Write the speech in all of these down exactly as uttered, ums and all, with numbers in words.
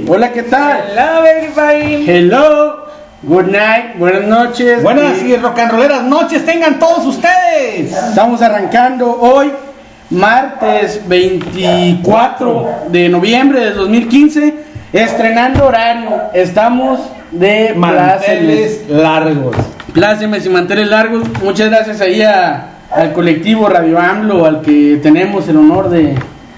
Hola, ¿qué tal? Hello, everybody. Hello. Good night. Buenas noches. Buenas y rock and rolleras noches tengan todos ustedes. Estamos arrancando hoy, martes veinticuatro de noviembre de dos mil quince, estrenando horario. Estamos de manteles largos. Plácemes y manteles largos. Muchas gracias ahí a, al colectivo Radio AMLO, al que tenemos el honor de,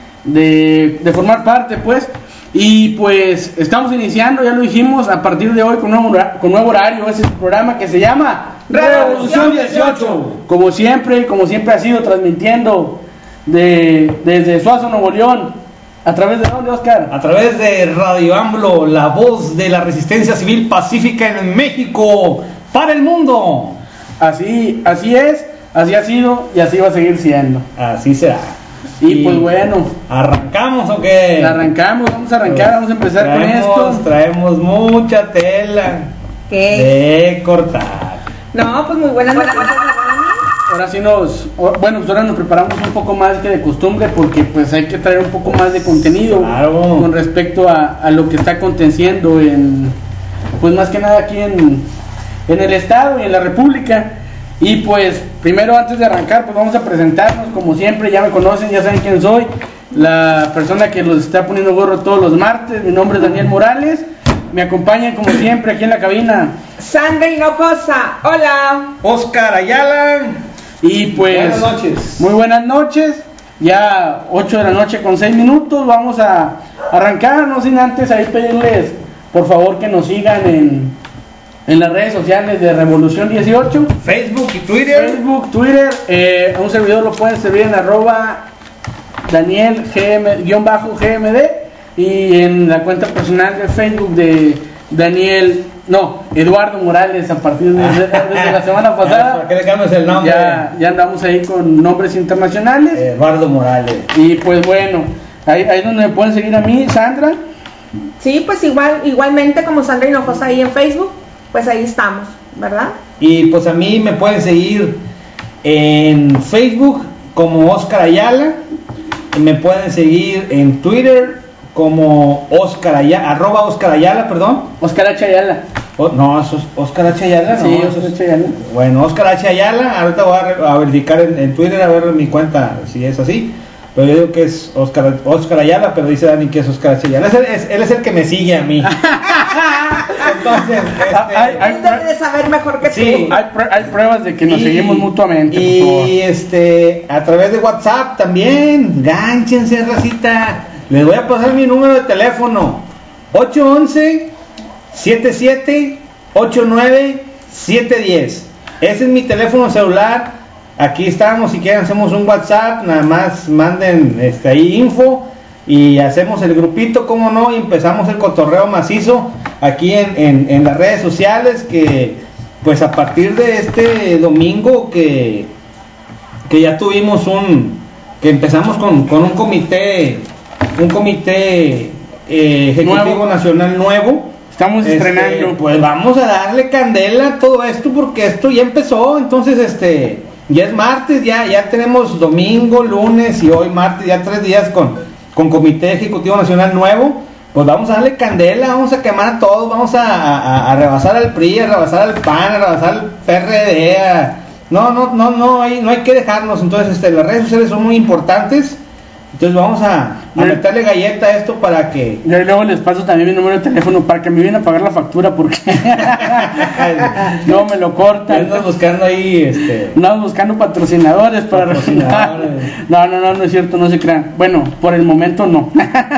de, de formar parte, pues. Y pues estamos iniciando, ya lo dijimos, a partir de hoy con nuevo, con nuevo horario. Ese es el programa que se llama Revolución dieciocho. Como siempre, como siempre ha sido, transmitiendo de, desde Suazo, Nuevo León. ¿A través de dónde, Oscar? A través de Radio AMLO, la voz de la resistencia civil pacífica en México, para el mundo. Así, así es, así ha sido y así va a seguir siendo. Así será. Y, y pues bueno, ¿arrancamos o qué? Arrancamos, vamos a arrancar, vamos a empezar traemos, con esto. Traemos mucha tela ¿Qué? de cortar. No, pues muy buenas noches. Ahora sí nos, bueno, pues ahora nos preparamos un poco más que de costumbre, porque pues hay que traer un poco más de contenido, claro, con respecto a, a lo que está aconteciendo en, pues más que nada aquí en, en el estado y en la república. Y pues primero, antes de arrancar, pues vamos a presentarnos como siempre. Ya me conocen, ya saben quién soy, la persona que los está poniendo gorro todos los martes. Mi nombre es Daniel Morales. Me acompañan como siempre aquí en la cabina Sandra Hinojosa, hola. Oscar Ayala. Y pues buenas noches. Muy buenas noches. Ya ocho de la noche con seis minutos. Vamos a arrancar, no sin antes ahí pedirles por favor que nos sigan en en las redes sociales de Revolución dieciocho, Facebook y Twitter. Facebook, Twitter, eh, a un servidor lo pueden servir en arroba Daniel guión bajo G M D, y en la cuenta personal de Facebook de Daniel, no, Eduardo Morales, a partir de, de, de la semana pasada. ¿Por qué le cambias el nombre? Ya, ya andamos ahí con nombres internacionales. Eduardo Morales. Y pues bueno, ahí, ahí es donde me pueden seguir a mí, Sandra. Sí, pues igual, igualmente como Sandra Hinojosa ahí en Facebook. Pues ahí estamos, ¿verdad? Y pues a mí me pueden seguir en Facebook como Oscar Ayala, me pueden seguir en Twitter como Oscar Ayala, arroba Oscar Ayala, perdón. Oscar H. Ayala. Oh, no, eso es Oscar H. Ayala, no. Sí, Oscar H. Ayala. Bueno, Oscar H. Ayala, ahorita voy a, a verificar en, en Twitter a ver mi cuenta si es así. Pero yo digo que es Oscar, Oscar Ayala, pero dice Dani que es Oscar H. Ayala. Es, es, él es el que me sigue a mí. Entonces, este, hay, hay, él debe de saber mejor que sí, tú. Hay, hay pruebas de que nos y, seguimos mutuamente. Y por favor. este, a través de WhatsApp también, gánchense, racita. Les voy a pasar mi número de teléfono: ocho once, setenta y siete, ochenta y nueve, setecientos diez. Ese es mi teléfono celular. Aquí estamos, si quieren hacemos un WhatsApp, nada más manden este, ahí info y hacemos el grupito, como no, y empezamos el cotorreo macizo aquí en, en, en las redes sociales, que pues a partir de este domingo que, que ya tuvimos un, que empezamos con, con un comité, un comité eh, ejecutivo nuevo. Nacional nuevo. Estamos este, estrenando. Pues vamos a darle candela a todo esto porque esto ya empezó, entonces este... ya es martes, ya ya tenemos domingo, lunes y hoy martes, ya tres días con, con Comité Ejecutivo Nacional nuevo. Pues vamos a darle candela, vamos a quemar a todos, vamos a, a, a rebasar al P R I, a rebasar al P A N, a rebasar al P R D. A... No, no, no, no hay, no hay que dejarnos. Entonces este, las redes sociales son muy importantes. Entonces vamos a, a meterle galleta a esto para que... Yo luego les paso también mi número de teléfono para que me vienen a pagar la factura porque no me lo cortan. Estamos buscando ahí, este... Andamos buscando patrocinadores para patrocinadores. No, no, no, no es cierto, no se crean. Bueno, por el momento no.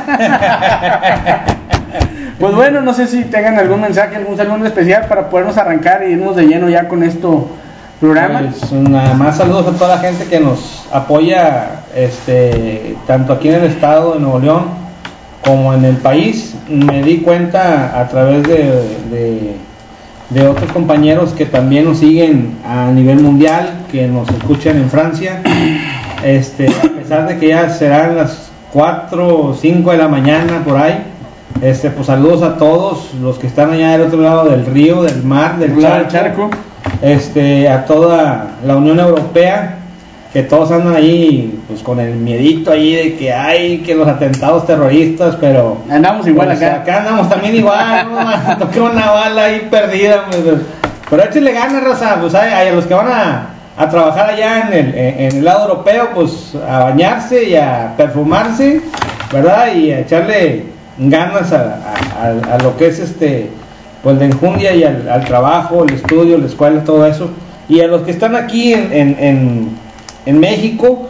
Pues bueno, no sé si tengan algún mensaje, algún saludo especial para podernos arrancar e irnos de lleno ya con esto programa. Pues, nada más saludos a toda la gente que nos apoya, este, tanto aquí en el estado de Nuevo León como en el país. Me di cuenta a través de, de, de otros compañeros que también nos siguen a nivel mundial, que nos escuchan en Francia, este, a pesar de que ya serán las cuatro o cinco de la mañana por ahí. Este, pues saludos a todos los que están allá del otro lado del río, del mar, del charco, charco. Este, a toda la Unión Europea, que todos andan ahí pues con el miedito ahí de que hay que los atentados terroristas, pero andamos igual pues, acá. Acá andamos también igual, no, toqué una bala ahí perdida, pues, pero échenle ganas, raza, pues hay, hay a los que van a, a trabajar allá en el, en el lado europeo, pues a bañarse y a perfumarse, ¿verdad? Y a echarle ganas a, a, a, a lo que es este, pues de enjundia y al, al trabajo, el estudio, la escuela, todo eso. Y a los que están aquí en, en, en, en México,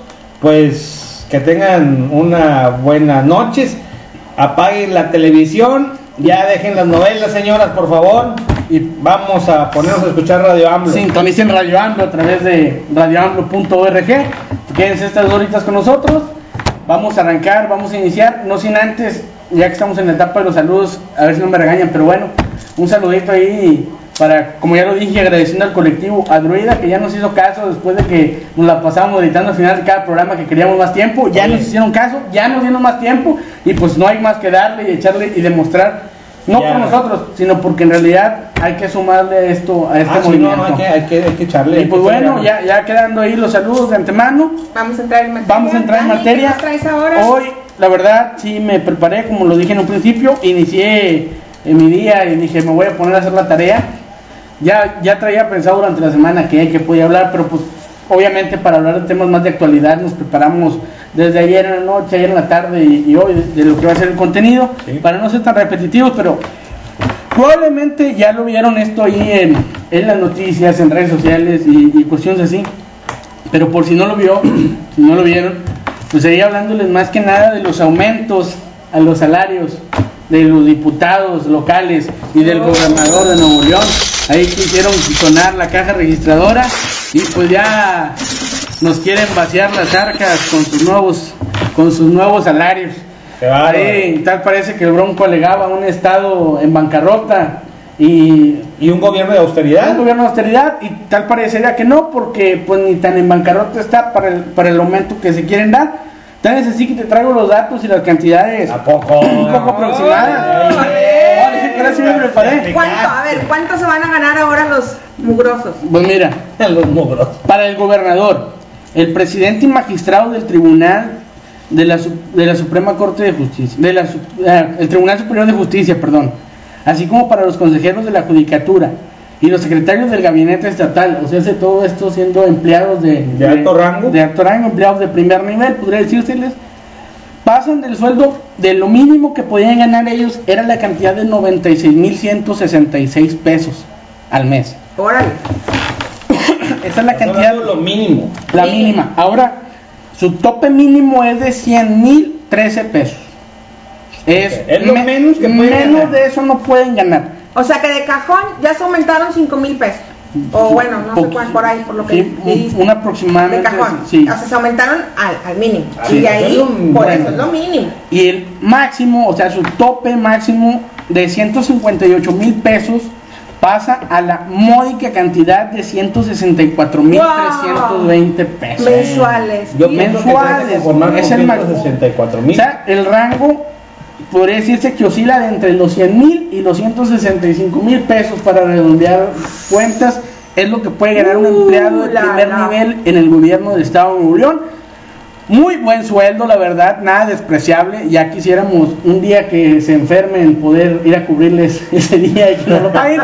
pues que tengan una buena noches, apaguen la televisión, ya dejen las novelas, señoras, por favor, y vamos a ponernos a escuchar Radio AMLO. Sintonicen Radio AMLO a través de radio amblo punto org. Quédense estas dos horitas con nosotros. Vamos a arrancar, vamos a iniciar, no sin antes, ya que estamos en la etapa de los saludos, a ver si no me regañan, pero bueno, un saludito ahí para, como ya lo dije, agradeciendo al colectivo Adruida, que ya nos hizo caso después de que nos la pasábamos editando al final de cada programa que queríamos más tiempo, ya nos hicieron caso, ya nos dieron más tiempo, y pues no hay más que darle y echarle y demostrar, no ya. por nosotros, sino porque en realidad hay que sumarle esto a este ah, movimiento. Sí, no, no, hay, que, hay, que, hay que echarle. Y pues bueno, ya, ya quedando ahí los saludos de antemano. Vamos a entrar en materia. Vamos a entrar en materia. ¿Qué nos traes ahora? Hoy, la verdad, sí me preparé, como lo dije en un principio, inicié en mi día y dije, me voy a poner a hacer la tarea. Ya, ya traía pensado durante la semana que hay que podía hablar, pero pues obviamente para hablar de temas más de actualidad nos preparamos desde ayer en la noche, ayer en la tarde y, y hoy de, de lo que va a ser el contenido, sí. Para no ser tan repetitivos, pero probablemente ya lo vieron esto ahí en, en las noticias, en redes sociales y, y cuestiones así, pero por si no lo vio, si no lo vieron, pues seguía hablándoles más que nada de los aumentos a los salarios de los diputados locales y del gobernador de Nuevo León. Ahí quisieron sonar la caja registradora y pues ya nos quieren vaciar las arcas con sus nuevos con sus nuevos salarios. Ahí tal parece que el Bronco alegaba un estado en bancarrota y, y un gobierno de austeridad. Un gobierno de austeridad y tal parecería que no, porque pues ni tan en bancarrota está para el, para el aumento que se quieren dar. Tal es así que te traigo los datos y las cantidades. ¿A poco? Un poco aproximadas. ¿Cuánto? Me preparé. ¿Cuánto? A ver, ¿cuánto se van a ganar ahora los mugrosos? Pues mira, los mugrosos. Para el gobernador, el presidente y magistrado del tribunal de la, de la Suprema Corte de Justicia, de la, el Tribunal Superior de Justicia, perdón, así como para los consejeros de la Judicatura y los secretarios del gabinete estatal, o sea, de todo esto siendo empleados de, de, de alto rango, de alto rango, empleados de primer nivel, podría decírseles, pasan del sueldo de lo mínimo que podían ganar ellos, era la cantidad de noventa y seis mil ciento sesenta y seis pesos al mes. Órale. Esa es la cantidad, lo mínimo, la sí. mínima. Ahora, su tope mínimo es de cien mil trece pesos. Es, okay. es lo me, menos que pueden menos ganar. De eso no pueden ganar. O sea que de cajón ya se aumentaron cinco mil pesos. O bueno, no Poqu- sé cuál, por ahí, por lo que sí, dijiste. Un aproximadamente. De cajón. Sí. O sea, se aumentaron al, al mínimo. Sí, y de ahí, lo, por bueno. eso es lo mínimo. Y el máximo, o sea, su tope máximo de ciento cincuenta y ocho mil pesos pasa a la módica cantidad de ciento sesenta y cuatro mil trescientos veinte pesos. Mensuales. Yo mensuales. Es el máximo. sesenta y cuatro mil. O sea, el rango podría decirse que oscila de entre los cien mil y los ciento sesenta y cinco mil pesos para redondear cuentas. Es lo que puede ganar un empleado de primer uh, nivel en el gobierno del estado de Nuevo León. Muy buen sueldo, la verdad, nada despreciable. Ya quisiéramos un día que se enfermen poder ir a cubrirles ese día y que no lo paguen.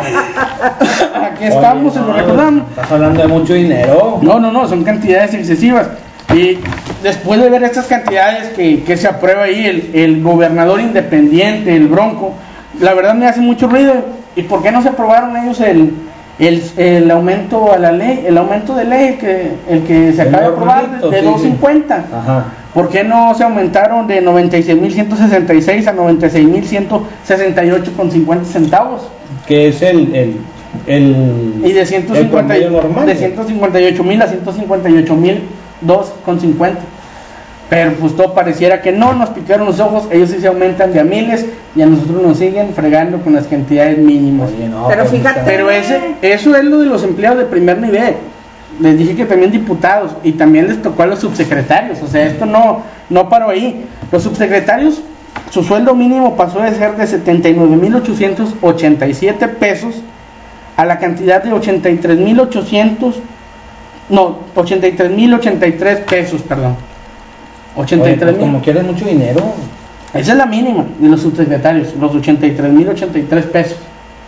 Aquí estamos, se lo recordamos. Estás hablando de mucho dinero. No, no, no, son cantidades excesivas. Y después de ver estas cantidades que, que se aprueba ahí, el, el gobernador independiente, el Bronco, la verdad me hace mucho ruido. ¿Y por qué no se aprobaron ellos el, el, el aumento a la ley, el aumento de ley, que el que se acaba de aprobar de, de sí, dos cincuenta? Sí. Ajá. ¿Por qué no se aumentaron de noventa y seis mil ciento sesenta y seis a noventa y seis mil ciento sesenta y ocho con cincuenta centavos? Que es el... el El, y de ciento cincuenta, normal, de ciento cincuenta y ocho mil a ciento cincuenta y ocho mil dos con cincuenta. Pero pues todo pareciera que no, nos picaron los ojos, ellos sí se aumentan de a miles y a nosotros nos siguen fregando con las cantidades mínimas. Oye, no, pero fíjate, pero ese, eso es lo de los empleados de primer nivel. Les dije que también diputados y también les tocó a los subsecretarios, o sea, esto no, no paró ahí. Los subsecretarios, su sueldo mínimo pasó de ser de setenta y nueve mil ochocientos ochenta y siete pesos a la cantidad de ochenta y tres mil ochocientos no, ochenta y tres mil ochenta y tres pesos, perdón. ochenta y tres mil. Pues como quieres mucho dinero. Esa es la mínima de los subsecretarios, los ochenta y tres mil ochenta y tres pesos.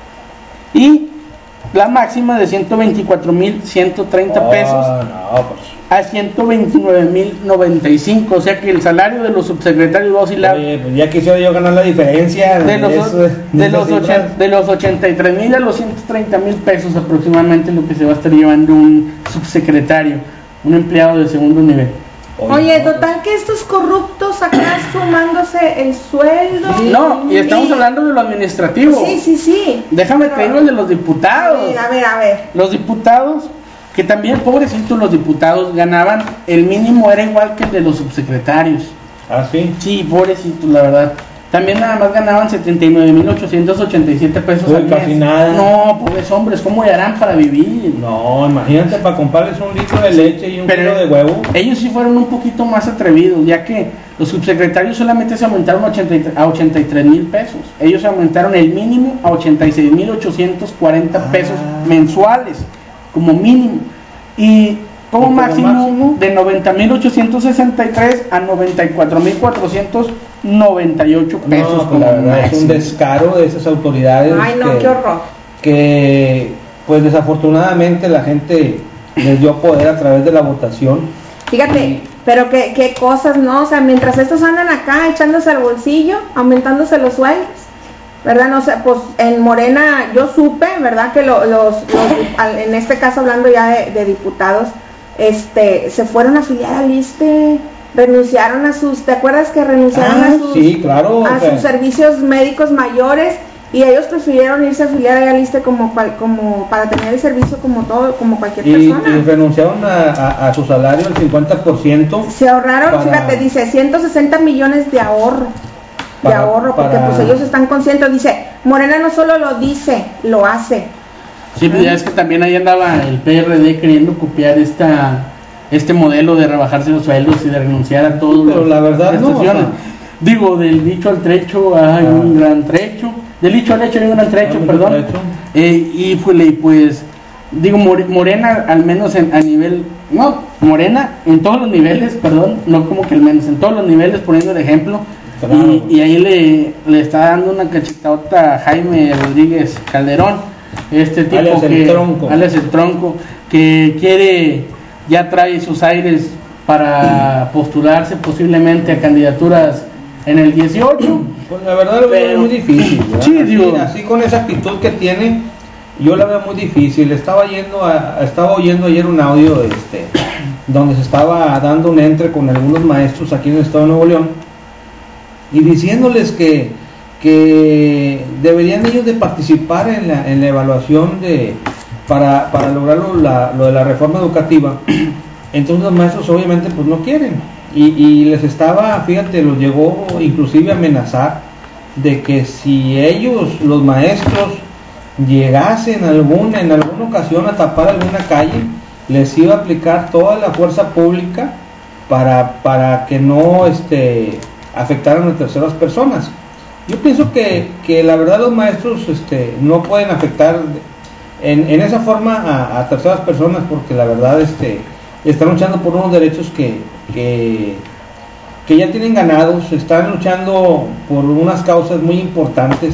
Y la máxima de ciento veinticuatro mil ciento treinta oh, pesos no, pues. a ciento veintinueve mil noventa y cinco, o sea que el salario de los subsecretarios va a oscilar. Oye, pues ya quisiera yo ganar la diferencia de, de, los, eso, de, de, los ochenta, de los ochenta y tres mil a los ciento treinta mil pesos aproximadamente, lo que se va a estar llevando un subsecretario, un empleado de segundo nivel. Oye, total que estos corruptos acá sumándose el sueldo. No, y estamos hablando de lo administrativo. Sí, sí, sí. Déjame te digo el de los diputados. A ver, a ver, a ver. Los diputados, que también, pobrecitos, los diputados ganaban, el mínimo era igual que el de los subsecretarios. ¿Ah, sí? Sí, pobrecitos, la verdad. También nada más ganaban setenta y nueve mil ochocientos ochenta y siete pesos Uy, al mes. casi nada. No, pobres hombres, ¿cómo le harán para vivir? No, imagínate para comprarles un litro de leche y un Pero kilo de huevo. Ellos sí fueron un poquito más atrevidos, ya que los subsecretarios solamente se aumentaron ochenta y tres, a ochenta y tres mil pesos. Ellos aumentaron el mínimo a ochenta y seis mil ochocientos cuarenta pesos Ah. mensuales, como mínimo. Y como ¿Y como máximo, máximo? de noventa mil ochocientos sesenta y tres a noventa y cuatro mil cuatrocientos noventa y ocho pesos. No, pues como la verdad máximo. es un descaro de esas autoridades. Ay, no, que, qué horror. Que, pues desafortunadamente la gente les dio poder a través de la votación. Fíjate, pero qué, qué cosas, ¿no? O sea, mientras estos andan acá echándose al bolsillo, aumentándose los sueldos, ¿verdad? No sé, pues en Morena yo supe, ¿verdad? Que lo- los, los, al- en este caso hablando ya de, de diputados, este, se fueron a afiliar al ISSSTE, renunciaron a sus, ¿te acuerdas que renunciaron Ah, a sus, sí, claro, a o sea. sus servicios médicos mayores? Y ellos prefirieron irse a afiliar al ISSSTE como, cual- como para tener el servicio como todo, como cualquier Y, persona. y renunciaron a, a, a su salario el cincuenta por ciento. Se ahorraron, Para- fíjate, dice ciento sesenta millones de ahorro, de Para- ahorro, porque para- pues ellos están conscientes, dice, Morena no solo lo dice, lo hace. Sí, pues ya es que también ahí andaba el P R D queriendo copiar esta este modelo de rebajarse los sueldos y de renunciar a todos Pero los la verdad no, prestaciones. o sea. Digo, del dicho al trecho hay Ah. un gran trecho, del dicho al hecho hay un gran trecho, Ah, un perdón. trecho. Eh, y pues, y pues digo, More- Morena al menos en, a nivel, no, Morena en todos los niveles, perdón, no como que al menos, en todos los niveles, poniendo el ejemplo. Claro. Y, y ahí le, le está dando una cachetadota a Jaime Rodríguez Calderón, este tipo Alias el que, Tronco. alias el Tronco, que quiere, ya trae sus aires para postularse posiblemente a candidaturas en el dieciocho. Pues la verdad lo veo Pero- muy difícil, ¿verdad? Sí, así, digo. así con esa actitud que tiene, yo la veo muy difícil. Estaba yendo a- estaba oyendo ayer un audio este donde se estaba dando un entre con algunos maestros aquí en el estado de Nuevo León y diciéndoles que que deberían ellos de participar en la, en la evaluación de para, para lograr lo, la, lo de la reforma educativa. Entonces los maestros obviamente pues no quieren y, y les estaba, fíjate, los llegó inclusive a amenazar de que si ellos, los maestros, llegasen alguna, en alguna ocasión a tapar alguna calle, les iba a aplicar toda la fuerza pública para, para que no este, afectaran a terceras personas. Yo pienso que, que la verdad los maestros este, no pueden afectar en, en esa forma a, a terceras personas porque la verdad este, están luchando por unos derechos que, que, que ya tienen ganados, están luchando por unas causas muy importantes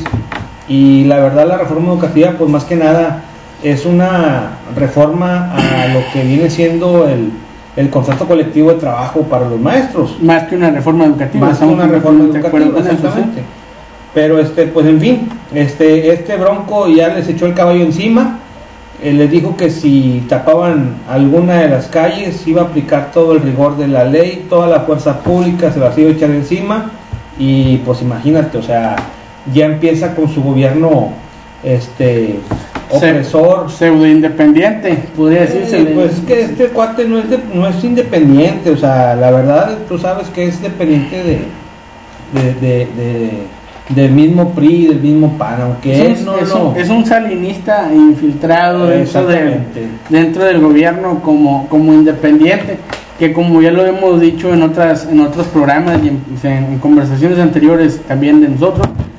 y la verdad la reforma educativa pues más que nada es una reforma a lo que viene siendo el, el contrato colectivo de trabajo para los maestros. Más que una reforma educativa. Más que estamos una reforma completamente de acuerdo educativa, con eso, ¿sí? exactamente. Pero este, pues en fin, este, este Bronco ya les echó el caballo encima, eh, les dijo que si tapaban alguna de las calles iba a aplicar todo el rigor de la ley, toda la fuerza pública se las iba a echar encima y pues imagínate, o sea, ya empieza con su gobierno este opresor, pseudo independiente, podría decirse. Eh, pues es que este cuate no es de- no es independiente, o sea, la verdad tú sabes que es dependiente de, de, de, de- del mismo P R I, del mismo P A N, aunque es, él no es lo- un, es un salinista infiltrado dentro, de, Exactamente. dentro del gobierno como, como independiente, que como ya lo hemos dicho en otras en otros programas y en, en conversaciones anteriores también de nosotros,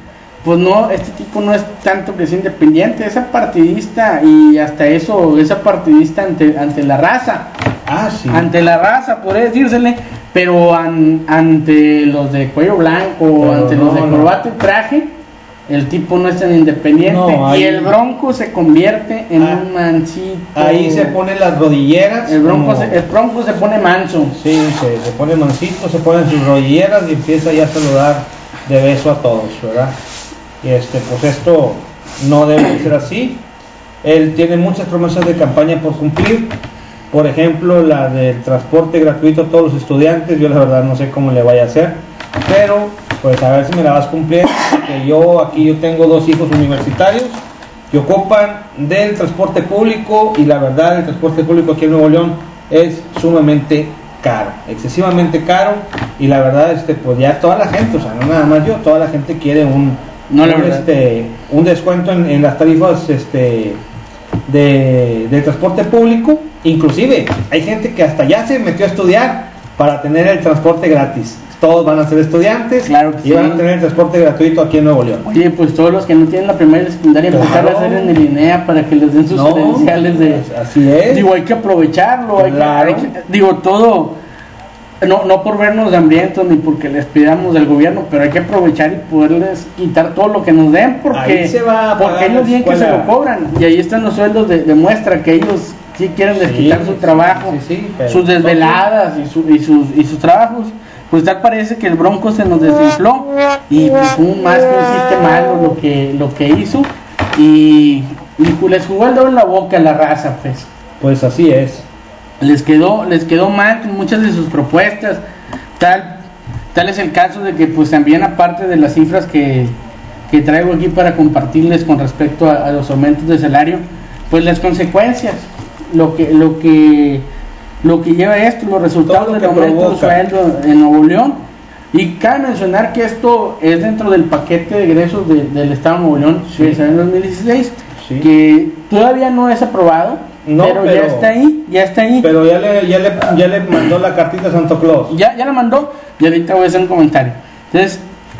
pues no, este tipo no es tanto que sea independiente, es partidista y hasta eso, es partidista ante, ante la raza. Ah, sí. Ante la raza, podría decírsele, pero an, ante los de cuello blanco, pero ante no, los de corbata y traje, el tipo no es tan independiente. No, ahí, y el Bronco se convierte en ah, un mansito. Ahí se ponen las rodilleras. El Bronco, como... se, el Bronco se pone manso. Sí, se, se pone mansito, se ponen sus rodilleras y empieza ya a saludar de beso a todos, ¿verdad? Y este, pues esto no debe ser así. Él tiene muchas promesas de campaña por cumplir. Por ejemplo, la del transporte gratuito a todos los estudiantes. Yo la verdad no sé cómo le vaya a hacer, pero pues a ver si me la vas cumpliendo, porque yo aquí yo tengo dos hijos universitarios que ocupan del transporte público y la verdad el transporte público aquí en Nuevo León es sumamente caro, excesivamente caro, y la verdad este pues ya toda la gente, o sea, no nada más yo, toda la gente quiere un, no, un este un descuento en, en las tarifas este de, de transporte público. Inclusive hay gente que hasta ya se metió a estudiar para tener el transporte gratis. Todos van a ser estudiantes, claro que y sí, van a tener el transporte gratuito aquí en Nuevo León. Oye, pues todos los que no tienen la primaria y la secundaria, claro, empezar a hacer en el I N E A para que les den sus no, credenciales de... Así es. Digo, hay que aprovecharlo, claro. hay que, hay que, digo, todo, no, no por vernos de hambrientos ni porque les pidamos del gobierno, pero hay que aprovechar y poderles quitar todo lo que nos den, porque, se va porque ellos bien que se lo cobran, y ahí están los sueldos de, de muestra que ellos sí quieren les sí, quitar su trabajo, sí, sí, sus desveladas y, su, y, sus, y sus trabajos. Pues tal parece que el Bronco se nos desinfló y pues un más que un chiste malo lo que lo que hizo y, y les jugó el dedo en la boca a la raza, pues. Pues así es. Les quedó les quedó mal con muchas de sus propuestas. Tal tal es el caso de que pues también aparte de las cifras que, que traigo aquí para compartirles con respecto a, a los aumentos de salario, pues las consecuencias, lo que lo que lo que lleva esto, los resultados del aumento de sueldo en Nuevo León. Y cabe mencionar que esto es dentro del paquete de egresos de, del Estado de Nuevo León, sí, que salió en dos mil dieciséis, sí, que todavía no es aprobado, no, pero, pero ya está ahí, ya está ahí. Pero ya le, ya le, ya le mandó la cartita a Santo Claus. Ya, ya la mandó, y ahorita voy a hacer un comentario. Entonces,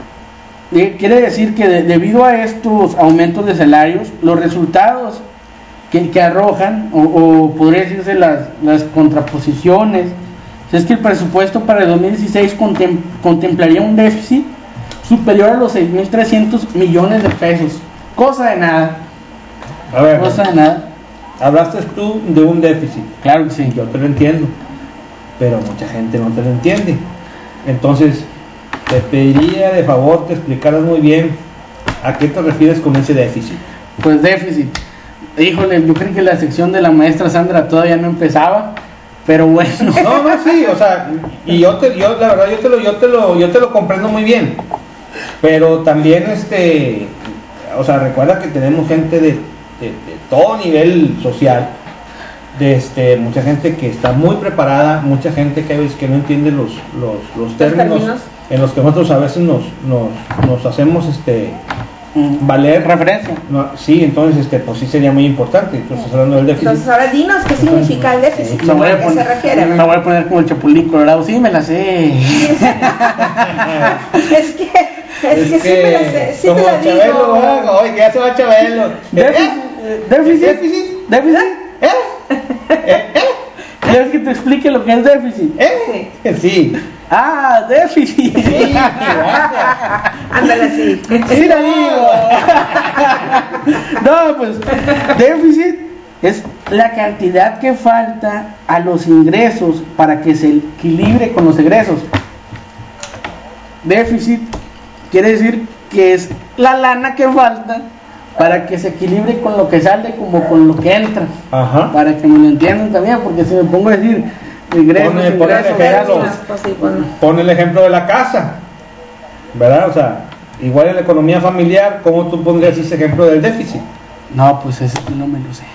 eh, quiere decir que de, debido a estos aumentos de salarios, los resultados que, que arrojan, o, o podría decirse las, las contraposiciones, es que el presupuesto para el dos mil dieciséis contem, contemplaría un déficit superior a los seis mil trescientos millones de pesos, cosa de nada. A ver, cosa de nada. Hablaste tú de un déficit. Claro que sí. Yo te lo entiendo, pero mucha gente no te lo entiende. Entonces, te pediría de favor que explicaras muy bien a qué te refieres con ese déficit. Pues déficit, híjole, yo creo que la sección de la maestra Sandra todavía no empezaba, pero bueno. No, no, sí, o sea, y yo te, yo la verdad yo te lo, yo te lo, yo te lo comprendo muy bien, pero también este, o sea, recuerda que tenemos gente de, de, de todo nivel social, de este, mucha gente que está muy preparada, mucha gente que a veces que no entiende los, los, los términos, ¿Los términos? En los que nosotros a veces nos, nos, nos hacemos este valer referencia. No, sí, entonces este pues sí sería muy importante. Entonces hablando del déficit. Entonces ahora dinos qué entonces, significa el déficit, me voy a poner, se refiere. Me voy a poner como el Chapulín Colorado, sí me la sé. es que es, es que, que sí me la sé, sí como te la Chabelo, digo. Oye, que ya se va Chabelo. Déficit, déficit, déficit, déficit, ¿eh? ¿Eh? ¿Quieres que te explique lo que es déficit? ¿Eh? Sí. Ah, déficit. Sí, ándale así. Sí, la digo. No, pues, déficit es la cantidad que falta a los ingresos para que se equilibre con los egresos. Déficit quiere decir que es la lana que falta para que se equilibre con lo que sale como con lo que entra. Ajá. Para que me lo entiendan también, porque si me pongo a decir ingresos, pon, ingresos, pon el ejemplo, ingresos, pon el ejemplo de la casa, ¿verdad? O sea, igual en la economía familiar, ¿cómo tú pondrías ese ejemplo del déficit? No, pues eso no me lo sé.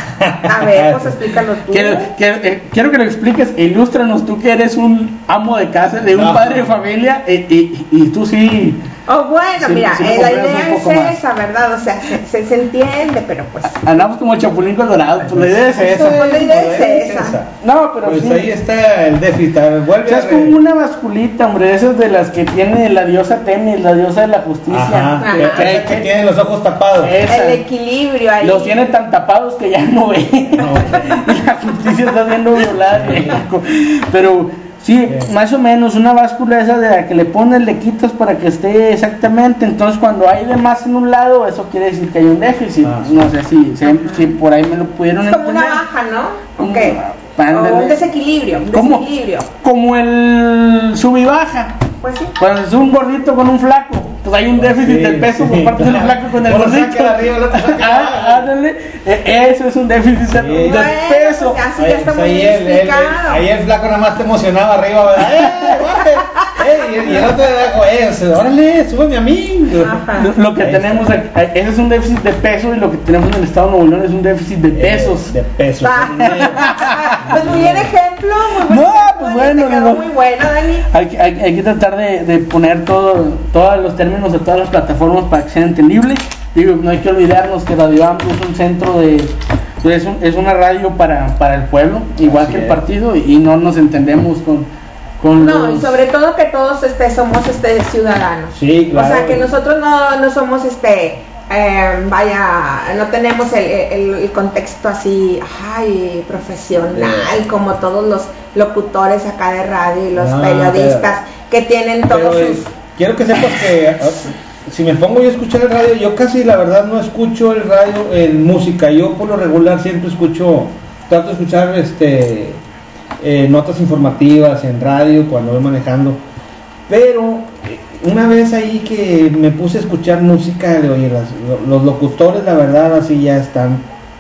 A ver, pues explícalo tú. Quiero, quiero, eh, quiero que lo expliques, e ilústranos tú que eres un amo de casa, de un no, padre de familia, y, y, y tú sí. Oh, bueno, sí, mira, sí eh, la idea es más. esa, ¿verdad? O sea, se, se, se entiende, pero pues. Andamos como Chapulín Colorado, pues la idea es esa. Pues la idea es esa. esa. No, pero pues sí. ahí está el déficit. Vuelve o sea, es como una basculita, hombre, esas de las que tiene la diosa Temis, la diosa de la justicia. Ajá, Ajá. Que, que, que tiene los ojos tapados. Esa. El equilibrio ahí. Los tiene tan tapados que ya no ve. No, y la justicia está siendo violada en México. Pero sí, bien. Más o menos una báscula esa de la que le pones, le quitas para que esté exactamente. Entonces cuando hay de más en un lado, eso quiere decir que hay un déficit. Ah, no sé si, si, si por ahí me lo pudieron es como entender. Una baja, ¿no? Ok. O un desequilibrio, un como, desequilibrio. Como el sub y baja. Pues sí. Cuando es un gordito con un flaco, pues hay un déficit sí, de peso sí, por parte claro. del flaco con el bueno, gordito. Arriba, ah, ándale, eso es un déficit sí. de, de bueno, peso. Así ya está muy ahí explicado. El, el, ahí el flaco nada más te emocionaba arriba, ¿verdad? ¡Eh, ¡Eh! Y el otro de abajo, ¡eh! ¡Órale, súbeme a mí! Lo, lo que ahí tenemos, está. Ese es un déficit de peso, y lo que tenemos en el estado de Nuevo León es un déficit de pesos. Eh, de pesos. Pues muy bien ejemplo, muy bueno. No, pues bueno, quedó no. muy bueno, Dani. Hay, hay, hay que tratar de, de poner todo, todos los términos de todas las plataformas para que sea entendible. Digo, no hay que olvidarnos que Radio A M P es un centro de, es, un, es una radio para, para el pueblo, igual Así que el es. partido, y no nos entendemos con, con no, los... y sobre todo que todos este somos este ciudadanos. Sí, claro. O sea, que nosotros no, no somos este eh, vaya, no tenemos el, el, el contexto así, ay, profesional, sí. como todos los locutores acá de radio y los no, periodistas pero, que tienen todos pero, sus... Quiero que sepas que si me pongo yo a escuchar el radio, yo casi la verdad no escucho el radio en música. Yo por lo regular siempre escucho, trato de escuchar este eh, notas informativas en radio cuando voy manejando. Pero una vez ahí que me puse a escuchar música, oye, las, los locutores la verdad así ya están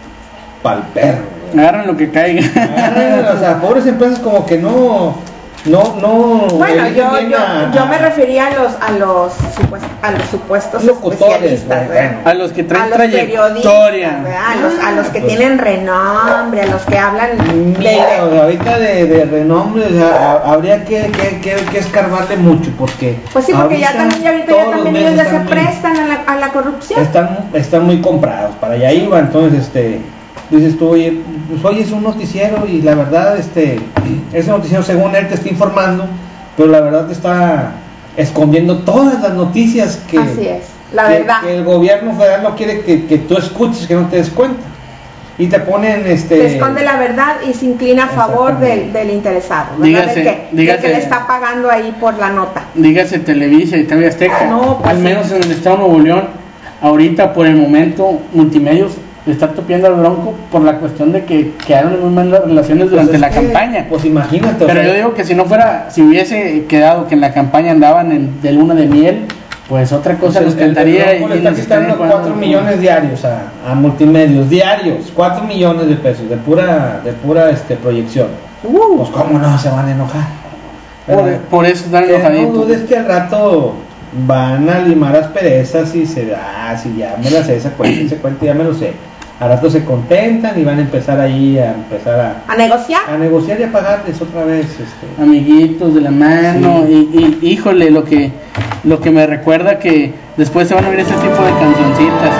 pa'l perro. Agarran lo que caiga. Agarran, o sea, pobres empresas como que no... No, no. Bueno, yo, yo, a, yo me refería a los, a los, supuest, a los supuestos especialistas, bueno, a los que traen a los trayectoria, a los, a los que ah, tienen renombre, a los que hablan. Mira, de, de, ahorita de, de renombre, o sea, habría que, que, que, que escarbarle mucho, porque. Pues sí, porque ya también, ya ahorita ya también ellos ya se prestan a la, a la corrupción. Están, están muy comprados, para allá iba, entonces, este. Dices tú, oye, pues hoy es un noticiero y la verdad, este, ese noticiero según él te está informando, pero la verdad te está escondiendo todas las noticias que, Así es, la que, verdad. que el gobierno federal no quiere que, que tú escuches, que no te des cuenta. Y te ponen, este... Se esconde la verdad y se inclina a favor del, del interesado, ¿verdad? Dígase, del, que, dígase, del que le está pagando ahí por la nota. Dígase Televisa y T V Azteca, no, pues al menos sí. En el estado de Nuevo León, ahorita por el momento, Multimedios está topiendo al Bronco por la cuestión de que quedaron en muy malas relaciones durante pues la que, campaña. Pues imagínate. Pero o sea, yo digo que si no fuera, si hubiese quedado que en la campaña andaban en, de luna de miel, pues otra cosa nos cantaría. Y le está quitando cuatro millones diarios a, a Multimedios, diarios, cuatro millones de pesos de pura, de pura este proyección. Uh, pues cómo no se van a enojar. Por, por eso están enojaditos. No dudes que al rato van a limar asperezas y se ah, si ya me la sé esa cuenta, ese cuento ya me lo sé. Al rato se contentan y van a empezar ahí a empezar a, a negociar a negociar y a pagarles otra vez, este. Amiguitos de la mano, sí. y, y híjole, lo que lo que me recuerda que después se van a ver ese tipo de cancioncitas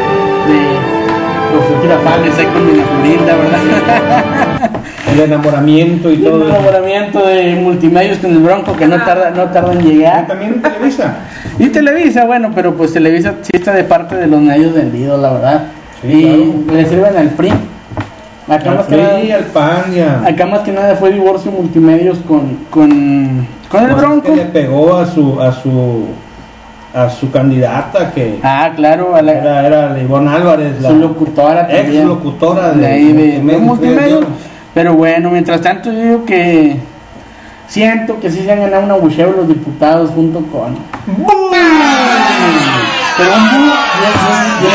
de los girafales ahí con mi Florinda, ¿verdad? El enamoramiento y el todo. El enamoramiento de Multimedios con el Bronco que no tarda, no tarda en llegar. Y también Televisa. Y Televisa, bueno, pero pues Televisa sí está de parte de los medios vendidos, la verdad. Sí, y claro. Le sirven al P R I. Acá, más, P R I, que nada, al P A N, ya. acá más que nada fue divorcio Multimedios con con, con el Bronco. Que le pegó a su a su a su candidata que ah claro a la, era, era Ivonne Álvarez, la su locutora también, ex locutora de, de, ahí de, de Multimedios. Multimedios. Pero bueno, mientras tanto yo digo que siento que sí se han ganado un abucheo los diputados junto con ¡Bum! Pero un bien, bien, bien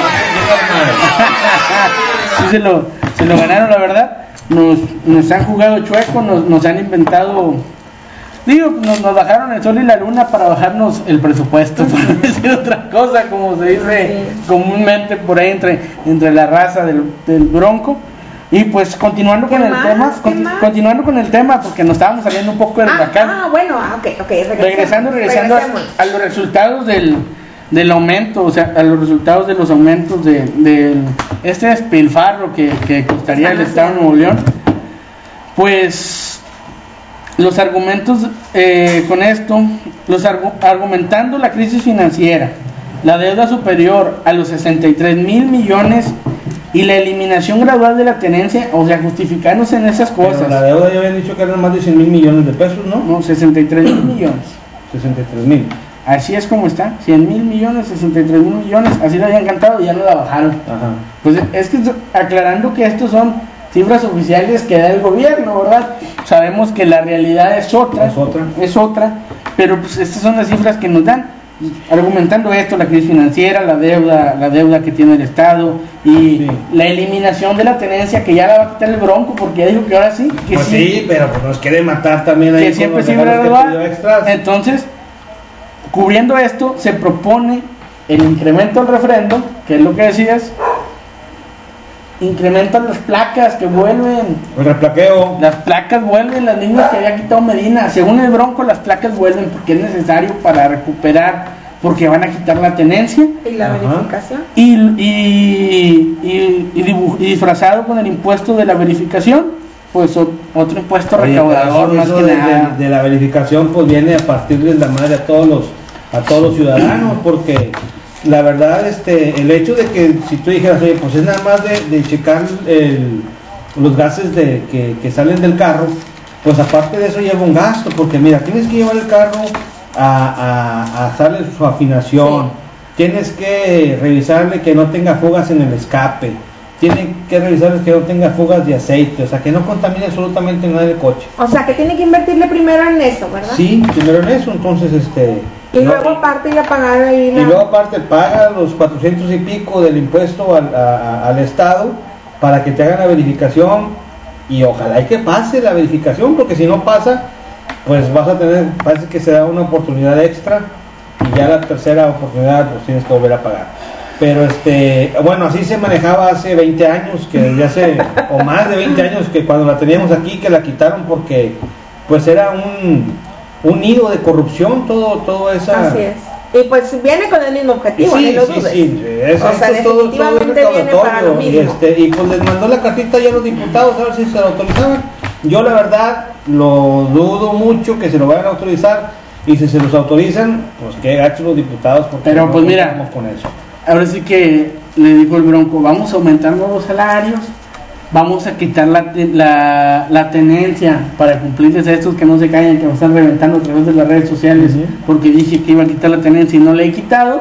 sí se lo, se lo ganaron, la verdad. Nos, nos han jugado chueco, nos, nos han inventado Digo, nos, nos bajaron el sol y la luna para bajarnos el presupuesto, para decir otra cosa, como se dice comúnmente por ahí entre, entre la raza del, del Bronco. Y pues continuando con el más? tema, con, continuando con el tema, porque nos estábamos saliendo un poco del huracán. Ah, ah, bueno, ok, ok, regresemos, regresando, regresando a, a los resultados del, del aumento, o sea, a los resultados de los aumentos de, de este despilfarro que, que costaría el Estado de Nuevo León. Pues los argumentos eh, con esto, los argu argumentando la crisis financiera, la deuda superior a los sesenta y tres mil millones y la eliminación gradual de la tenencia, o sea, justificándose en esas cosas. Pero la deuda ya habían dicho que eran más de cien mil millones de pesos, ¿no? No, sesenta y tres mil millones. sesenta y tres mil. Así es como está, cien mil millones, sesenta y tres mil millones, así la habían cantado y ya no la bajaron. Ajá. Pues es que aclarando que estos son cifras oficiales que da el gobierno, ¿verdad? Sabemos que la realidad es otra, es otra, es otra, pero pues estas son las cifras que nos dan, argumentando esto, la crisis financiera, la deuda, la deuda que tiene el Estado y sí. la eliminación de la tenencia que ya la va a quitar el Bronco, porque ya dijo que ahora sí, que pues sí, sí, pero pues nos quiere matar también ahí, que siempre sí gradual. Entonces, cubriendo esto, se propone el incremento del refrendo, que es lo que decías. Incrementan las placas que vuelven. El replaqueo. Las placas vuelven, las líneas que había quitado Medina. Según el Bronco, las placas vuelven porque es necesario para recuperar, porque van a quitar la tenencia. Y la Ajá. verificación. Y, y, y, y, dibuj, y disfrazado con el impuesto de la verificación, pues o, otro impuesto Oye, recaudador más que de, nada. De, de la verificación, pues viene a partir de la madre a todos los, a todos los ciudadanos, porque la verdad, este, el hecho de que si tú dijeras, oye, pues es nada más de, de checar el, los gases de, que, que salen del carro, pues aparte de eso lleva un gasto, porque mira, tienes que llevar el carro a, a, a hacerle su afinación, sí. tienes que revisarle que no tenga fugas en el escape, tienes que revisarle que no tenga fugas de aceite, o sea, que no contamine absolutamente nada del coche. O sea, que tiene que invertirle primero en eso, ¿verdad? Sí, primero en eso, entonces, este... Y no, luego aparte ir a pagar ahí la... Y luego aparte paga los cuatrocientos y pico del impuesto al, a, al Estado para que te hagan la verificación y ojalá y que pase la verificación, porque si no pasa, pues vas a tener, parece que se da una oportunidad extra y ya la tercera oportunidad pues tienes que volver a pagar. Pero este, bueno, así se manejaba hace veinte años, que desde hace, o más de veinte años, que cuando la teníamos aquí, que la quitaron porque pues era un... un nido de corrupción, todo, todo esa... Así es. Y pues viene con el mismo objetivo, sí, ni lo sí, dudes. sí, es, o sea, todo, definitivamente todo viene para lo mismo. Y, este, y pues les mandó la cartita ya a los diputados a ver si se lo autorizaban. Yo la verdad lo dudo mucho que se lo vayan a autorizar, y si se los autorizan, pues que gacho los diputados, porque pero no pues mira, con eso. Ahora sí que le dijo el Bronco, vamos a aumentar nuevos salarios, vamos a quitar la, la, la tenencia para cumplirles a estos que no se callen, que me están reventando a través de las redes sociales, uh-huh. porque dije que iba a quitar la tenencia y no la he quitado,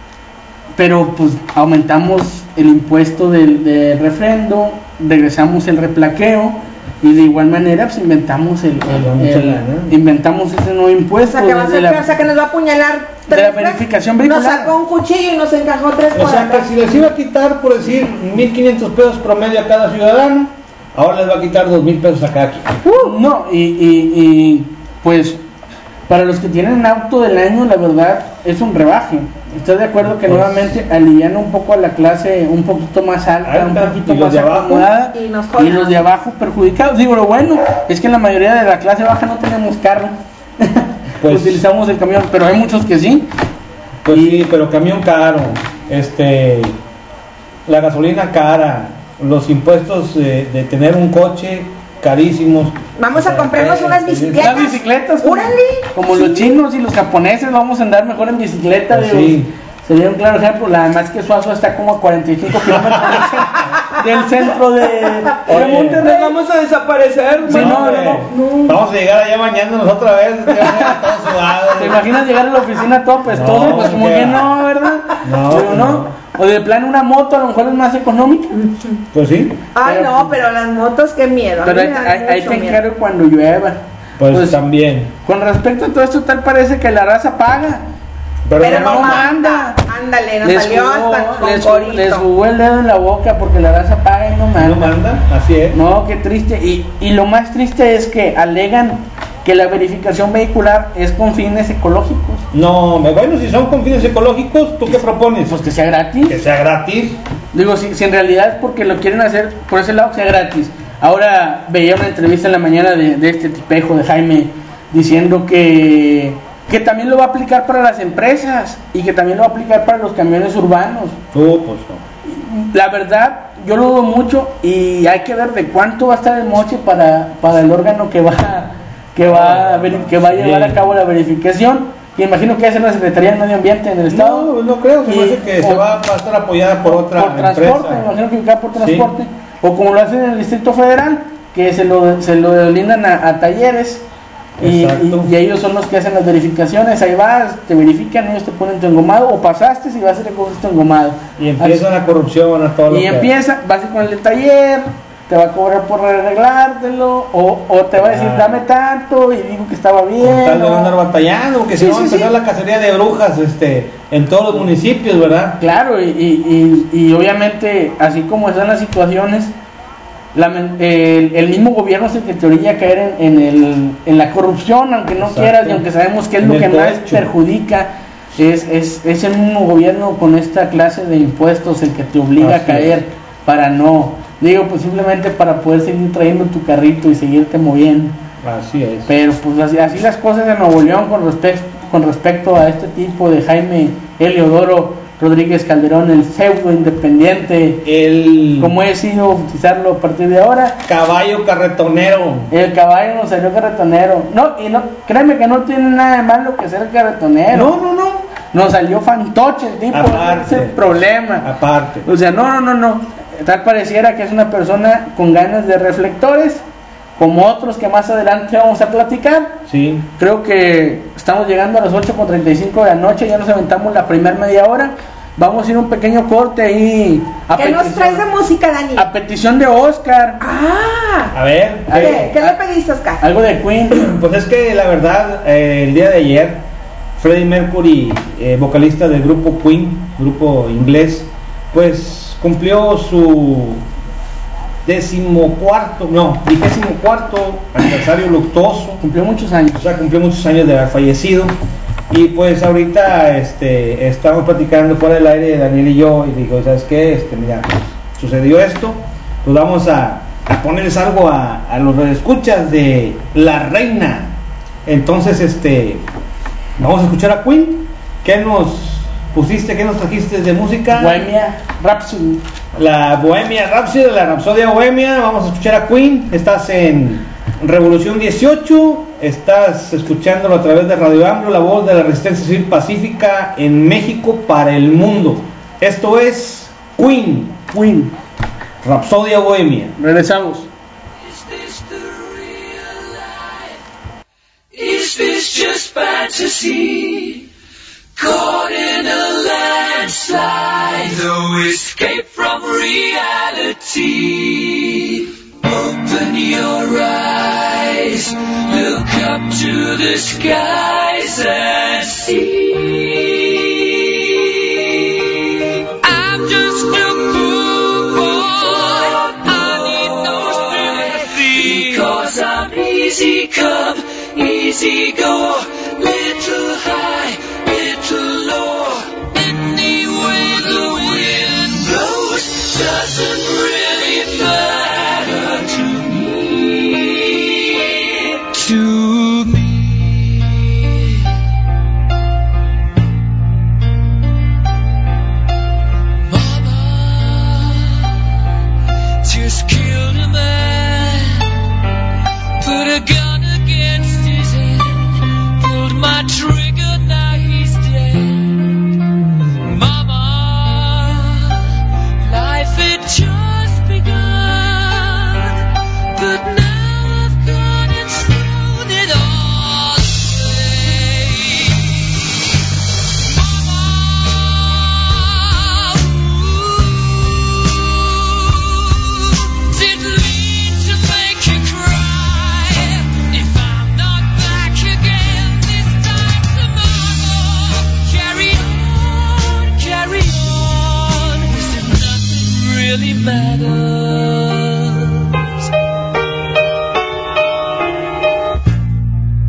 pero pues aumentamos el impuesto del, del refrendo, regresamos el replaqueo y de igual manera pues inventamos el, el, el, el inventamos ese nuevo impuesto. O sea, que, va a ser, la, o sea, que nos va a apuñalar de la verificación vehicular. Nos sacó un cuchillo y nos encajó tres o sea, que si les iba a quitar, por decir, mil quinientos pesos promedio a cada ciudadano, ahora les va a quitar dos mil pesos a cada quien. Uh, no, y, y, y pues para los que tienen auto del año, la verdad es un rebaje. ¿Estás de acuerdo que pues, nuevamente aliviana un poco a la clase un poquito más alta, alta un poquito más acomodada, y, nos y los de abajo perjudicados? Digo, lo bueno es que la mayoría de la clase baja no tenemos carro, pues, utilizamos el camión, pero hay muchos que sí. Pues y, sí, pero camión caro, este, la gasolina cara, los impuestos de, de tener un coche carísimos. Vamos a comprarnos unas bicicletas. Las bicicletas, como, como sí. los chinos y los japoneses, vamos a andar mejor en bicicleta. Pues sí. Sería un claro ejemplo. Además que Suazo está como a cuarenta y cinco kilómetros del centro de, de Monterrey. Vamos a desaparecer. Sí, no, no, no, no. Vamos a llegar allá bañándonos otra vez. ¿Te imaginas llegar a la oficina todo pestoso? No, pues como que no, ¿verdad? No, pero no. no. O de plano una moto a lo mejor es más económica. Pues sí. Ay, pero, no, pero las motos, qué miedo. Pero ahí, ahí, ahí te encargo cuando llueva. Pues, pues también. Con respecto a todo esto, tal parece que la raza paga. Pero, pero no, no manda. Ándale, nos les salió jugó, hasta les, con les jugó el dedo en la boca porque la raza paga y no manda. No manda, así es. No, qué triste. Y, y lo más triste es que alegan que la verificación vehicular es con fines ecológicos. No, bueno, si son con fines ecológicos, ¿tú qué propones? Pues que sea gratis. Que sea gratis. Digo, si, si en realidad es porque lo quieren hacer por ese lado, que sea gratis. Ahora veía una entrevista en la mañana de, de este tipejo de Jaime diciendo que, que también lo va a aplicar para las empresas y que también lo va a aplicar para los camiones urbanos. Tú, pues no. La verdad, yo lo dudo mucho y hay que ver de cuánto va a estar el moche para, para el órgano que va que va a, ver, que va a llevar a cabo la verificación. Y imagino que hace la Secretaría del Medio Ambiente en el estado. No, no creo, se me hace que o, se va a estar apoyada por otra por transporte, empresa. Imagino que va por transporte. Sí. O como lo hacen en el Distrito Federal, que se lo, se lo lindan a, a talleres. Y, y, y ellos son los que hacen las verificaciones. Ahí vas, te verifican, ellos te ponen tu engomado, o pasaste si vas a recoger tu engomado. Y empieza la corrupción a todo. Y lo empieza, vas con el del taller, te va a cobrar por arreglártelo, o, o te va a decir, dame tanto, y digo que estaba bien. Tal de o... andar batallando, porque sí, si no, sí, empezar sí. la cacería de brujas este, en todos los municipios, ¿verdad? Claro, y, y, y, y obviamente, así como están las situaciones, la, el, el mismo gobierno es el que te orilla a caer en, en, el, en la corrupción, aunque no Exacto. quieras, y aunque sabemos que es en lo que más perjudica, es, es, es el mismo gobierno con esta clase de impuestos el que te obliga así a caer es. para no... Digo, pues simplemente para poder seguir trayendo tu carrito y seguirte moviendo. Así es. Pero pues así, así las cosas en Nuevo León con respecto, con respecto a este tipo de Jaime Heliodoro Rodríguez Calderón, el pseudo independiente, el... como he sido bautizarlo a partir de ahora. Caballo carretonero. El caballo nos salió carretonero. No, y no, créeme que no tiene nada de malo que ser carretonero. No, no, no. Nos salió fantoche el tipo, aparte, ese es el problema. Aparte. O sea, no, no, no, no. Tal pareciera que es una persona con ganas de reflectores, como otros que más adelante vamos a platicar. Sí. Creo que estamos llegando a las ocho con treinta y cinco de la noche, ya nos aventamos la primera media hora. Vamos a ir a un pequeño corte ahí. A ¿Qué nos traes de música, Dani? A petición de Oscar. Ah. A ver. ¿Qué, ¿Qué, ¿qué le pediste, Oscar? Algo de Queen. Pues es que la verdad, eh, el día de ayer, Freddie Mercury, eh, vocalista del grupo Queen, grupo inglés, pues cumplió su decimocuarto, no, vigésimo cuarto aniversario luctuoso. Cumplió muchos años. O sea, cumplió muchos años de haber fallecido. Y pues ahorita este, estamos platicando fuera del aire, Daniel y yo, y digo, ¿sabes qué? Este, mira, pues, sucedió esto, pues vamos a, a ponerles algo a, a los escuchas de La Reina. Entonces, este, vamos a escuchar a Queen. ¿Qué nos pusiste, qué nos trajiste de música? Bohemia Rhapsody. La Bohemia Rhapsody, la Rapsodia Bohemia. Vamos a escuchar a Queen. Estás en Revolución dieciocho, estás escuchándolo a través de Radio AMLO, la voz de la resistencia civil pacífica en México para el mundo. Esto es Queen, Queen, Rapsodia Bohemia. Regresamos. Is this just fantasy? Caught in a landslide, no escape from reality. Open your eyes, look up to the skies and see. I'm just a poor boy, I need no sympathy, because I'm easy come, easy go, little high, little low. Any way the wind blows doesn't really matter to me, to me. Mama just killed a man, put a gun against his head, pulled my trigger, now he's dead. Mama, life had just begun, but now I've gone and thrown it all away. Mama, ooh, didn't mean to make you cry. If I'm not back again this time tomorrow, carry on, carry on, as if nothing really matters.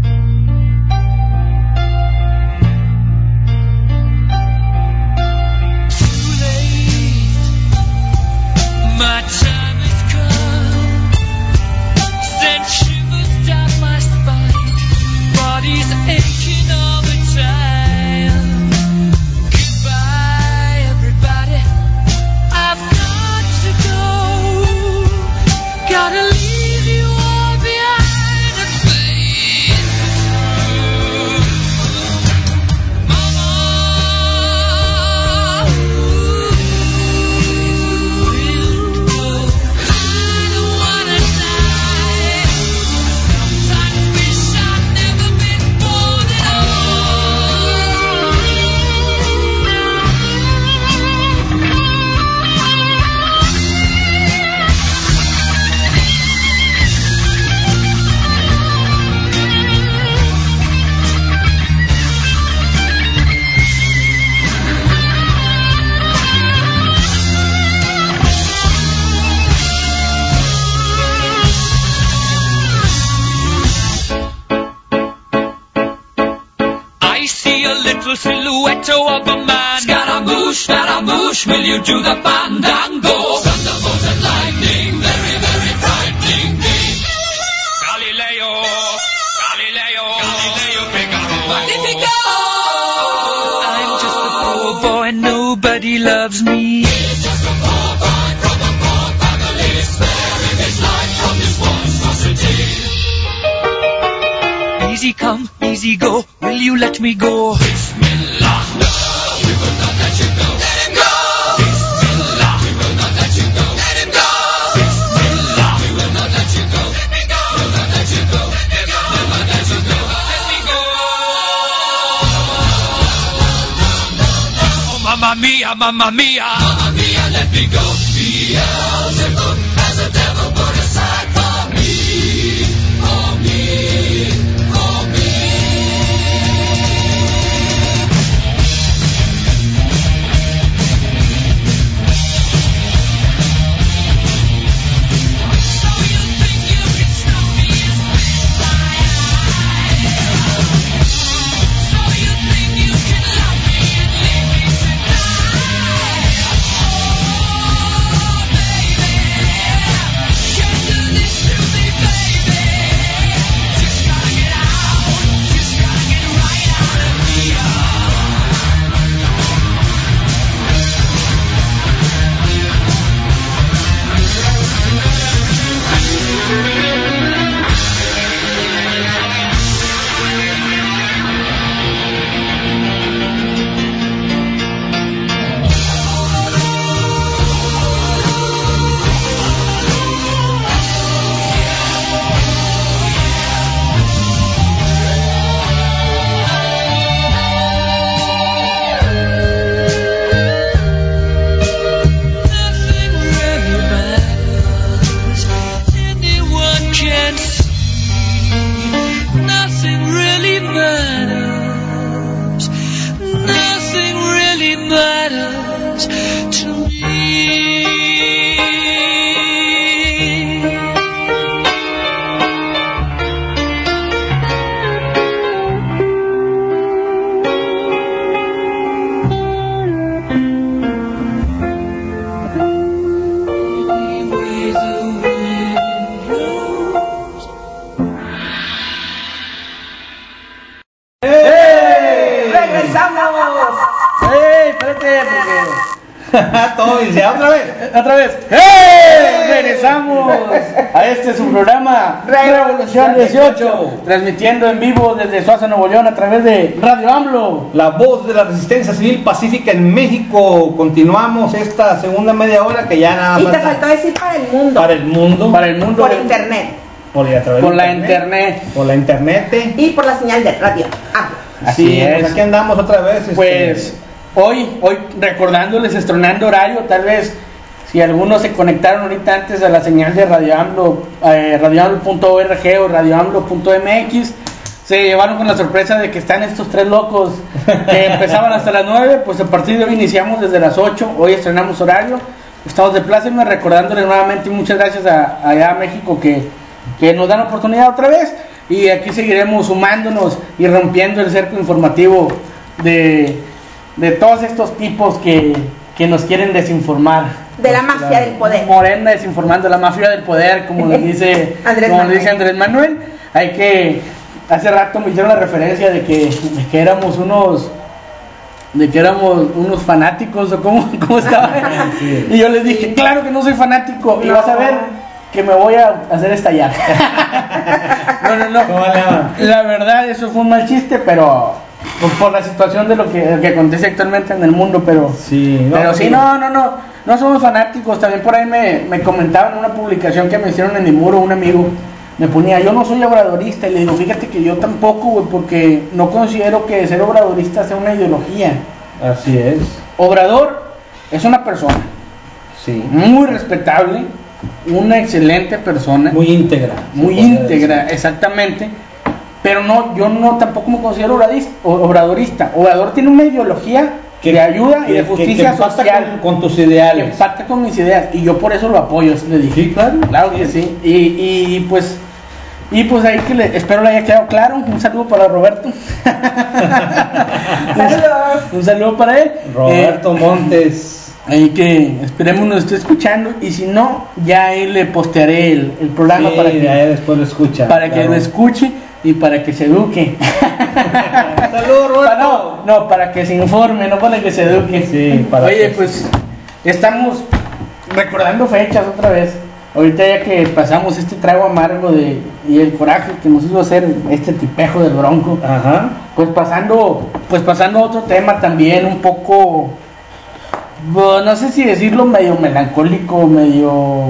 little silhouette of a man. Scaramouche, Scaramouche, will you do the fandango? Thunderbolt and lightning, very, very frightening me. Galileo, Galileo, Galileo Figaro. Magnifico! I'm just a poor boy, nobody loves me. He's just a poor boy from a poor family, sparing his life from this monstrosity. Easy come, easy go, will you let me go? Bismillah, no, we will not let you go. Let him go! Bismillah, we will not let you go. Let him go! Bismillah, we will not let you go. Let me go! We will not let you go. Let me go! We will not let you go. Let me go! Oh, mamma mia, mamma mia, mamma mia, let me go. Beelzebub has a devil put aside for me, for me. Todo dice, otra vez, otra vez. ¡Hey! Regresamos a este su programa Revolución dieciocho, transmitiendo en vivo desde Suaza, Nuevo León, a través de Radio AMLO, la voz de la resistencia civil pacífica en México. Continuamos esta segunda media hora que ya nada más. Y te faltó decir para el mundo. Para el mundo. Para el mundo. Por internet. Por, a través por de la internet, internet. Por la internet. Y por la señal de radio AMLO. Así sí, es. Pues aquí andamos otra vez. Pues. Este... Hoy, hoy recordándoles, estrenando horario, tal vez si algunos se conectaron ahorita antes a la señal de Radio AMLO, eh, radio amlo punto org o radio amlo punto m x, se llevaron con la sorpresa de que están estos tres locos que empezaban hasta las nueve, pues a partir de hoy iniciamos desde las ocho, hoy estrenamos horario, estamos de pláceme, recordándoles nuevamente y muchas gracias a, allá a México que, que nos dan oportunidad otra vez, y aquí seguiremos sumándonos y rompiendo el cerco informativo de... de todos estos tipos que, que nos quieren desinformar. De la mafia la, del poder. Morena desinformando, la mafia del poder, como le dice Andrés, como dice Andrés Manuel. Hay que, hace rato me hicieron la referencia de que, de que éramos unos, de que éramos unos fanáticos, o cómo, cómo estaba. Sí. Y yo les dije, claro que no soy fanático, no. Y vas a ver que me voy a hacer estallar. No, no, no. La verdad, eso fue un mal chiste, pero... por la situación de lo que, lo que acontece actualmente en el mundo, pero sí, no, pero sí, no, no, no, no somos fanáticos. También por ahí me, me comentaban en una publicación que me hicieron en mi muro, un amigo me ponía, yo no soy obradorista, y le digo, fíjate que yo tampoco, güey, porque no considero que ser obradorista sea una ideología. Así es. Obrador es una persona, sí, muy respetable, una excelente persona, muy íntegra, muy íntegra, decir. Exactamente. Pero no, yo no tampoco me considero obradorista. Obrador tiene una ideología que, de ayuda que, y de justicia que, que social con, con tus ideales. Que empata con mis ideas, y yo por eso lo apoyo, le dije. Sí, claro. Claro que sí. Y, y pues Y pues ahí que le, espero le haya quedado claro. Un saludo para Roberto. Saludos. Un saludo para él. Roberto Eh, Montes. Ahí que esperemos nos esté escuchando. Y si no, ya ahí le postearé el, el programa Sí, para que, ahí después lo escucha. para que claro. lo escuche y para que se eduque. Saludos, Roberto. Pa- no, no, para que se informe, no para que se eduque. Sí, para Oye, que- pues estamos recordando fechas otra vez. Ahorita ya que pasamos este trago amargo de y el coraje que nos hizo hacer este tipejo del Bronco, Ajá. pues pasando, pues pasando a otro tema también un poco, bueno, no sé si decirlo medio melancólico, medio,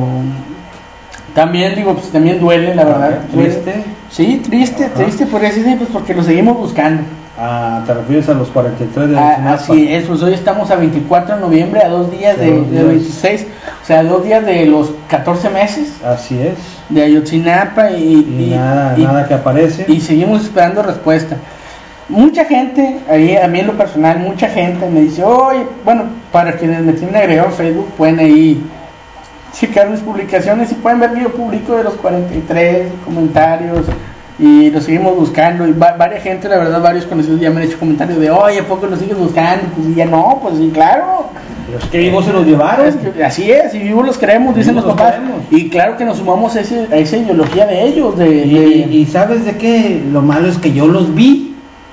también digo, pues también duele, la verdad. ¿Triste? Sí, triste, Ajá. triste, por así decirlo, pues porque lo seguimos buscando. Ah, ¿te refieres a los cuarenta y tres de Ah, Ayotzinapa? así es, pues hoy estamos a veinticuatro de noviembre, a dos días Sí, de, dos de días. veintiséis, o sea, dos días de los catorce meses Así es. de Ayotzinapa y, Y, y- nada, y- nada que aparece. y seguimos esperando respuesta. Mucha gente, ahí a mí en lo personal, mucha gente me dice, oye, bueno, para quienes me tienen agregado en Facebook, pueden ahí checar mis publicaciones y pueden ver que yo publico de los cuarenta y tres comentarios y lo seguimos buscando. Y va, varias gente, la verdad, varios conocidos ya me han hecho comentarios de, oye, ¿a poco lo sigues buscando? Pues y ya no, pues sí, claro. Los que vivos se los llevaron. Es que así es, y vivos los queremos, dicen los Vivos los papás. queremos. Y claro que nos sumamos a, ese, a esa ideología de ellos, de, Y, de- y sabes de qué, lo malo es que yo los vi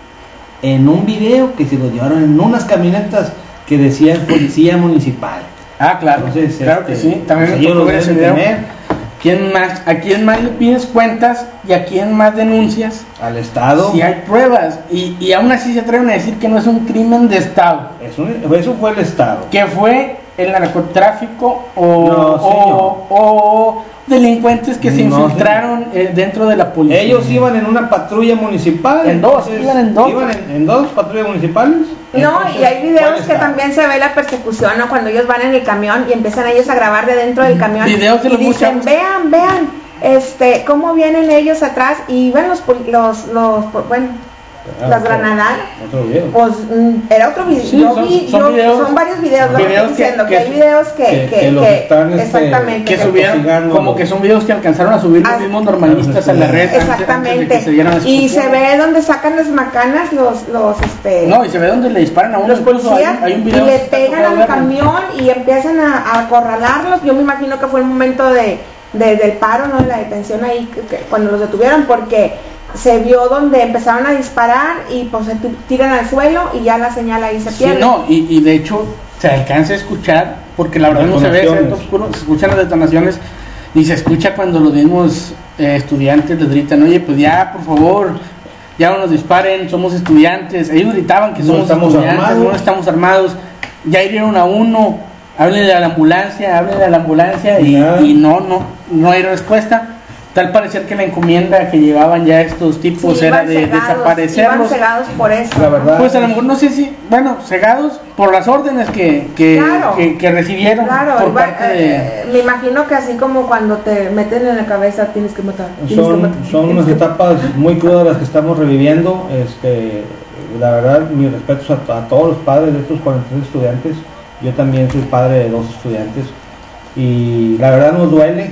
en un video que se los llevaron en unas camionetas que decían policía municipal. Ah, claro, Entonces, claro que este, sí, también pues me ellos tocó lo ver ese deben video. tener. ¿Quién más, ¿A quién más le pides cuentas y a quién más denuncias Al Estado. si hay pruebas? Y, y aún así se atreven a decir que no es un crimen de Estado, Eso, eso fue el Estado. que fue el narcotráfico o, No, o, o delincuentes que se No, infiltraron eh, dentro de la policía. Ellos iban en una patrulla municipal. En dos, iban en dos. Iban en, en dos patrullas municipales. No, Entonces, y hay videos ¿cuál que Estado? también se ve la persecución, ¿no? Cuando ellos van en el camión y empiezan ellos a grabar de dentro del camión Videos de y los dicen, muchachos. vean, vean, este, cómo vienen ellos atrás y ven los, pol- los, los, po- bueno, Ah, las otro- granadas. Otro video. Pues mm, era otro video, Sí, yo son- vi- son yo- videos- son varios videos, lo que videos estoy que- diciendo, que, que- hay videos que, que- que, que los que- están, este, exactamente, que que- subieron, tosigando. como que son videos que alcanzaron a subir los Ah, mismos normalistas a la red antes- antes de exactamente, que se dieran las y se explosiones. ve donde sacan las macanas los, los, este, No, y se ve donde le disparan a uno. los incluso policías hay, hay un y video le que está pegan tocado al verlo. camión y empiezan a, a acorralarlos. Yo me imagino que fue el momento de, de- del paro, ¿no? De la detención ahí, que- que cuando los detuvieron, porque se vio donde empezaron a disparar y pues se t- tiran al suelo y ya la señal ahí se Sí, pierde. no, y, y de hecho se alcanza a escuchar, porque la verdad no se ve, se ve todo oscuro, se escuchan las detonaciones y se escucha cuando los mismos eh, estudiantes les gritan, oye, pues ya, por favor, ya no nos disparen, somos estudiantes. Ellos gritaban que No somos estamos estudiantes, armados. no estamos armados, ya hirieron a uno, háblenle a la ambulancia, háblenle a la ambulancia y, Nada. y no, no, no hay respuesta. Tal parecer que la encomienda que llevaban ya estos tipos Sí, era iban de cegados, iban desaparecerlos. cegados por eso. La verdad. Pues a lo mejor no sé si, bueno, cegados por las órdenes que, que, Claro. que, que recibieron Claro, por iba- parte de... eh, me imagino que así como cuando te meten en la cabeza tienes que matar. tienes que Son, matar, son tienes unas que- etapas muy crudas las que estamos reviviendo. Este, la verdad, mis respetos a, a todos los padres de estos cuarenta y tres estudiantes. Yo también soy padre de dos estudiantes y la verdad nos duele,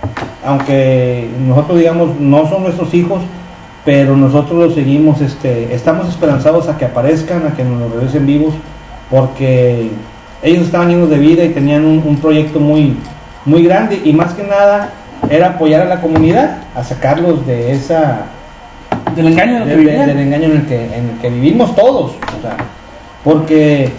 aunque nosotros digamos no son nuestros hijos, pero nosotros los seguimos, este, estamos esperanzados a que aparezcan, a que nos los regresen vivos, porque ellos estaban llenos de vida y tenían un, un proyecto muy, muy grande y más que nada era apoyar a la comunidad, a sacarlos de esa del engaño en el que de- de- vivían. del engaño en el que, en el que vivimos todos, o sea, porque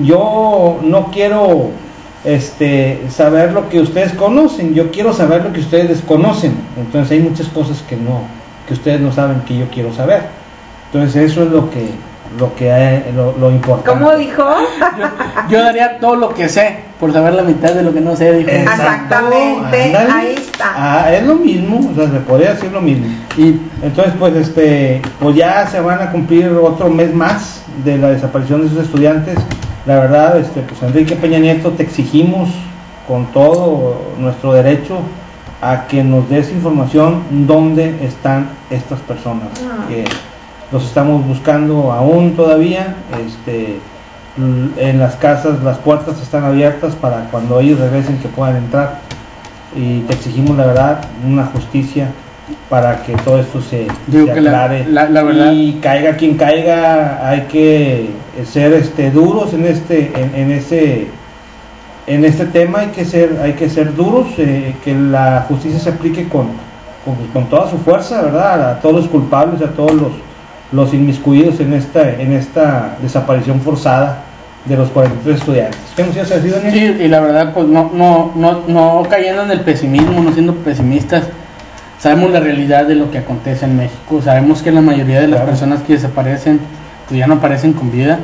yo no quiero este saber lo que ustedes conocen, yo quiero saber lo que ustedes desconocen. Entonces hay muchas cosas que no, que ustedes no saben que yo quiero saber. Entonces eso es lo que lo que hay- lo, lo importante. ¿Cómo dijo? Yo, yo daría todo lo que sé por saber la mitad de lo que no sé, dijo. Exacto, Exactamente, ándale. ahí está. Ah, es lo mismo, o sea, se podría decir lo mismo. Y Entonces, pues, este, pues ya se van a cumplir otro mes más de la desaparición de esos estudiantes. La verdad, este, pues Enrique Peña Nieto, te exigimos con todo nuestro derecho a que nos des información dónde están estas personas, Ah. que los estamos buscando aún todavía. Este, l- en las casas las puertas están abiertas para cuando ellos regresen que puedan entrar y te exigimos la verdad una justicia para que todo esto se, Digo se que la- aclare. la- la verdad- y caiga quien caiga, hay que ser este duros en este en, en ese en este tema, hay que ser hay que ser duros, eh, que la justicia se aplique con, con con toda su fuerza, ¿verdad? A todos los culpables, a todos los los inmiscuidos en esta en esta desaparición forzada de los cuarenta y tres estudiantes. ¿Qué nos ibas a decir, Daniel? Sí, y la verdad, pues no, no, no, no cayendo en el pesimismo, no siendo pesimistas, sabemos la realidad de lo que acontece en México, sabemos que la mayoría de las Claro. personas que desaparecen, pues ya no aparecen con vida,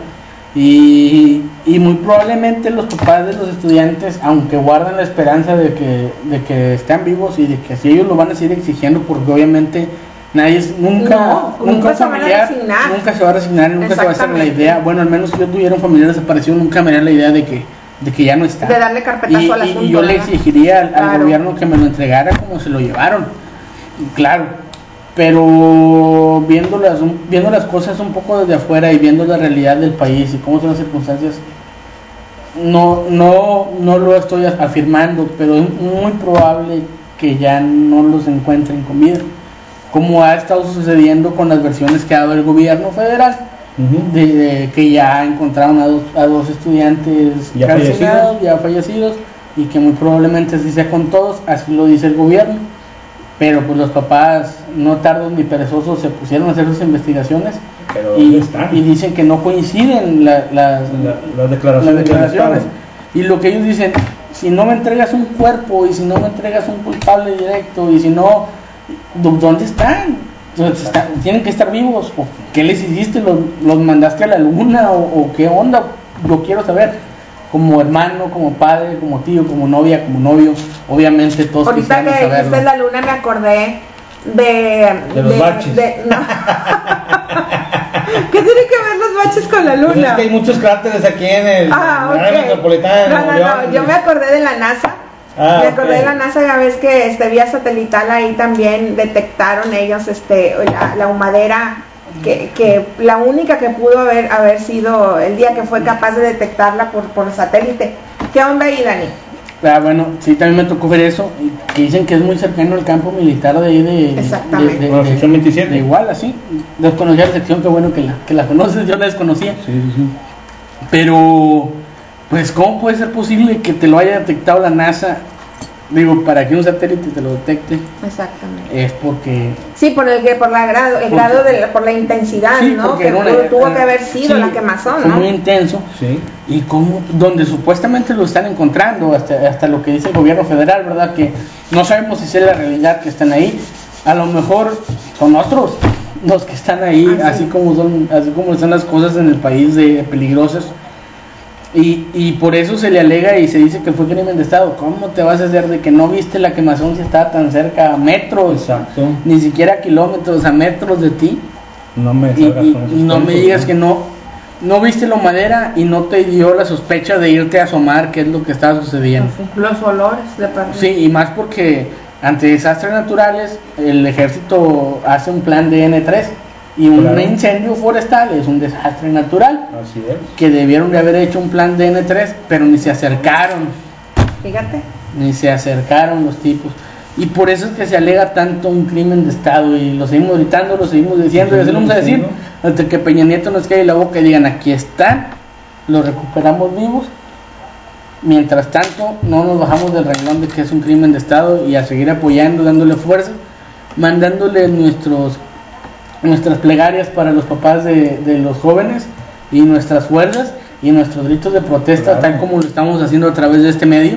y, y muy probablemente los papás de los estudiantes, aunque guardan la esperanza de que, de que estén vivos y de que si ellos lo van a seguir exigiendo, porque obviamente nadie es, nunca, No, nunca nunca un se van a familiar, resignar. nunca se va a resignar, nunca se va a hacer la Exactamente. idea, bueno, al menos si yo tuviera un familiar desaparecido, nunca me haría la idea de que, de que ya no está. De darle carpetazo y, al y- asunto, y yo le ¿verdad? exigiría al, al Claro. gobierno que me lo entregara como se lo llevaron, claro, pero viendo las, un- viendo las cosas un poco desde afuera y viendo la realidad del país y cómo son las circunstancias, no, no, no lo estoy afirmando, pero es muy probable que ya no los encuentren con vida, como ha estado sucediendo con las versiones que ha dado el gobierno federal, Ujú. de, de que ya encontraron a dos, a dos estudiantes Ya calcinados, fallecidos. ya fallecidos, y que muy probablemente así sea con todos, así lo dice el gobierno, pero pues los papás no tardos ni perezosos se pusieron a hacer sus investigaciones Pero y, ¿dónde están? y dicen que no coinciden la- las, La- las declaraciones, las declaraciones. del Estado. Y lo que ellos dicen, si no me entregas un cuerpo y si no me entregas un culpable directo y si no, ¿dó- ¿dónde están? Entonces, está- tienen que estar vivos. ¿O qué les hiciste? ¿Los, los mandaste a la luna? ¿O, o qué onda? Yo quiero saber. Como hermano, como padre, como tío, como novia, como novio, obviamente todos Ahorita quisiéramos que dijiste saberlo. la luna me acordé de... De los baches. de- no. ¿Qué tiene que ver los baches con la Pues es luna? que hay muchos cráteres aquí en el Ah, en el área ok. metropolitana de No, Nuevo no, León. no, yo me acordé de la NASA. Ah, me acordé ok. de la NASA, ya ves que este, vía satelital ahí también detectaron ellos este, la, la humadera, que, que la única que pudo haber, haber sido el día que fue capaz de detectarla por, por satélite. ¿Qué onda ahí, Dani? Ah, bueno, sí, también me tocó ver eso, y que dicen que es muy cercano al campo militar de ahí de... Exactamente. de, de- Bueno, de- sección veintisiete. de igual, así. Desconocía la sección, qué bueno que la, que la conoces, yo la desconocía. Sí, sí, sí. Pero, pues, ¿cómo puede ser posible que te lo haya detectado la NASA? Digo, para que un satélite te lo detecte, Exactamente. es porque... Sí, por el que por la grado, el Porque- grado de la, por la intensidad, sí, ¿no? porque Que era una- tuvo, tuvo que era- haber sido sí, la quemazón, fue ¿no? muy intenso. Sí. Y cómo, donde supuestamente lo están encontrando, hasta, hasta lo que dice el gobierno federal, ¿verdad? Que no sabemos si es la realidad que están ahí. A lo mejor son otros los que están ahí, Ah, así sí. como son, así como están las cosas en el país de peligrosas. Y, y por eso se le alega y se dice que fue crimen de Estado. ¿Cómo te vas a hacer de que no viste la quemazón si estaba tan cerca, a metros, Exacto. ni siquiera a kilómetros, a metros de ti? No me Y, salgas y- con esos y no me cuentos, digas ¿no? que no no viste la madera y no te dio la sospecha de irte a asomar qué es lo que estaba sucediendo. Los olores de parte. Sí, y más porque ante desastres naturales el ejército hace un plan de N tres y un Claro. incendio forestal es un desastre natural, Así es. que debieron de haber hecho un plan de N tres, pero ni se acercaron, Fíjate. ni se acercaron los tipos. Y por eso es que se alega tanto un crimen de Estado y lo seguimos gritando, lo seguimos diciendo y así lo vamos a decir Sí, hasta que Peña Nieto nos calle la boca y digan aquí están, los recuperamos vivos. Mientras tanto no nos bajamos del renglón de que es un crimen de Estado y a seguir apoyando, dándole fuerza, mandándole nuestros nuestras plegarias para los papás de, de los jóvenes y nuestras fuerzas y nuestros gritos de protesta, Claro. tal como lo estamos haciendo a través de este medio.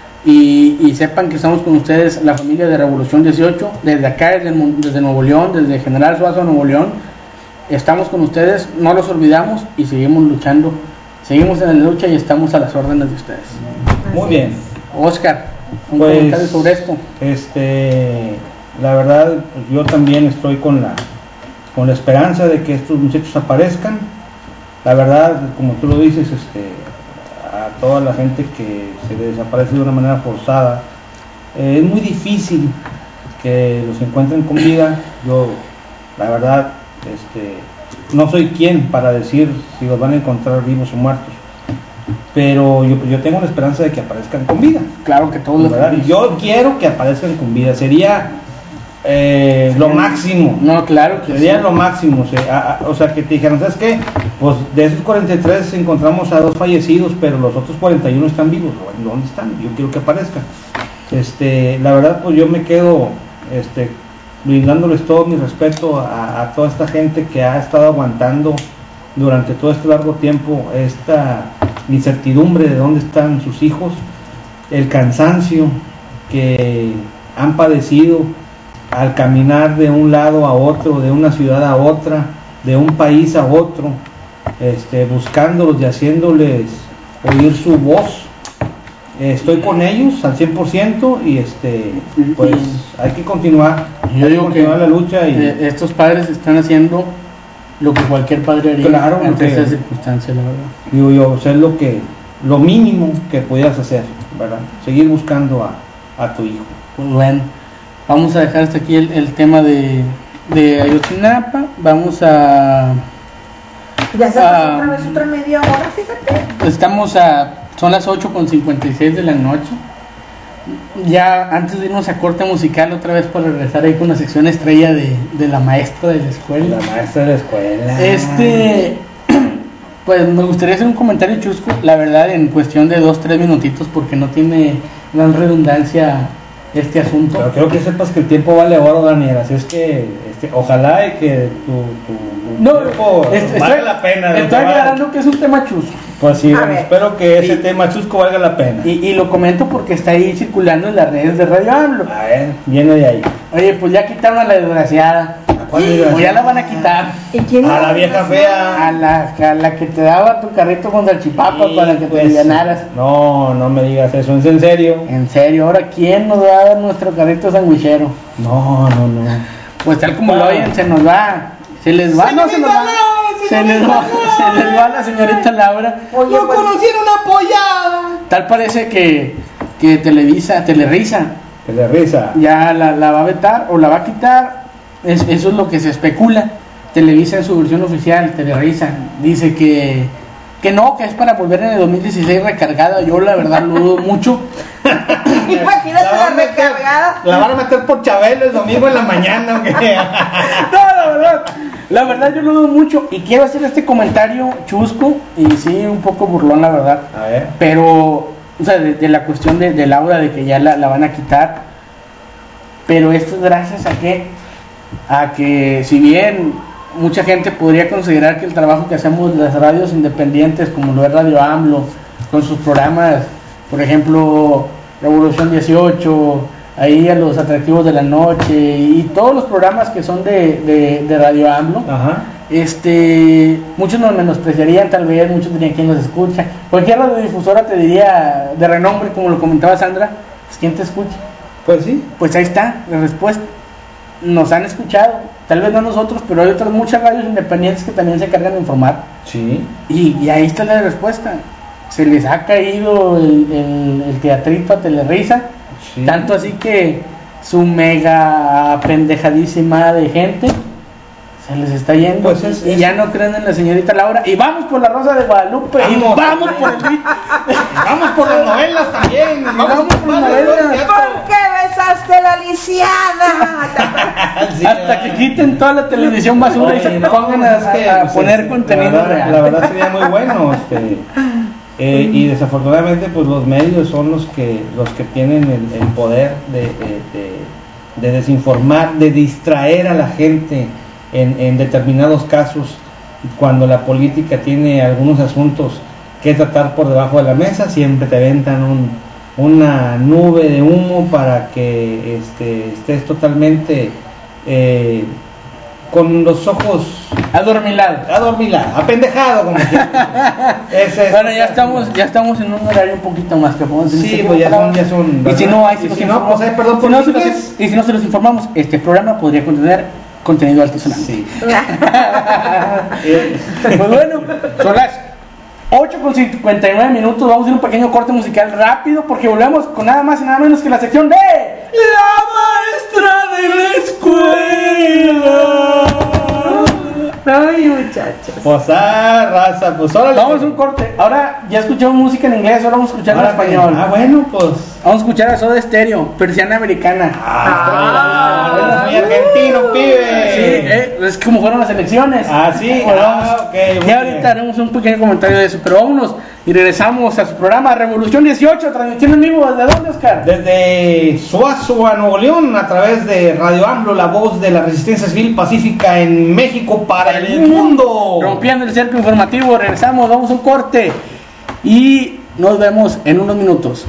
Y, y sepan que estamos con ustedes, la familia de Revolución dieciocho, desde acá, desde, Mon- desde Nuevo León, desde General Suazo, Nuevo León. Estamos con ustedes, no los olvidamos y seguimos luchando, seguimos en la lucha y estamos a las órdenes de ustedes. Muy bien. Oscar, un Pues, comentario sobre esto. Este, la verdad, pues, yo también estoy con la, con la esperanza de que estos muchachos aparezcan. La verdad, como tú lo dices, este, a toda la gente que se desaparece de una manera forzada, eh, es muy difícil que los encuentren con vida. Yo, la verdad, este, no soy quien para decir si los van a encontrar vivos o muertos, pero yo, yo tengo la esperanza de que aparezcan con vida. Claro que todos los ¿Verdad? Yo quiero que aparezcan con vida. Sería eh, lo máximo. No, claro que Sería sí. lo máximo. O sea, a- a- o sea, que te dijeran, ¿sabes qué? Pues de esos cuarenta y tres encontramos a dos fallecidos, pero los otros cuarenta y uno están vivos. Bueno, ¿dónde están? Yo quiero que aparezcan. Este, la verdad, pues yo me quedo este, brindándoles todo mi respeto a, a toda esta gente que ha estado aguantando durante todo este largo tiempo esta incertidumbre de dónde están sus hijos, el cansancio que han padecido al caminar de un lado a otro, de una ciudad a otra, de un país a otro, este, buscándolos y haciéndoles oír su voz. Eh, estoy con ellos al cien por ciento y este, pues hay que continuar, Yo hay digo que continuar que la lucha y eh, estos padres están haciendo lo que cualquier padre haría Claro, ante porque- estas circunstancias, la verdad. digo yo, o sea, es lo que, lo mínimo que pudieras hacer, ¿verdad? Seguir buscando a, a tu hijo. Pues bueno, vamos a dejar hasta aquí el, el tema de, de Ayotzinapa. Vamos a... Ya se Ah. pasó otra vez otra media hora, fíjate. Estamos a... Son las ocho con cincuenta y seis de la noche. Ya antes de irnos a corte musical, otra vez para regresar ahí con la sección estrella de, de la maestra de la escuela. La maestra de la escuela. Este, pues me gustaría hacer un comentario chusco, la verdad, en cuestión de dos, tres minutitos, porque no tiene gran redundancia este asunto. Pero quiero que sepas que el tiempo vale oro, Daniel, así es que este, ojalá y que tu, tu No, tiempo es- valga estoy, la pena. de lo estoy que vale. aclarando que es un tema chusco. Pues sí, A bueno, ver. espero que ese Y- tema chusco valga la pena. Y, y lo comento porque está ahí circulando en las redes de Radio AMLO. A ver, viene de ahí. Oye, pues ya quitaron a la desgraciada. cuál O desgraciada? ya la van a quitar. ¿Y quién A es la vieja fea. A la, a la que te daba tu carrito con salchipapa Sí, para que pues, te alivianaras. No, no me digas eso, ¿es en serio? En serio, ahora ¿quién nos va a dar nuestro carrito sandwichero? No, no, no. Pues tal como Ah. lo oyen, se nos va. Se les va, no se nos va. Se les va, se les va a la señorita Laura. Oye, pues, apoyada. Tal parece que, que Televisa, Telerisa, Que de risa. ya la, la va a vetar o la va a quitar. Es- eso es lo que se especula. Televisa en su versión oficial, Telerisa, dice que, que no, que es para volver en el dos mil dieciséis recargada. Yo la verdad lo dudo mucho. imagínate la van a meter- recargada. La van a meter por Chabelo el domingo en la mañana, ¿o qué? No, la verdad, la verdad yo lo dudo mucho y quiero hacer este comentario chusco y sí, un poco burlón la verdad, A ver. pero, o sea, de, de la cuestión de, de Laura, de que ya la, la van a quitar, pero esto es gracias a que, a que si bien mucha gente podría considerar que el trabajo que hacemos las radios independientes, como lo es Radio AMLO, con sus programas, por ejemplo, Revolución dieciocho, ahí a los atractivos de la noche y todos los programas que son de, de, de Radio AMLO, Ajá. este, muchos nos menospreciarían tal vez, muchos dirían quién nos escucha, cualquier radiodifusora te diría de renombre, como lo comentaba Sandra, pues quién te escucha, Pues sí. pues ahí está la respuesta, nos han escuchado, tal vez no nosotros, pero hay otras muchas radios independientes que también se cargan de informar, Sí. y, y ahí está la respuesta, se les ha caído el, el, el teatrito a Telerisa, Sí. tanto así que su mega pendejadísima de gente se les está yendo, Pues es- y es- ya no creen en la señorita Laura, y vamos por la Rosa de Guadalupe, y Vamos. vamos por el Vamos por las novelas también. Vamos por las vale, novelas. cierto. ¿Por qué besaste la lisiada? Sí, hasta que quiten toda la televisión basura y Oye, se no, pongan pues a, es que, a pues, poner es- contenido la verdad, real. la verdad sería muy bueno, este, eh, y desafortunadamente pues los medios son los que los que tienen el, el poder de, de, de- de desinformar, de distraer a la gente en, en determinados casos, cuando la política tiene algunos asuntos que tratar por debajo de la mesa, siempre te aventan un, una nube de humo para que este, estés totalmente eh, con los ojos Adormilado. adormilado, apendejado, como quieras. Es esto. Bueno, ya estamos, ya estamos en un horario un poquito más que podemos Sí, pues ya son, ya son. Y si no, hay y si no, pues hay perdón si por no, el se los- inglés. y si no se los informamos, este programa podría contener contenido altisonante. Sí. Eh, Pues bueno, son las ocho con cincuenta y nueve minutos. Vamos a hacer un pequeño corte musical rápido porque volvemos con nada más y nada menos que la sección de La Maestra de la Escuela. Ay, muchachos. Pues ah, raza, pues órale. Vamos a un corte. Ahora ya escuchamos música en inglés, ahora vamos a escuchar en Ahora, español. Ah, bueno, pues Vamos a escuchar a Soda Stereo, Persiana Americana. Ah, muy argentino, pibe. Sí, eh, es como fueron las elecciones. Ah, sí. Bueno, Ah, ok, muy ya ahorita bien. haremos un pequeño comentario de eso, pero vámonos y regresamos a su programa Revolución dieciocho, transmitiendo en vivo. ¿Desde dónde, Oscar? Desde Suazua, Nuevo León, a través de Radio AMLO, la voz de la resistencia civil pacífica en México para el mundo. Rompiendo el cerco informativo, regresamos, vamos a un corte y nos vemos en unos minutos.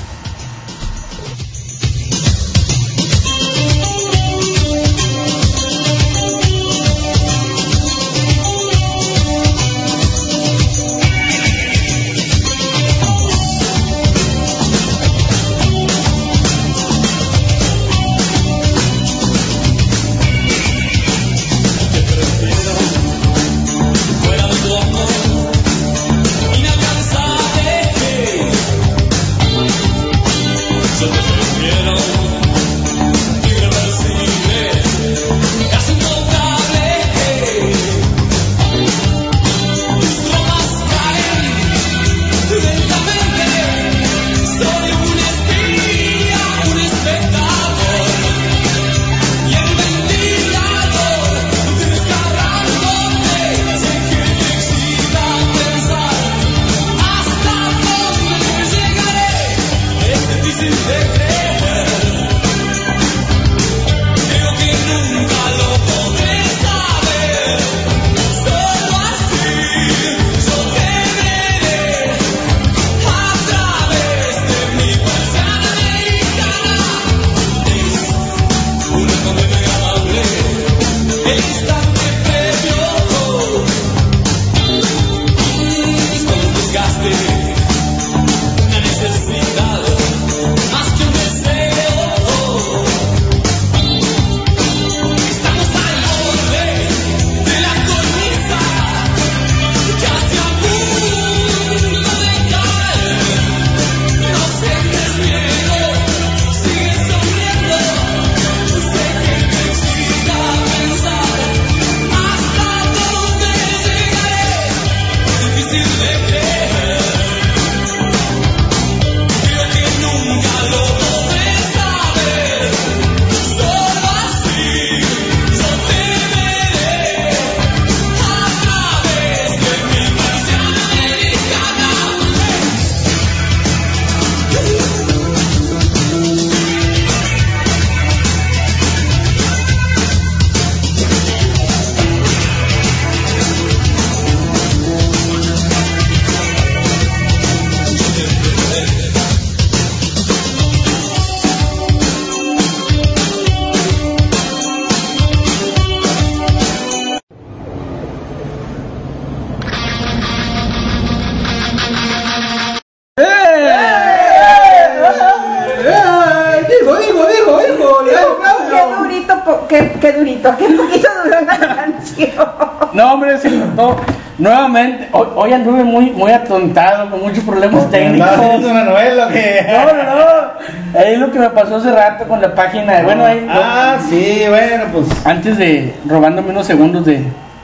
Qué, qué durito, qué poquito duró la canción. No, hombre, se notó. Nuevamente, hoy, hoy anduve muy, muy atontado, con muchos problemas técnicos. ¿Es una novela o qué? No, no, no. Es lo que me pasó hace rato con la página. Bueno, ahí. Ah, sí, bueno, pues. Antes de, robándome unos segundos de,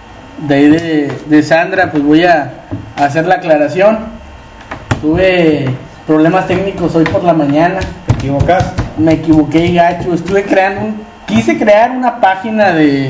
de ahí de, de Sandra, pues voy a hacer la aclaración. Tuve problemas técnicos hoy por la mañana. ¿Te equivocaste? Me equivoqué, gacho. Estuve creando un. Quise crear una página de,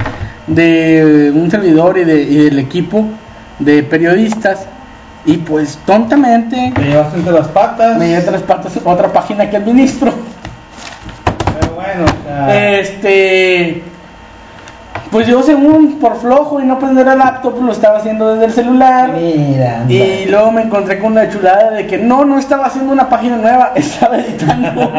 de un servidor y, de, y del equipo de periodistas y pues tontamente Te llevaste entre las patas. me llevé entre las patas otra página que administro. Pero bueno, o sea, Este, pues yo según por flojo y no prender el laptop lo estaba haciendo desde el celular. mira, anda. Y luego me encontré con una chulada de que no, no estaba haciendo una página nueva, estaba editando.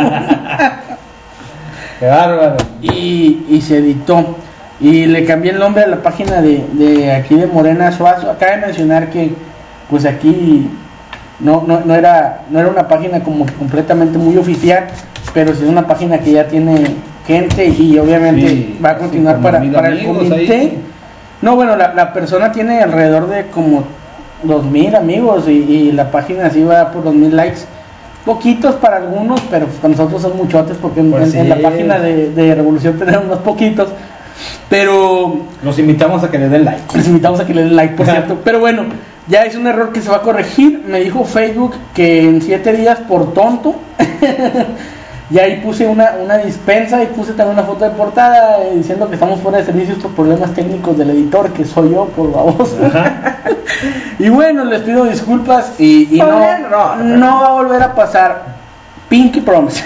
Qué bárbaro. Y, y se editó y le cambié el nombre a la página de, de aquí de Morena Suazo. Acaba de mencionar que pues aquí no, no, no era no era una página como que completamente muy oficial, pero sí es una página que ya tiene gente y obviamente Sí, va a continuar sí, para, mil para el amigos comité. ahí. No, bueno, la, la persona tiene alrededor de como dos mil amigos y, y la página así va por dos mil likes. Poquitos para algunos, pero para nosotros son muchotes porque en, Pues en- en la sí. página de, de Revolución tenemos unos poquitos. Pero los invitamos a que le den like. Les invitamos a que le den like, por cierto. Pero bueno, ya es un error que se va a corregir. Me dijo Facebook que en siete días por tonto. Y ahí puse una, una dispensa y puse también una foto de portada eh, diciendo que estamos fuera de servicios por problemas técnicos del editor, que soy yo, por baboso. Y bueno, les pido disculpas y, y no, error. no va a volver a pasar. Pinky Promise.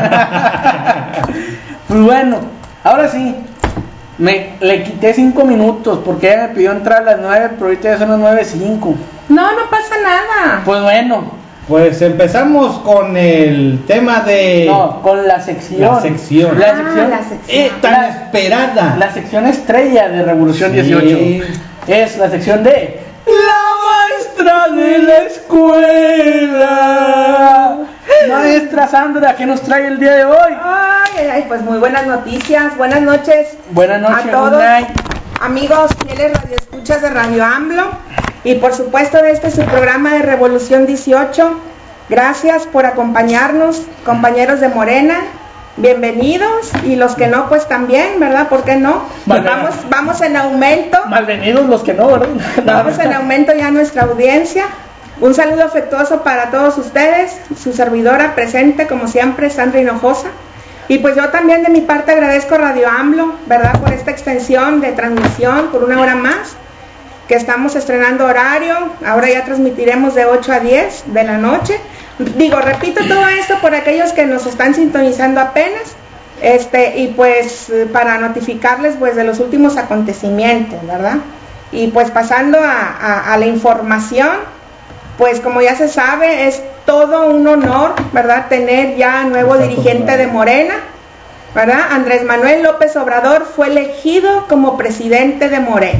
Pues bueno, ahora sí. Me le quité cinco minutos porque ella me pidió entrar a las nueve, pero ahorita ya son las nueve cinco. No, no pasa nada. Pues bueno. Pues empezamos con el tema de... No, con la sección. La sección. La Ah, sección, la sección. Eh, tan la, esperada. la sección estrella de Revolución Sí. dieciocho. Es la sección de... La maestra de la escuela. Maestra Sandra, ¿qué nos trae el día de hoy? Ay, ay, pues muy buenas noticias. Buenas noches. Buenas noches, a todos, good night. amigos fieles radioescuchas de Radio AMLO y por supuesto de este su programa de Revolución dieciocho. Gracias por acompañarnos, compañeros de Morena. Bienvenidos, y los que no, pues también, ¿verdad? ¿Por qué no? Vale. Vamos, vamos en aumento. Malvenidos los que no, ¿verdad? Vamos en aumento ya nuestra audiencia. Un saludo afectuoso para todos ustedes, su servidora presente como siempre, Sandra Hinojosa. Y pues yo también de mi parte agradezco a Radio AMLO, ¿verdad? Por esta extensión de transmisión por una hora más, que estamos estrenando horario. Ahora ya transmitiremos de ocho a diez de la noche. Digo, repito todo esto por aquellos que nos están sintonizando apenas, este, y pues para notificarles pues de los últimos acontecimientos, ¿verdad? Y pues pasando a, a, a la información, pues como ya se sabe, es todo un honor, ¿verdad?, tener ya nuevo dirigente de Morena, ¿verdad? Andrés Manuel López Obrador fue elegido como presidente de Morena.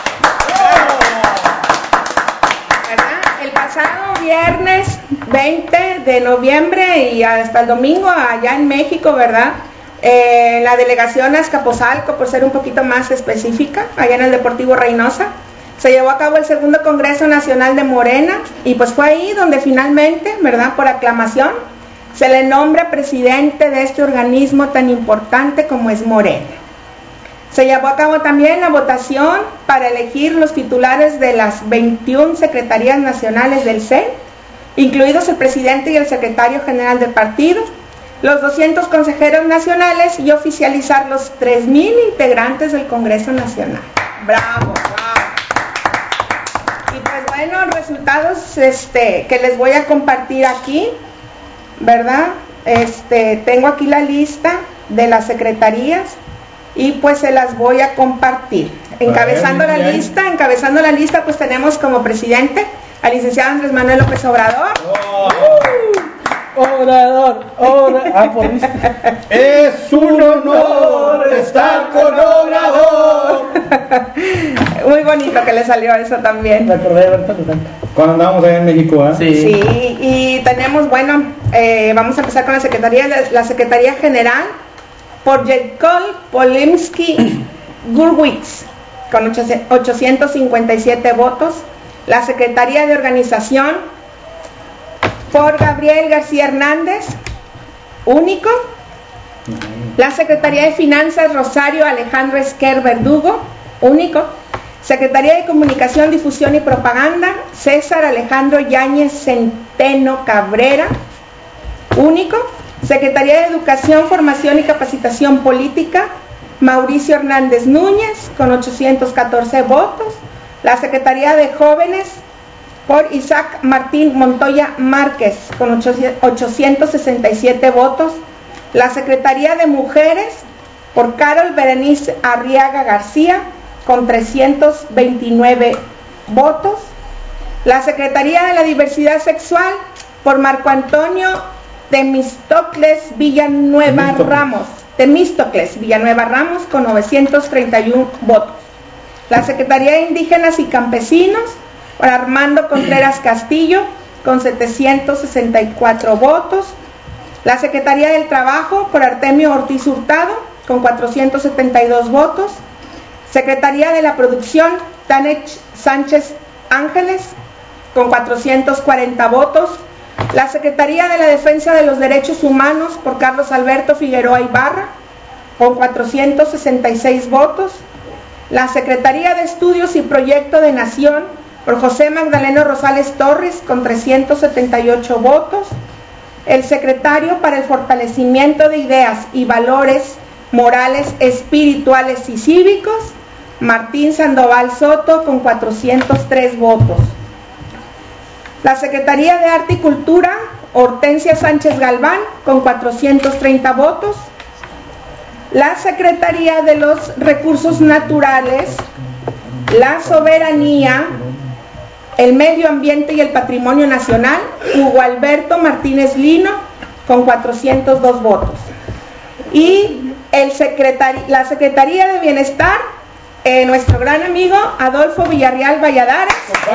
Pasado viernes veinte de noviembre y hasta el domingo allá en México, ¿verdad? Eh, la delegación Azcapotzalco, por ser un poquito más específica, allá en el Deportivo Reynosa, se llevó a cabo el segundo Congreso Nacional de Morena y pues fue ahí donde finalmente, ¿verdad?, por aclamación, se le nombra presidente de este organismo tan importante como es Morena. Se llevó a cabo también la votación para elegir los titulares de las veintiuna secretarías nacionales del C E N, incluidos el presidente y el secretario general del partido, los doscientos consejeros nacionales y oficializar los tres mil integrantes del Congreso Nacional. ¡Bravo! ¡Bravo! Y pues bueno, resultados este, que les voy a compartir aquí, ¿verdad? Este, tengo aquí la lista de las secretarías y pues se las voy a compartir. Encabezando la lista, encabezando la lista, pues tenemos como presidente al licenciado Andrés Manuel López Obrador. Oh. Uh, Obrador, Obrador. Ah, por mí. Es un honor estar con Obrador. Muy bonito que le salió eso también. Me acordé de verte tanto. Cuando andábamos allá en México, ¿eh? Sí. Sí, y tenemos, bueno, eh, vamos a empezar con la Secretaría, la Secretaría General, por Jacob Polimsky Gurwitz, con ochocientos cincuenta y siete votos. La Secretaría de Organización, por Gabriel García Hernández, único. La Secretaría de Finanzas, Rosario Alejandro Esquer Verdugo, único. Secretaría de Comunicación, Difusión y Propaganda, César Alejandro Yáñez Centeno Cabrera, único. Secretaría de Educación, Formación y Capacitación Política, Mauricio Hernández Núñez, con ochocientos catorce votos. La Secretaría de Jóvenes, por Isaac Martín Montoya Márquez, con ochocientos sesenta y siete votos. La Secretaría de Mujeres, por Carol Berenice Arriaga García, con trescientos veintinueve votos. La Secretaría de la Diversidad Sexual, por Marco Antonio Temístocles Villanueva Temístocles. Ramos, Temístocles Villanueva Ramos, con novecientos treinta y uno votos. La Secretaría de Indígenas y Campesinos, por Armando Contreras Castillo, con setecientos sesenta y cuatro votos. La Secretaría del Trabajo, por Artemio Ortiz Hurtado, con cuatrocientos setenta y dos votos. Secretaría de la Producción, Tanech Sánchez Ángeles, con cuatrocientos cuarenta votos. La Secretaría de la Defensa de los Derechos Humanos, por Carlos Alberto Figueroa Ibarra, con cuatrocientos sesenta y seis votos. La Secretaría de Estudios y Proyecto de Nación, por José Magdaleno Rosales Torres, con trescientos setenta y ocho votos. El secretario para el Fortalecimiento de Ideas y Valores Morales, Espirituales y Cívicos, Martín Sandoval Soto, con cuatrocientos tres votos. La Secretaría de Arte y Cultura, Hortensia Sánchez Galván, con cuatrocientos treinta votos. La Secretaría de los Recursos Naturales, la Soberanía, el Medio Ambiente y el Patrimonio Nacional, Hugo Alberto Martínez Lino, con cuatrocientos dos votos. Y el secretari- la Secretaría de Bienestar, eh, nuestro gran amigo Adolfo Villarreal Valladares,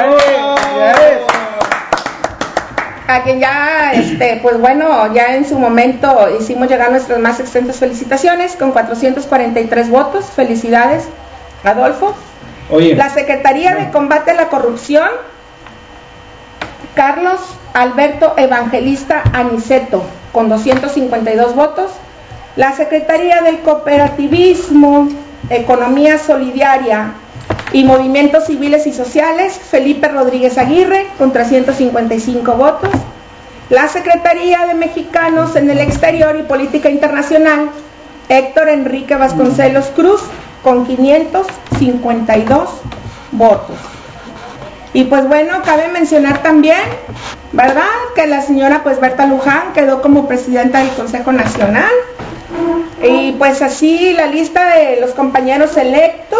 a quien ya, este, pues bueno, ya en su momento hicimos llegar nuestras más extensas felicitaciones, con cuatrocientos cuarenta y tres votos. Felicidades, Adolfo. Oye. La Secretaría de Combate a la Corrupción, Carlos Alberto Evangelista Aniceto, con doscientos cincuenta y dos votos. La Secretaría del Cooperativismo, Economía Solidaria y Movimientos Civiles y Sociales, Felipe Rodríguez Aguirre, con trescientos cincuenta y cinco votos. La Secretaría de Mexicanos en el Exterior y Política Internacional, Héctor Enrique Vasconcelos Cruz, con quinientos cincuenta y dos votos. Y pues bueno, cabe mencionar también, ¿verdad?, que la señora pues Berta Luján quedó como presidenta del Consejo Nacional. Y pues así la lista de los compañeros electos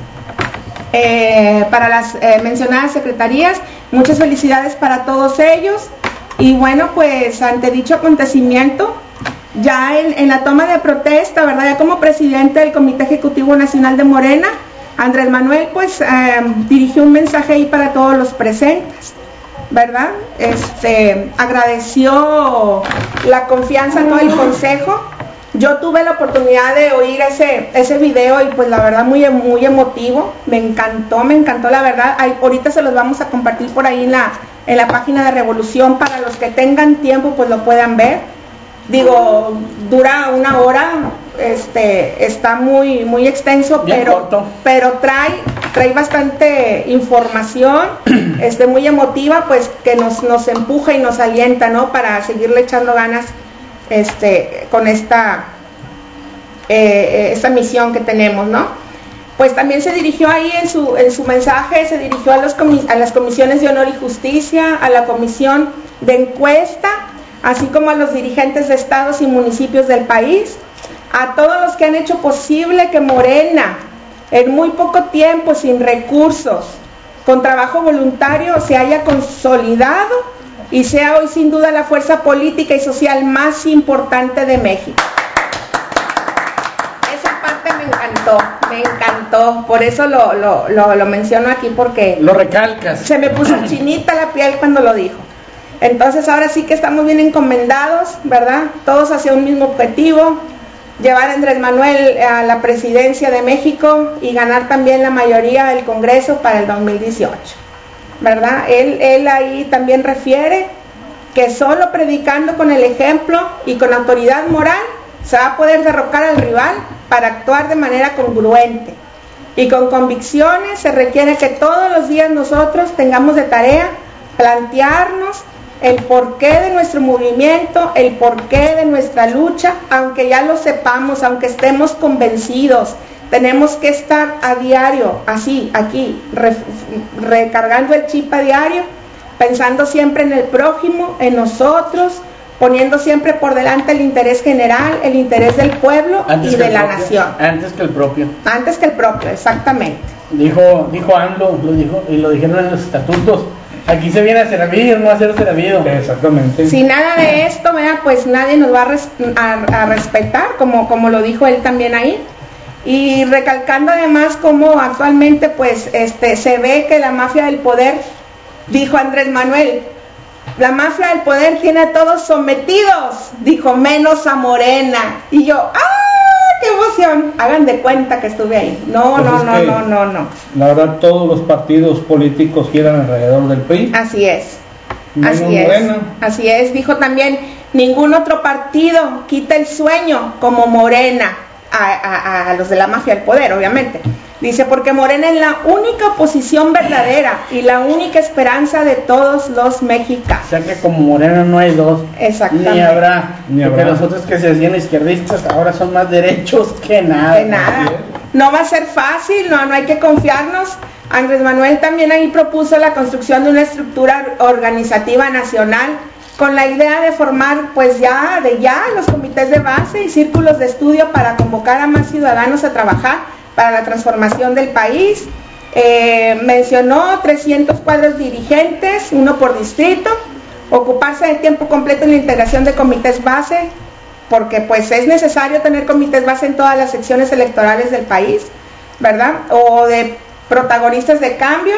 eh, para las eh, mencionadas secretarías. Muchas felicidades para todos ellos. Y bueno, pues ante dicho acontecimiento, ya en, en la toma de protesta, ¿verdad?, ya como presidente del Comité Ejecutivo Nacional de Morena, Andrés Manuel pues eh, dirigió un mensaje ahí para todos los presentes, ¿verdad? Este, agradeció la confianza a todo el consejo. Yo tuve la oportunidad de oír ese ese video y pues la verdad muy muy emotivo, me encantó, me encantó la verdad. Ahí, ahorita se los vamos a compartir por ahí en la en la página de Revolución, para los que tengan tiempo pues lo puedan ver. Digo, dura una hora, este, está muy muy extenso, bien pero corto. pero trae trae bastante información, este, muy emotiva, pues que nos nos empuja y nos alienta, ¿no?, para seguirle echando ganas, este, con esta eh, esta misión que tenemos, ¿no? Pues también se dirigió ahí en su en su mensaje, se dirigió a los comis- a las comisiones de honor y justicia, a la comisión de encuesta, así como a los dirigentes de estados y municipios del país, a todos los que han hecho posible que Morena, en muy poco tiempo, sin recursos, con trabajo voluntario, se haya consolidado y sea hoy sin duda la fuerza política y social más importante de México. Esa parte me encantó, me encantó, por eso lo, lo, lo, lo menciono aquí, porque Lo recalcas. se me puso chinita la piel cuando lo dijo. Entonces ahora sí que estamos bien encomendados, ¿verdad?, todos hacia un mismo objetivo, llevar a Andrés Manuel a la presidencia de México y ganar también la mayoría del Congreso para el dos mil dieciocho, ¿verdad? Él, él ahí también refiere que solo predicando con el ejemplo y con autoridad moral se va a poder derrocar al rival para actuar de manera congruente. Y con convicciones se requiere que todos los días nosotros tengamos de tarea plantearnos el porqué de nuestro movimiento, el porqué de nuestra lucha, aunque ya lo sepamos, aunque estemos convencidos. Tenemos que estar a diario, así, aquí, re, recargando el chip a diario, pensando siempre en el prójimo, en nosotros, poniendo siempre por delante el interés general, el interés del pueblo Antes y que de el la propio, nación. Antes que el propio. Antes que el propio, exactamente. Dijo, dijo AMLO, lo dijo, y lo dijeron en los estatutos. Aquí se viene a servir, no a ser servido. Exactamente. Si nada de esto, vea, pues nadie nos va a, res, a, a respetar, como, como lo dijo él también ahí. Y recalcando además cómo actualmente pues este se ve que la mafia del poder, dijo Andrés Manuel, la mafia del poder tiene a todos sometidos, dijo, menos a Morena. Y yo, ¡ah! ¡Qué emoción! Hagan de cuenta que estuve ahí. No, Pues no, es no, que, no, no, no. La verdad, todos los partidos políticos giran alrededor del P R I. Así es. Menos Así es. Morena. Así es. Dijo también, ningún otro partido quita el sueño como Morena. a, a, a los de la mafia del poder, obviamente. Dice, porque Morena es la única oposición verdadera y la única esperanza de todos los mexicanos. O sea que como Morena no hay dos. Exactamente. Ni habrá. Ni Porque habrá. los otros que se decían izquierdistas ahora son más derechos que nada. De nada. No va a ser fácil, no, no hay que confiarnos. Andrés Manuel también ahí propuso la construcción de una estructura organizativa nacional con la idea de formar pues ya de ya los comités de base y círculos de estudio para convocar a más ciudadanos a trabajar para la transformación del país. Eh, mencionó trescientos cuadros dirigentes, uno por distrito, ocuparse de tiempo completo en la integración de comités base, porque pues es necesario tener comités base en todas las secciones electorales del país, ¿verdad? O de protagonistas de cambio,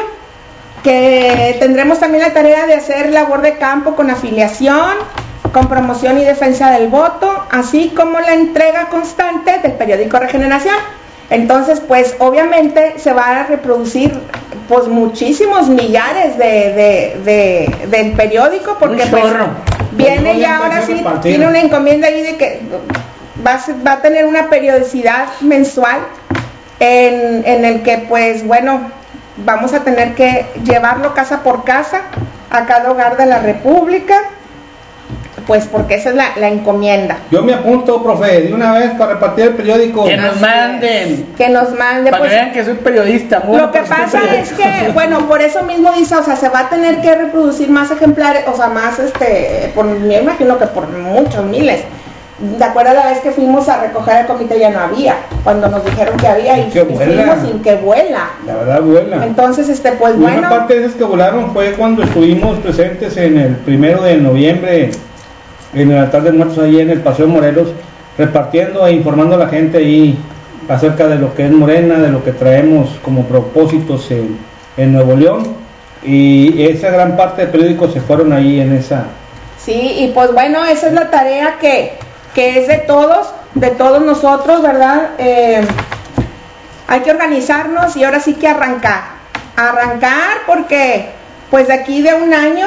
que tendremos también la tarea de hacer labor de campo con afiliación, con promoción y defensa del voto, así como la entrega constante del periódico Regeneración. Entonces, pues obviamente se va a reproducir pues muchísimos millares de, de, de del periódico, porque pues viene ya ahora sí, tiene una encomienda ahí de que va a, ser- va a tener una periodicidad mensual en, en el que pues bueno, vamos a tener que llevarlo casa por casa a cada hogar de la República, pues porque esa es la, la encomienda. Yo me apunto, profe, de una vez para repartir el periódico. Que nos manden. Que nos mande, Para pues, que vean que soy periodista. muy lo que bueno, soy pasa es periodista. que, bueno, por eso mismo dice, o sea, se va a tener que reproducir más ejemplares, o sea, más, este, por, me imagino que por muchos miles. ¿Te acuerdas la vez que fuimos a recoger el comité? Ya no había, cuando nos dijeron que había, y, Que y vuela. fuimos sin que vuela. La verdad, vuela. Entonces, este, pues Y una bueno, parte de esas que volaron fue cuando estuvimos presentes en el primero de noviembre en el altar de muertos ahí en el Paseo Morelos, repartiendo e informando a la gente ahí acerca de lo que es Morena, de lo que traemos como propósitos en, en Nuevo León, y esa gran parte de periódicos se fueron ahí en esa. sí, y pues bueno, esa es la tarea que, que es de todos, de todos nosotros, ¿verdad? Eh, hay que organizarnos y ahora sí que arrancar, arrancar porque pues de aquí de un año,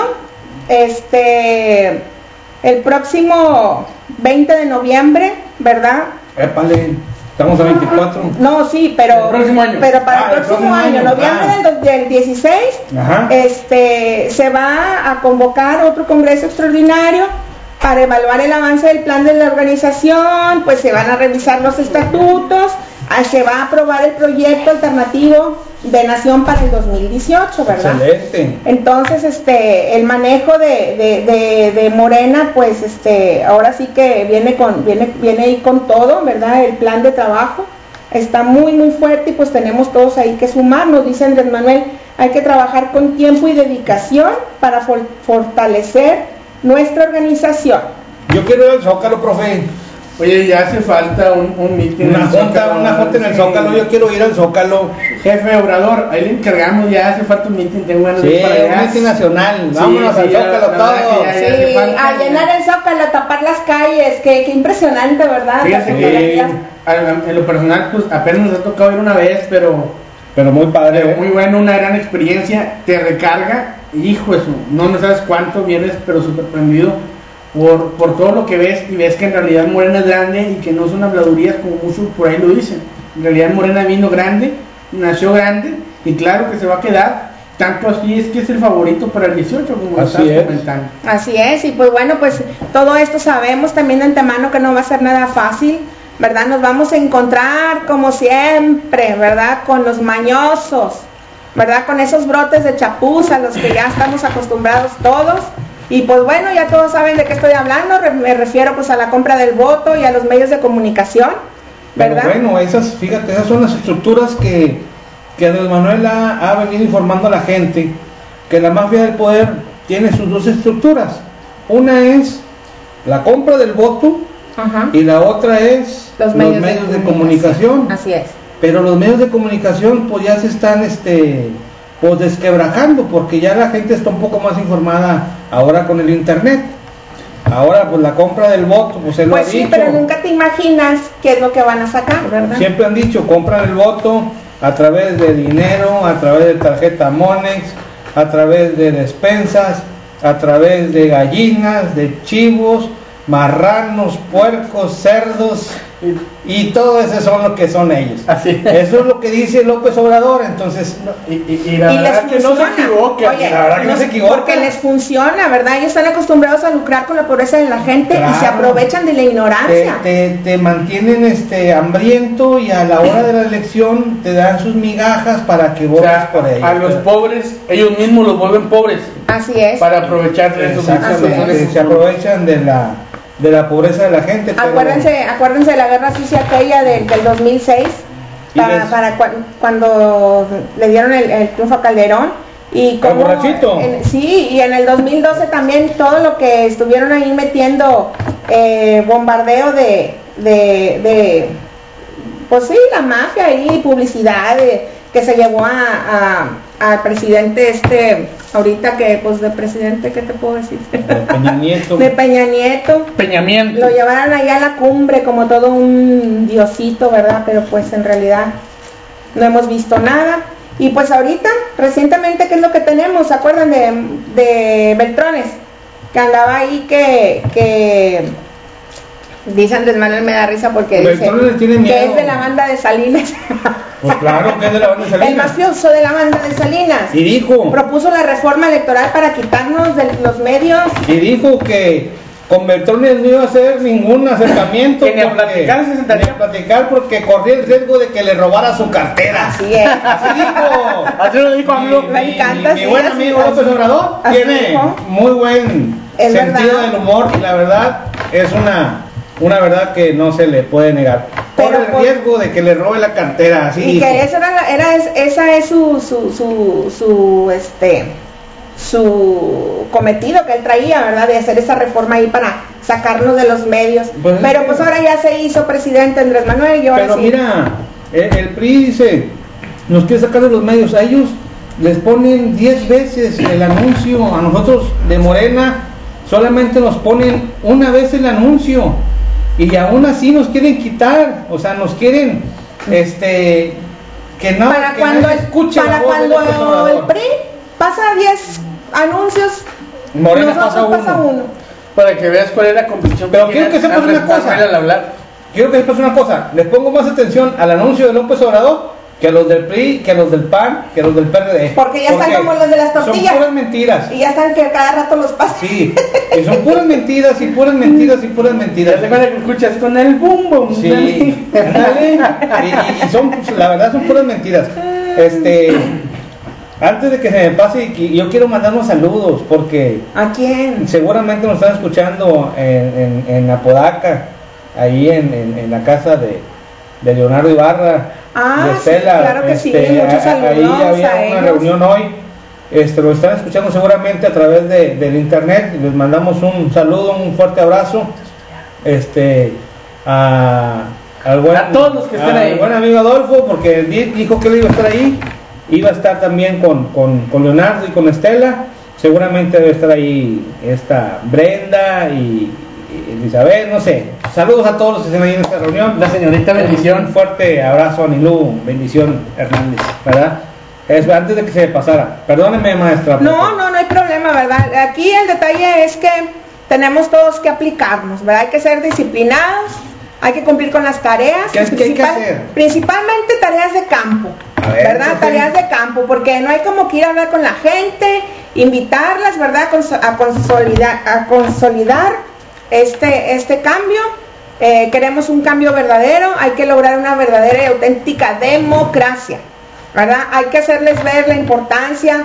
este, el próximo veinte de noviembre, ¿verdad? Épale, estamos a veinticuatro. No, sí, pero, El próximo año. pero para Ah, el el próximo próximo año, año, noviembre ah. del, del dieciséis, Ajá. este, se va a convocar otro congreso extraordinario para evaluar el avance del plan de la organización, pues se van a revisar los estatutos, ah, se va a aprobar el proyecto alternativo de nación para el dos mil dieciocho, ¿verdad? Excelente. Entonces, este, el manejo de, de, de, de Morena, pues, este, ahora sí que viene con, viene, viene ahí con todo, ¿verdad? El plan de trabajo está muy, muy fuerte y pues tenemos todos ahí que sumarnos, dice Andrés Manuel, hay que trabajar con tiempo y dedicación para for- fortalecer nuestra organización. Yo quiero ir al Zócalo, profe. Oye, ya hace falta un, un mitin. Una en el junta, Zócalo. una junta en el Zócalo, yo quiero ir al Zócalo. Jefe Obrador, ahí le encargamos, ya hace falta un mitin, tengo ganas de Sí, ir para allá. un mitin nacional, Sí, vámonos sí, al ya, Zócalo la verdad que todos. ya- ya Sí, hace falta. a llenar el Zócalo, a tapar las calles, qué, qué impresionante, ¿verdad? Fíjate Las que fotografías. al- en lo personal, pues apenas nos ha tocado ir una vez, pero, Pero muy padre, pero ¿eh? muy bueno, una gran experiencia, te recarga, hijo eso, no, no sabes cuánto vienes, pero súper prendido por, por todo lo que ves y ves que en realidad Morena es grande y que no son habladurías como muchos por ahí lo dicen. En realidad Morena vino grande, nació grande y claro que se va a quedar, tanto así es que es el favorito para el dieciocho, como lo Así estabas es. comentando. Así es, y pues bueno, pues todo esto sabemos también de antemano que no va a ser nada fácil, ¿verdad? Nos vamos a encontrar como siempre, ¿verdad? Con los mañosos, ¿verdad? Con esos brotes de chapuza a los que ya estamos acostumbrados todos. Y pues bueno, ya todos saben de qué estoy hablando, re- me refiero pues a la compra del voto y a los medios de comunicación, ¿verdad? Pero bueno, esas, fíjate, esas son las estructuras que, que Andrés Manuel ha, ha venido informando a la gente, que la mafia del poder tiene sus dos estructuras. Una es la compra del voto Ajá. y la otra es Los medios de de comunicación. Así es. Pero los medios de comunicación pues ya se están este pues desquebrajando, porque ya la gente está un poco más informada ahora con el internet. Ahora pues la compra del voto, pues él lo Pues ha sí, dicho. pero nunca te imaginas qué es lo que van a sacar, ¿verdad? Siempre han dicho, compran el voto a través de dinero, a través de tarjeta Monex, a través de despensas, a través de gallinas, de chivos, marranos, puercos, cerdos y todo eso son lo que son ellos. Así. Eso es lo que dice López Obrador, entonces Y, y, y la Y verdad les que no se funciona. equivoque. Oye, la verdad que no se equivoca. Porque les funciona, ¿verdad? Ellos están acostumbrados a lucrar con la pobreza de la gente y se Claro. aprovechan de la te, ignorancia. te, te mantienen este hambriento y a la hora de la elección te dan sus migajas para que O votes sea, por ellos. a los pobres, ellos mismos los vuelven pobres Así es. para aprovechar de esos Exactamente, se aprovechan de la de la pobreza de la gente. pero- Acuérdense, acuérdense de la guerra sucia aquella del, del dos mil seis, Y para, les- para cua- cuando le dieron el, el triunfo a Calderón. Y como, borrachito. en- sí, y en el dos mil doce también todo lo que estuvieron ahí metiendo, eh, bombardeo de, de, de, pues sí, la mafia ahí, publicidad, de- que se llevó a, a- al presidente este, ahorita que, pues de presidente, ¿qué te puedo decir? de Peña Nieto. De Peña Nieto. Peñamiento. Lo llevaron allá a la cumbre como todo un diosito, ¿verdad? Pero pues en realidad no hemos visto nada. Y pues ahorita, recientemente, ¿qué es lo que tenemos? ¿Se acuerdan de, de Beltrones? Que andaba ahí que, que dice Andrés Manuel, me da risa porque dice Beltrones tiene que miedo. es de la banda de Salinas. Pues claro que es de la banda de El Salinas. mafioso de la banda de Salinas. Y dijo, Propuso la reforma electoral para quitarnos de los medios. y dijo que con Beltrones no iba a hacer ningún acercamiento. Que ni a porque- platicar se sentaría. ni a platicar porque corría el riesgo de que le robara su cartera. Así es. Así dijo. Así lo dijo AMLO. Me Mi- encanta, Mi, sí, mi buen así- amigo así- López Obrador así tiene dijo. muy buen Es sentido verdad. del humor y la verdad es una una verdad que no se le puede negar. Pero Corre el por- riesgo de que le robe la cartera, así Y dijo. que esa era, la- era es- esa es su su su su este su cometido que él traía, ¿verdad? De hacer esa reforma ahí para sacarnos de los medios. Pues es Pero que- pues ahora ya se hizo presidente Andrés Manuel y ahora Pero sí. mira, el, el P R I dice, nos quiere sacar de los medios, a ellos les ponen diez veces el anuncio, a nosotros de Morena solamente nos ponen una vez el anuncio y aún así nos quieren quitar, o sea, nos quieren, este, que no, para que cuando nadie escuche para la voz de cuando López Obrador. el P R I pasa diez anuncios, Morena nosotros pasa uno. Para que veas cuál es la convicción Pero que quiero tiene que sepas Andrés una cosa. Manuel al hablar. Quiero que sepas una cosa, les pongo más atención al anuncio de López Obrador que a los del P R I, que a los del P A N, que a los del P R D. Porque ya están como los de las tortillas. Son puras mentiras. y ya están que cada rato los pasan. Sí, y son puras mentiras y puras mentiras y puras mentiras. Ya te acuerdas que escuchas con el boom boom. Sí, ándale. y, y- y son, pues, la verdad son puras mentiras. Este, antes de que se me pase, y yo quiero mandar unos saludos porque ¿A quién? seguramente nos están escuchando en, en, en Apodaca, ahí en, en, en la casa de, de Leonardo Ibarra, Ah, de sí, Estela. claro que sí, este, muchos a- ahí saludos había a una ellos. reunión hoy. Este, lo están escuchando seguramente a través de, del internet. Les mandamos un saludo, un fuerte abrazo. Este, a, al buen, A todos los que estén al ahí. buen amigo Adolfo, porque di- dijo que él iba a estar ahí. Iba a estar también con, con, con Leonardo y con Estela. Seguramente debe estar ahí esta Brenda y, y Elizabeth, no sé. Saludos a todos los que estén ahí en esta reunión. La señorita Un bendición. fuerte abrazo a Nilú, bendición Hernández, ¿verdad? Es antes de que se me pasara. Perdóneme, maestra. No, porque- no, no hay problema, ¿verdad? Aquí el detalle es que tenemos todos que aplicarnos, ¿verdad? Hay que ser disciplinados, hay que cumplir con las tareas. ¿Qué es que hay que hacer? Principalmente tareas de campo, A ver, ¿verdad? profe. Tareas de campo, porque no hay como que ir a hablar con la gente, invitarlas, ¿verdad? A cons- A consolidar, a consolidar este, este cambio. Eh, queremos un cambio verdadero, hay que lograr una verdadera y auténtica democracia, ¿verdad? Hay que hacerles ver la importancia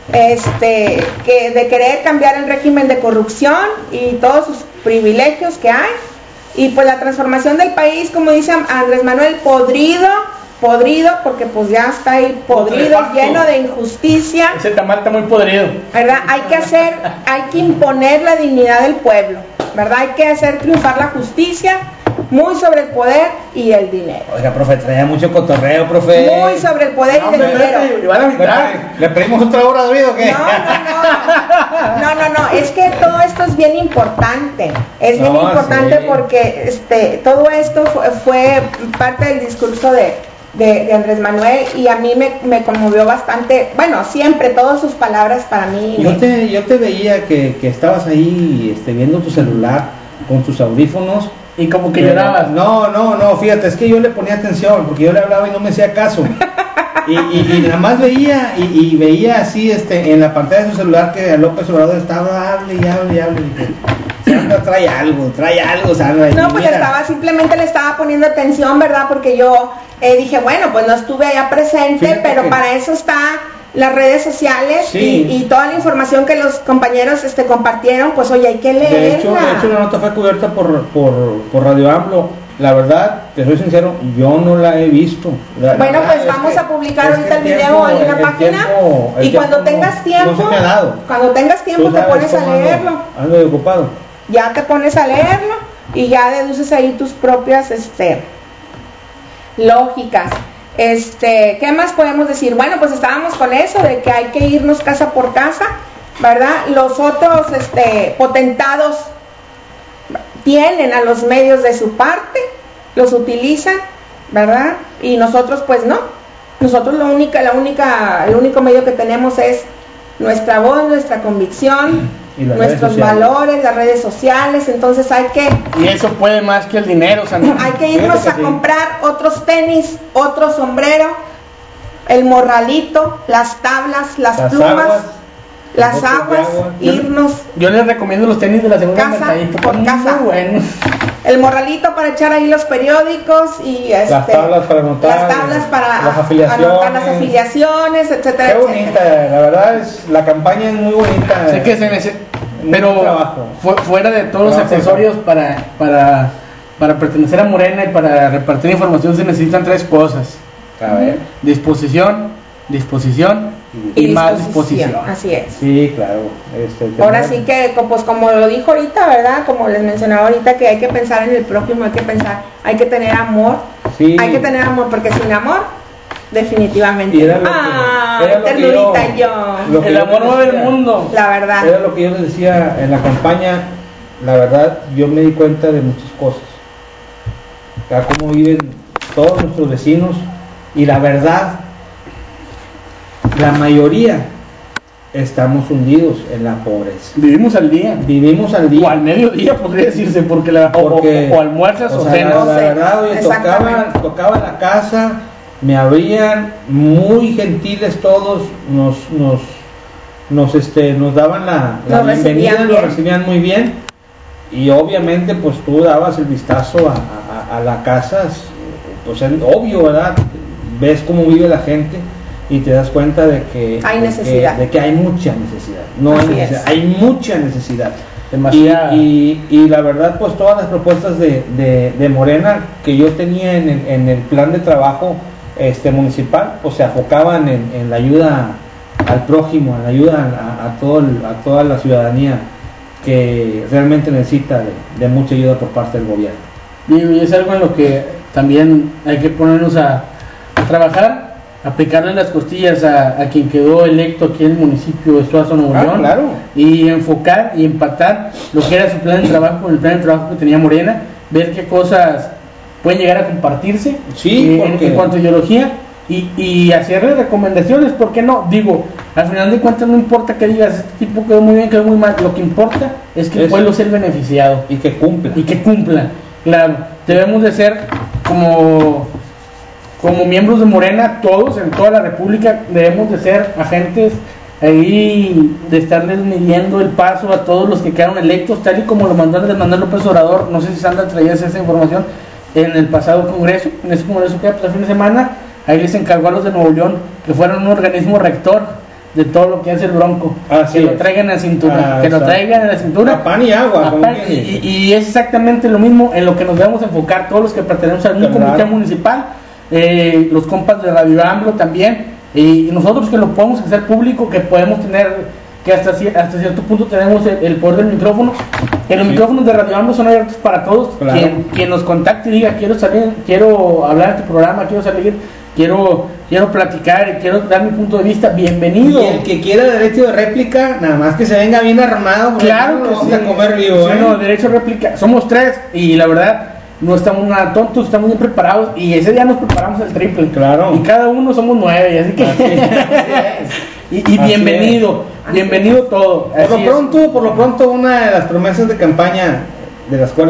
este, que de querer cambiar el régimen de corrupción y todos sus privilegios que hay, y pues la transformación del país, como dice Andrés Manuel, podrido, podrido, porque pues ya está ahí podrido, Putrefacto. lleno de injusticia, Ese tamal está muy podrido. ¿verdad? Hay que hacer, hay que imponer la dignidad del pueblo, ¿verdad? Hay que hacer triunfar la justicia, muy sobre el poder y el dinero. Oiga, profe, traía mucho cotorreo, profe. Muy sobre el poder No, y el hombre, dinero. espérate, van a ¿Le, invitar. le pedimos otra hora de vida o qué? No, no, no, no, no, no, es que todo esto es bien importante, es bien No, importante sí. porque este, todo esto fue, fue parte del discurso de, de, de Andrés Manuel y a mí me, me conmovió bastante, bueno, siempre, todas sus palabras para mí. Yo me- te, yo te veía que, que estabas ahí este, viendo tu celular con tus audífonos Y como que Pero, llorabas. No, no, no, fíjate, es que yo le ponía atención, porque yo le hablaba y no me hacía caso. Y, y, y nada más veía, y, y veía así este en la pantalla de su celular que López Obrador estaba, hable y hable y hable. Y dije, Sandra, trae algo, trae algo, Sandra. No, Y pues mira, estaba, simplemente le estaba poniendo atención, ¿verdad? Porque yo eh, dije, bueno, pues no estuve allá presente, Fíjate pero que- para eso está las redes sociales Sí. y, y toda la información que los compañeros este compartieron, pues oye, hay que leerla. De hecho, de hecho la nota fue cubierta por, por, por Radio AMLO. La verdad, te soy sincero, yo no la he visto. La- Bueno, la pues verdad es vamos que- a publicar es ahorita que el video tiempo, ahí en la el página tiempo- el y cuando tiempo tengas no- tiempo, no se me ha dado. cuando tengas tiempo Tú te sabes pones a cómo ando- leerlo, ando de ocupado. ya te pones a leerlo y ya deduces ahí tus propias este lógicas. Este, ¿qué más podemos decir? Bueno, pues estábamos con eso de que hay que irnos casa por casa, ¿verdad? Los otros este potentados tienen a los medios de su parte, los utilizan, ¿verdad? Y nosotros pues no. Nosotros lo única, la única, el único medio que tenemos es nuestra voz, nuestra convicción, Y las nuestros redes sociales. valores, las redes sociales, entonces hay que Y eso puede más que el dinero, Sandra. hay que irnos Fíjate a que sí. comprar otros tenis, otro sombrero, el morralito, las tablas, las, Las plumas, aguas, las botes de aguas, agua. irnos Yo les recomiendo los tenis de la segunda Casa mercadito. por muy casa. buenos. el morralito para echar ahí los periódicos y este, Las tablas para anotar, las tablas para las afiliaciones. anotar las afiliaciones, etcétera, Qué etcétera. bonita, la verdad es, la campaña es muy bonita. Sé que se nece- Muy pero trabajo. fu- fuera de todos los Trabajo. accesorios para, para, para pertenecer a Morena y para repartir información se necesitan tres cosas: A ver. disposición, disposición y, más disposición. Así es. Sí, claro. Este, Ahora tener- sí que, co- pues como lo dijo ahorita, ¿verdad? Como les mencionaba ahorita, que hay que pensar en el prójimo, hay que pensar, hay que tener amor, Sí. hay que tener amor, porque sin amor, definitivamente. Y era lo que- ¡Ay, era lo que ternurita yo- yo! lo que El yo amor les mueve el decía. mundo. La verdad. Era lo que yo les decía en la campaña. La verdad, yo me di cuenta de muchas cosas. Ya cómo viven todos nuestros vecinos. Y la verdad, la mayoría estamos hundidos en la pobreza. Vivimos al día. Vivimos al día. O al mediodía, podría decirse, porque la, o- Porque, o, o almuerzas o, o sea, cenas. la, la No sé, verdad, oye, tocaban, exactamente. tocaban la casa, me abrían, muy gentiles todos, nos, nos, nos, este, nos daban la, la Nos bienvenida, recibían nos bien. recibían muy bien, y obviamente, pues tú dabas el vistazo a, a, a la casa, pues es obvio, ¿verdad? Ves cómo vive la gente y te das cuenta de que Hay de necesidad. que, de que hay mucha necesidad, no hay Así necesidad, es. hay mucha necesidad. Demasiada. Y, y, y la verdad, pues todas las propuestas de, de, de Morena que yo tenía en el, en el plan de trabajo este municipal, pues se enfocaban en, en la ayuda al prójimo, en la ayuda a, a, todo el- a toda la ciudadanía que realmente necesita de, de mucha ayuda por parte del gobierno. Y es algo en lo que también hay que ponernos a, a trabajar, aplicarle las costillas a, a quien quedó electo aquí en el municipio de Suazo, Nuevo Ah, León, claro. y enfocar y empatar lo que era su plan de trabajo con el plan de trabajo que tenía Morena, ver qué cosas pueden llegar a compartirse Sí, eh, en, porque- en cuanto a ideología y, y hacerle recomendaciones, ¿por qué no? Digo, al final de cuentas no importa que digas, este tipo quedó muy bien, quedó muy mal, lo que importa es que el Eso. pueblo sea el beneficiado Y que cumpla. y que cumpla. Claro, debemos de ser como como miembros de Morena, todos en toda la República debemos de ser agentes ahí, de estarles midiendo el paso a todos los que quedaron electos, tal y como lo mandó Andrés Manuel López Obrador. No sé si Sandra traías esa información en el pasado congreso, en ese congreso que era pues, el fin de semana. Ahí les encargó a los de Nuevo León que fueran un organismo rector de todo lo que hace el Bronco, Así que lo es. traigan en la cintura, Ah, que lo exacto. traigan en la cintura. A pan y agua, A como pan- quien y, dice. y- y es exactamente lo mismo en lo que nos debemos enfocar todos los que pertenecemos a un Claro. comité municipal, eh, los compas de Radio AMLO también, y, y nosotros que lo podemos hacer público, que podemos tener, que hasta, cier- hasta cierto punto tenemos el, el poder del micrófono, que los Sí. micrófonos de Radio AMLO son abiertos para todos. Claro. Quien, quien nos contacte y diga quiero salir, quiero hablar en tu programa, quiero salir, quiero, quiero platicar, quiero dar mi punto de vista, bienvenido. Y el que quiera derecho de réplica, nada más que se venga bien armado, porque Claro no que lo vamos sí. a comer vivo, Sí, ¿eh? no, derecho a réplica. Somos tres y la verdad no estamos nada tontos, estamos bien preparados y ese día nos preparamos el triple. Claro. Y cada uno somos nueve, así que Así es, así y, y Así bienvenido, bienvenido todo. Por Así lo es. pronto, por lo pronto, una de las promesas de campaña de las cuales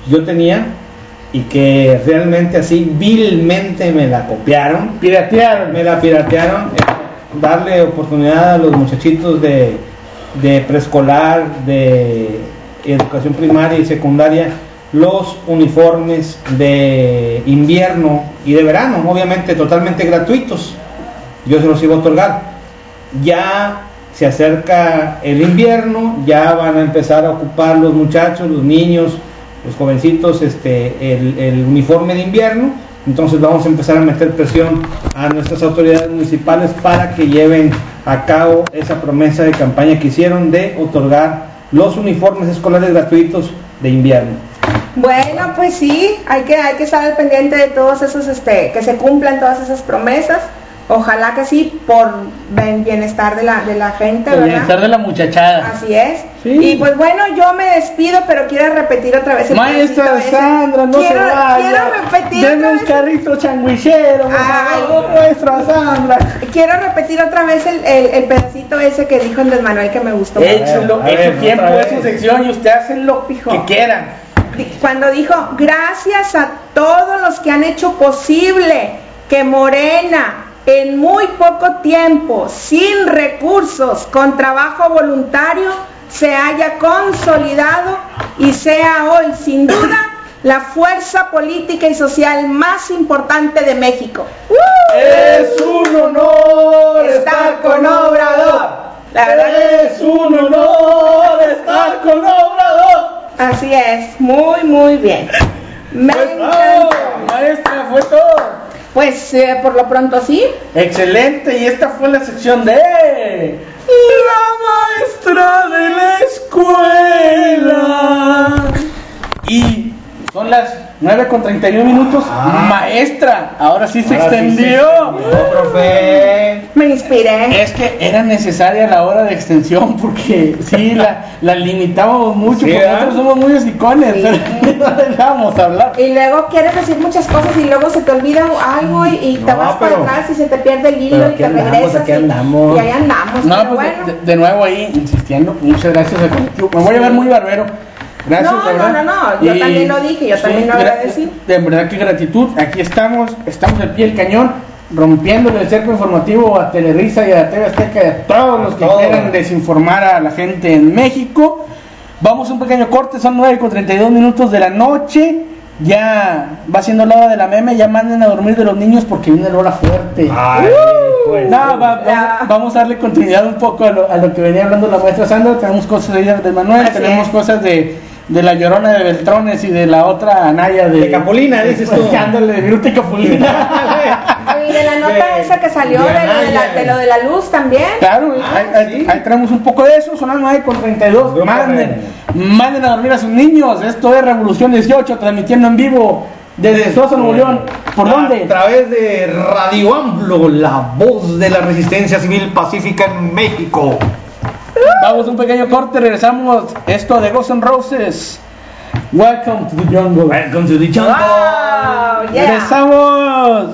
yo tenía y que realmente así vilmente me la copiaron, Piratearon. me la piratearon. eh, darle oportunidad a los muchachitos de, de preescolar, de educación primaria y secundaria, los uniformes de invierno y de verano, obviamente totalmente gratuitos. Yo se los iba a otorgar. Ya se acerca el invierno, ya van a empezar a ocupar los muchachos, los niños, los jovencitos, este, el, el uniforme de invierno. Entonces vamos a empezar a meter presión a nuestras autoridades municipales para que lleven a cabo esa promesa de campaña que hicieron de otorgar los uniformes escolares gratuitos de invierno. Bueno, pues sí, hay que, hay que estar al pendiente de todos esos, este, que se cumplan todas esas promesas. Ojalá que sí, por ben- bienestar de la, de la gente, El ¿verdad? bienestar de la muchachada. Así es. Sí. Y pues bueno, yo me despido, pero quiero repetir otra vez el Maestra pedacito ese. Sandra, no quiero, se vaya. Quiero repetir Deme otra un vez. carrito changuichero, por Ay. favor, maestra Sandra. Quiero repetir otra vez el, el, el pedacito ese que dijo Andrés Manuel que me gustó mucho. Échelo, A ver, es su otra tiempo, vez. es su sección y usted hace lo Dijo. que quiera. Cuando dijo, gracias a todos los que han hecho posible que Morena en muy poco tiempo, sin recursos, con trabajo voluntario, se haya consolidado y sea hoy, sin duda, la fuerza política y social más importante de México. Es un honor Estar con Obrador. La verdad Es un honor estar con Obrador. Así es, muy, muy bien. Me Pues, encantó. oh, maestra, fue todo. Pues eh, por lo pronto sí. Excelente, y esta fue la sección de la maestra de la escuela. Y son las nueve con treinta y uno minutos. Ah. Maestra, ahora sí se Ahora sí se extendió. extendió, profe. Me inspiré. Es que era necesaria la hora de extensión porque sí, la, la limitábamos mucho, Sí, porque ¿verdad? nosotros somos muy hocicones, Sí. pero no dejábamos hablar. Y luego quieres decir muchas cosas y luego se te olvida algo y, y te No, vas pero- para atrás y se te pierde el hilo pero y aquí te andamos, regresas. aquí y- andamos. Y ahí andamos. No, pero pues bueno. de, de nuevo ahí insistiendo, muchas gracias al colectivo. Me voy a ver muy barbero. Gracias, No, de verdad. no, no, no, yo también lo dije, yo también lo gra- agradecí. De verdad que gratitud. Aquí estamos, estamos al pie del cañón, rompiéndole el cerco informativo a Telerisa y a T V Azteca y a todos los que Todo. quieran desinformar a la gente en México. Vamos a un pequeño corte, son nueve con treinta y dos minutos de la noche. Ya va siendo la hora de la meme, ya manden a dormir de los niños porque viene la hora fuerte. Ay, pues. No, va- va- Ya. vamos a darle continuidad un poco a lo, a lo que venía hablando la maestra Sandra. Tenemos cosas de de Manuel, Así tenemos es. cosas de, de la Llorona de Beltrones y de la otra Anaya de... De Capulina, dices tú. Ándale, de Viruta y Capulina. Y de la nota De- esa que salió de de, lo de, la, Anaya. de lo de la luz también. Claro, Ah, ahí, ahí- sí. ahí traemos un poco de eso. Son las nueve con treinta y dos. Grupo Manden, manden a dormir a sus niños. Esto es Revolución dieciocho, transmitiendo en vivo desde Sosa, Nuevo León. ¿Por A dónde? través de Radio AMLO, la voz de la resistencia civil pacífica en México. Vamos a un pequeño corte, regresamos. Esto de Guns N' Roses. Welcome to the jungle. Welcome to the jungle. Wow, yeah. Regresamos.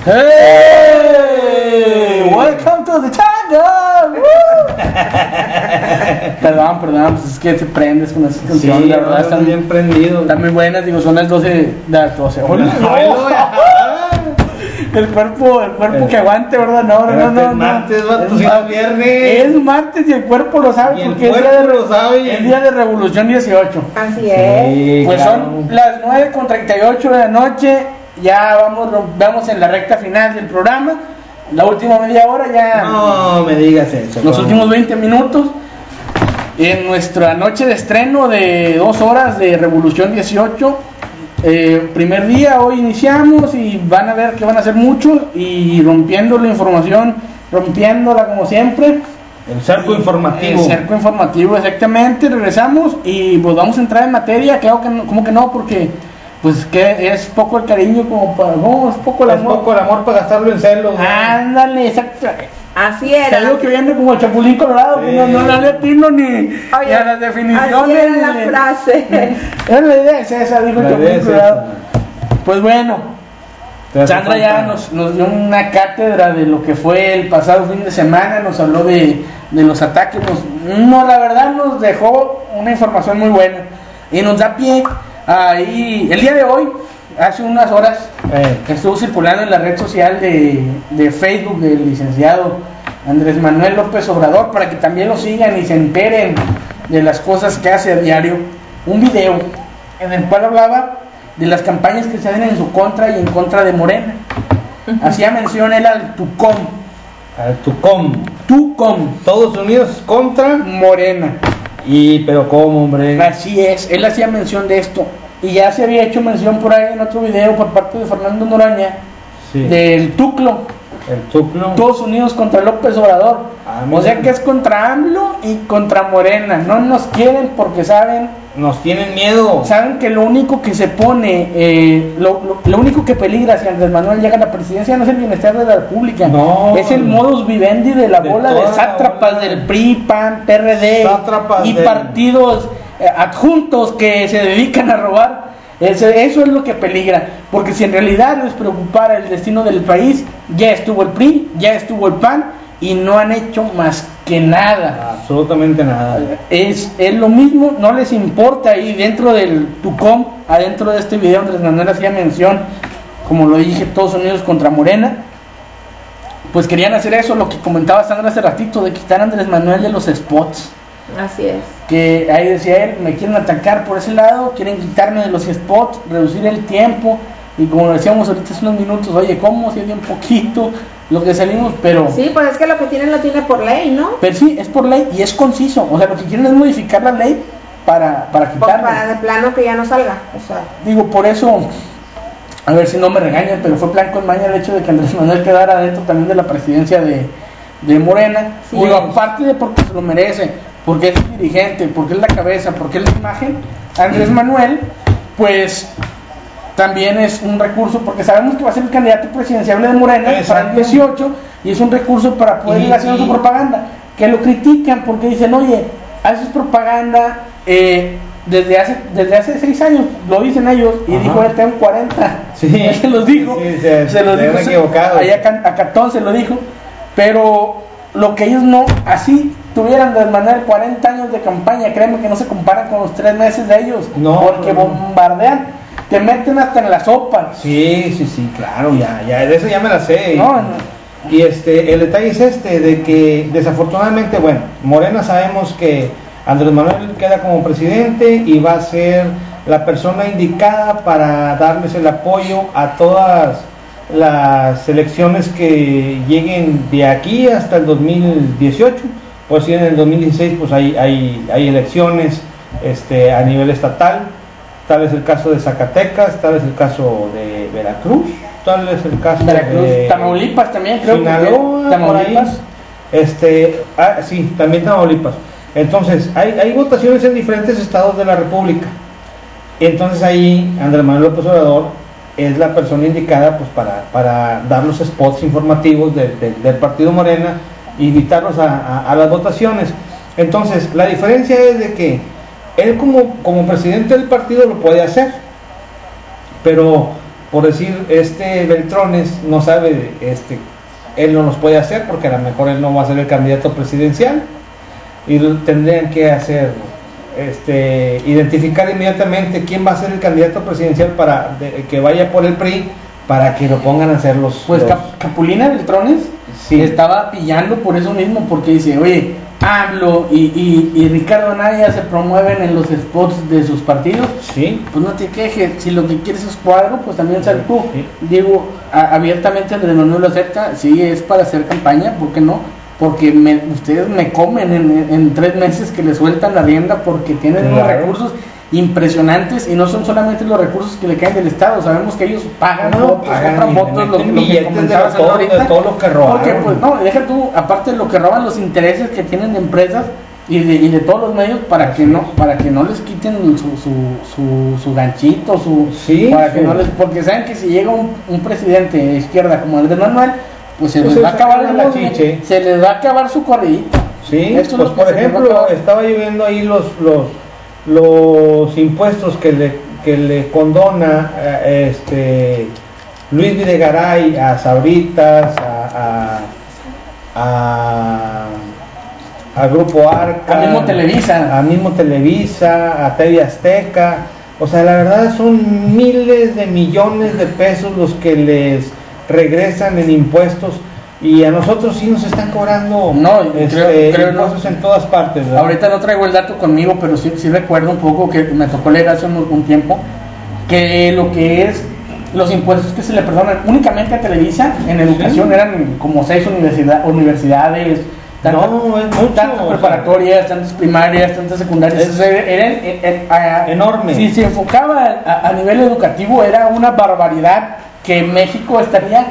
¡Hey! ¡Welcome to the jungle! Perdón, perdón, pues es que te prendes con esa canción, Sí, la verdad, no, están bien prendidos. Están muy buenas, digo, son las doce de las doce. ¡Hola! El cuerpo, el cuerpo que aguante, ¿verdad? No, no, no, no. Es martes, vato, es, si no es viernes. Es martes y el cuerpo lo sabe Y el porque es día, cuerpo de, lo sabe. es día de Revolución dieciocho. Así es. Sí, Pues claro. son las nueve con treinta y ocho de la noche. Ya vamos, vamos en la recta final del programa. La última media hora ya. No me digas eso. Los ¿cómo? últimos veinte minutos. En nuestra noche de estreno de dos horas de Revolución dieciocho. Eh, primer día, hoy iniciamos y van a ver que van a hacer mucho y rompiendo la información, rompiéndola como siempre. El cerco informativo. El cerco informativo, exactamente. Regresamos y pues vamos a entrar en materia. Creo que no, como que no, porque pues que es poco el cariño como para, no, es poco el Es amor. poco el amor para gastarlo en celos. ¿no? Ándale, exacto. Así Te era. digo que viene como el Chapulín Colorado, que no, no le atino ni, ni Oye, a las definiciones. así era la ni- frase. Era la idea es esa, dijo el La idea Chapulín es Colorado. esa. Pues bueno, Te hace Sandra ya falta- nos, nos dio una cátedra de lo que fue el pasado fin de semana, nos habló de, de los ataques, nos, no, la verdad nos dejó una información muy buena y nos da pie ahí, el día de hoy, hace unas horas, Eh, que estuvo circulando en la red social de, de Facebook del licenciado Andrés Manuel López Obrador, para que también lo sigan y se enteren de las cosas que hace a diario, un video en el cual hablaba de las campañas que se hacen en su contra y en contra de Morena. Hacía mención él al Tucom, al Tucom. Tucom, Todos unidos contra. Morena. Y, pero ¿cómo, hombre? Así es, él hacía mención de esto. Y ya se había hecho mención por ahí en otro video por parte de Fernando Noraña, Sí. del Tuclo. El Tuclo. Todos unidos contra López Obrador. Ah, O sea mira. que es contra AMLO y contra Morena. No nos quieren porque saben Nos tienen miedo. saben que lo único que se pone, eh, lo, lo, lo único que peligra si Andrés Manuel llega a la presidencia no es el bienestar de la República. No. Es el modus vivendi de la De bola toda de la sátrapas bola. del P R I, P A N, P R D Sátrapas y del- partidos eh, adjuntos que se dedican a robar. Ese- Eso es lo que peligra, porque si en realidad les preocupara el destino del país, ya estuvo el P R I, ya estuvo el P A N y no han hecho más que nada. Absolutamente nada. Es, es lo mismo, no les importa. Y dentro del Tucom, adentro de este video, Andrés Manuel hacía mención, como lo dije, todos unidos contra Morena. Pues querían hacer eso, lo que comentaba Sandra hace ratito, de quitar a Andrés Manuel de los spots. Así es. Que ahí decía él, me quieren atacar por ese lado, quieren quitarme de los spots, reducir el tiempo. Y como lo decíamos ahorita hace unos minutos, oye, ¿cómo? Si es bien poquito lo que salimos, pero... Sí, pues es que lo que tienen lo tiene por ley, ¿no? Pero sí, es por ley y es conciso. O sea, lo que quieren es modificar la ley para, para Pues quitarlo. para de plano que ya no salga. O sea, Digo, por eso, a ver si no me regañan, pero fue plan con maña el hecho de que Andrés Manuel quedara dentro también de la presidencia de, de Morena. Sí. Digo, aparte de porque se lo merece, porque es el dirigente, porque es la cabeza, porque es la imagen, Andrés Manuel, pues también es un recurso, porque sabemos que va a ser el candidato presidencial de Morena para el Exacto. dieciocho, y es un recurso para poder Y- ir haciendo y- su propaganda, que lo critican porque dicen, oye, haces propaganda eh, desde hace desde hace seis años, lo dicen ellos, y Ajá. dijo él, tengo cuarenta, Sí. él se los dijo, Sí, se- se los se dijo, han equivocado. allá a, a Catón se lo dijo, pero lo que ellos no, así tuvieran de Manuel cuarenta años de campaña, créeme que no se comparan con los tres meses de ellos, No, porque no, no. bombardean, te meten hasta en la sopa. Sí, sí, sí, claro, ya, ya, de eso ya me la sé. No, no. Y este, el detalle es este, de que desafortunadamente, bueno, Morena sabemos que Andrés Manuel queda como presidente y va a ser la persona indicada para darles el apoyo a todas las elecciones que lleguen de aquí hasta el dos mil dieciocho. Pues si en el dos mil dieciséis pues hay, hay, hay elecciones este, a nivel estatal. Tal es el caso de Zacatecas, tal es el caso de Veracruz, tal es el caso Veracruz, de Tamaulipas también, creo Sinaloa, que por Tamaulipas. ahí. Este, ah, sí, también Tamaulipas. Entonces, hay, hay votaciones en diferentes estados de la República. Entonces ahí Andrés Manuel López Obrador es la persona indicada pues para, para dar los spots informativos de- de- del partido Morena e invitarlos a, a- a las votaciones. Entonces, la diferencia es de que él como, como presidente del partido lo puede hacer, pero por decir, este Beltrones no sabe, este, él no los puede hacer porque a lo mejor él no va a ser el candidato presidencial y tendrían que hacer, este, identificar inmediatamente quién va a ser el candidato presidencial para de, que vaya por el P R I para que lo pongan a hacer los... Pues los... Cap- Capulina Beltrones sí estaba pillando por eso mismo, porque dice, oye, AMLO y, y, y Ricardo Anaya se promueven en los spots de sus partidos, sí, pues no te quejes, si lo que quieres es cuadro, pues también sal tú. Sí. Digo, a, abiertamente Andrés Manuel lo acepta, sí, es para hacer campaña, ¿por qué no? Porque me, ustedes me comen en, en, en tres meses que le sueltan la rienda porque tienen claro. unos recursos impresionantes y no son solamente los recursos que le caen del Estado, sabemos que ellos pagan no, votos, pagan compran votos, lo, lo que comentabas todo, ahorita, de todo lo que roban. porque pues no, deja tú, aparte de lo que roban los intereses que tienen de empresas y de, y de todos los medios para que no para que no les quiten su su, su, su ganchito, su sí, para sí. que no les, porque saben que si llega un, un presidente de izquierda como Andrés Manuel, pues se pues les va a acabar la el chiche. se les va a acabar su corridito. Sí, Esto pues es lo que por se ejemplo, les estaba yo viendo ahí los los los impuestos que le que le condona eh, este Luis Videgaray a Sabritas, a a, a, a Grupo Arca, a mismo Televisa, a mismo Televisa, a T V Azteca. O sea, la verdad son miles de millones de pesos los que les regresan en impuestos. Y a nosotros sí nos están cobrando no, este, creo, creo impuestos no. en todas partes, ¿verdad? Ahorita no traigo el dato conmigo, pero sí, sí recuerdo un poco que me tocó leer hace un, un tiempo que lo que es los impuestos que se le perdonan únicamente a Televisa en educación sí. eran como seis universidad, universidades, tantas, no, es mucho, tantas preparatorias, tantas primarias, tantas secundarias, es, era, era, era, era enorme. Si se enfocaba a, a nivel educativo era una barbaridad que México estaría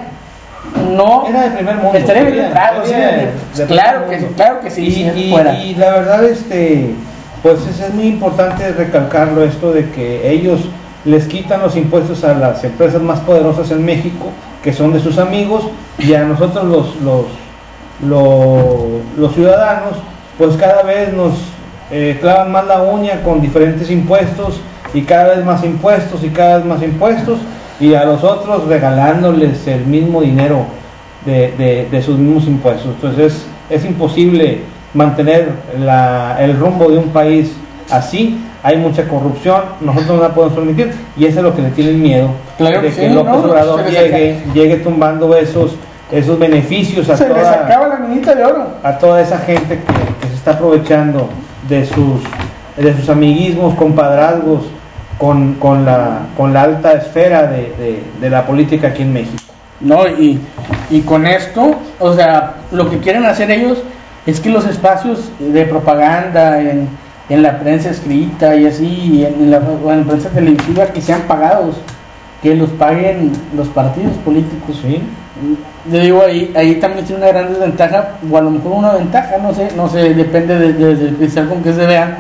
no era de primer mundo, estaría bien entrado, sí, de, de claro que claro que sí, y, si y, fuera. y la verdad este pues es, es muy importante recalcarlo esto de que ellos les quitan los impuestos a las empresas más poderosas en México que son de sus amigos y a nosotros los los los, los ciudadanos pues cada vez nos eh, clavan más la uña con diferentes impuestos y cada vez más impuestos y cada vez más impuestos y a los otros regalándoles el mismo dinero de, de, de sus mismos impuestos. Entonces es, es imposible mantener la, el rumbo de un país así, hay mucha corrupción, nosotros no la podemos permitir y eso es lo que le tienen miedo, claro de que que sí, López ¿no? Obrador llegue, llegue tumbando esos, esos beneficios a se toda, les acaba la minita de oro a toda esa gente que, que se está aprovechando de sus, de sus amiguismos, compadrazgos con, con, la, con la alta esfera de, de, de la política aquí en México. No, y, y con esto, o sea, lo que quieren hacer ellos es que los espacios de propaganda en, en la prensa escrita y así, y en la, o en la prensa televisiva, que sean pagados, que los paguen los partidos políticos. ¿Sí? Yo digo, ahí, ahí también tiene una gran desventaja, o a lo mejor una ventaja, no sé, no sé, depende de, de, del cristal con que se vea,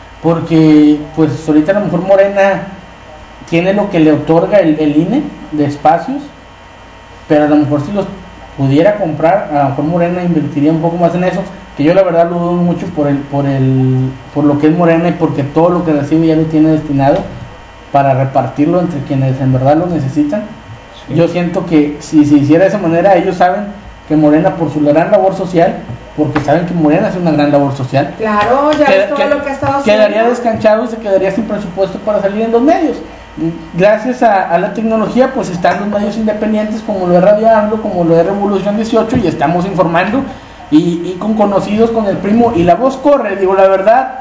porque pues ahorita a lo mejor Morena tiene lo que le otorga el, el I N E de espacios, pero a lo mejor si los pudiera comprar, a lo mejor Morena invertiría un poco más en eso, que yo la verdad lo dudo mucho por el, por el, por lo que es Morena y porque todo lo que recibe ya lo tiene destinado para repartirlo entre quienes en verdad lo necesitan. Sí. Yo siento que si se hiciera de esa manera, ellos saben que Morena por su gran labor social, porque saben que Morena hace una gran labor social, claro, ya queda, es todo que, lo que ha estado haciendo, quedaría descanchado y se quedaría sin presupuesto para salir en los medios. Gracias a, a la tecnología pues están los medios independientes como lo es Radio AMLO, como lo es Revolución dieciocho, y estamos informando y, y con conocidos, con el primo, y la voz corre. Digo, la verdad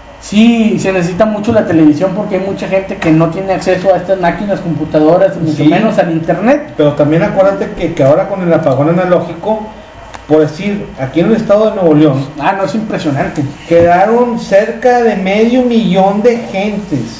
sí se necesita mucho la televisión porque hay mucha gente que no tiene acceso a estas máquinas, computadoras, mucho sí, menos al internet. Pero también acuérdate que, que ahora con el apagón analógico, por decir, aquí en el estado de Nuevo León, ah, no, es impresionante, quedaron cerca de medio millón de gentes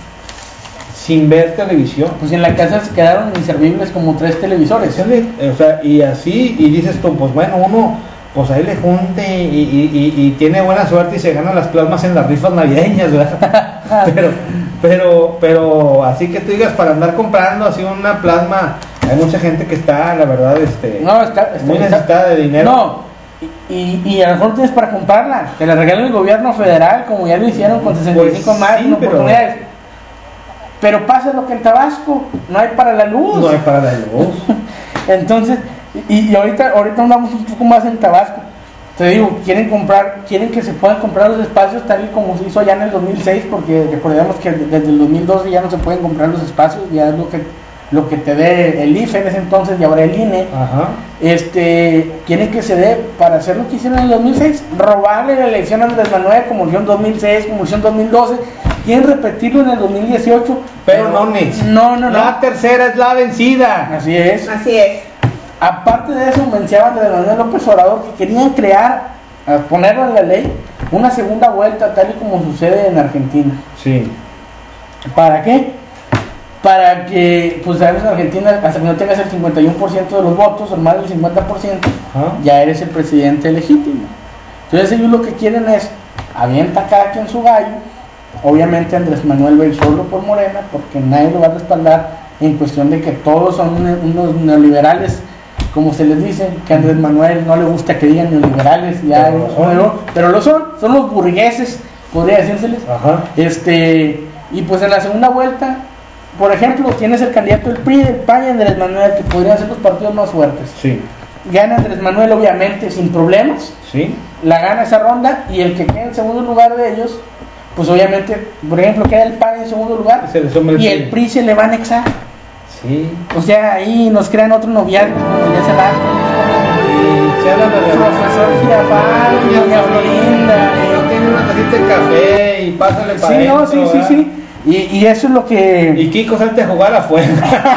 sin ver televisión. Pues en la casa se quedaron inservibles como tres televisores. O sea, y así, y dices tú, pues bueno, uno pues ahí le junte y, y, y, y tiene buena suerte y se gana las plasmas en las rifas navideñas, ¿verdad? pero, pero, pero así que tú digas, para andar comprando así una plasma, hay mucha gente que está, la verdad, este, no, está, está, muy necesitada de dinero. No, y, y a lo mejor tienes para comprarla, que la regale el gobierno federal, como ya lo hicieron con sesenta y cinco pues, más sí, oportunidades. pero pasa lo que en Tabasco, no hay para la luz. No hay para la luz. Entonces, y, y ahorita, ahorita andamos un poco más en Tabasco. Te digo, quieren comprar, quieren que se puedan comprar los espacios tal y como se hizo allá en el dos mil seis, porque recordemos que desde el dos mil doce ya no se pueden comprar los espacios, ya es lo que lo que te dé el I F E en ese entonces y ahora el I N E. Ajá. Este, quieren que se dé para hacer lo que hicieron en el dos mil seis, robarle la elección a Andrés Manuel como hicieron en dos mil seis, como hicieron en dos mil doce, quieren repetirlo en el dos mil dieciocho, pero, pero no, Nix. No, no, no. La tercera es la vencida. Así es. Así es. Aparte de eso, mencionaban de Manuel López Obrador que querían crear, a ponerlo en la ley, una segunda vuelta tal y como sucede en Argentina. Sí. ¿Para qué? Para que, pues sabes, en Argentina, hasta que no tengas el cincuenta y uno por ciento de los votos, o más del cincuenta por ciento, Ajá. ya eres el presidente legítimo. Entonces ellos lo que quieren es, avienta cada quien su gallo. Obviamente Andrés Manuel va a ir solo por Morena, porque nadie lo va a respaldar en cuestión de que todos son unos neoliberales, como se les dice, que a Andrés Manuel no le gusta que digan neoliberales, ya pero, no, son. pero, pero lo son, son los burgueses, podría decírseles. Ajá. Este, y pues en la segunda vuelta, por ejemplo, tienes el candidato del P R I, del P A N y Andrés Manuel, que podrían ser los partidos más fuertes. Sí. Gana Andrés Manuel, obviamente, sin problemas. Sí. La gana esa ronda, y el que quede en segundo lugar de ellos, pues obviamente, por ejemplo, queda el P A N en segundo lugar, Se le suma el y P R I. el P R I se le va a anexar. Sí. O sea, ahí nos crean otro noviazgo, como ya se va. Y se hablan de la Profesor Girafal, doña Florinda. Tiene una tacita de café y pásale para Sí, no, adentro, sí, sí, ¿verdad? sí. Y, y eso es lo que... Y Kiko salte a jugar afuera.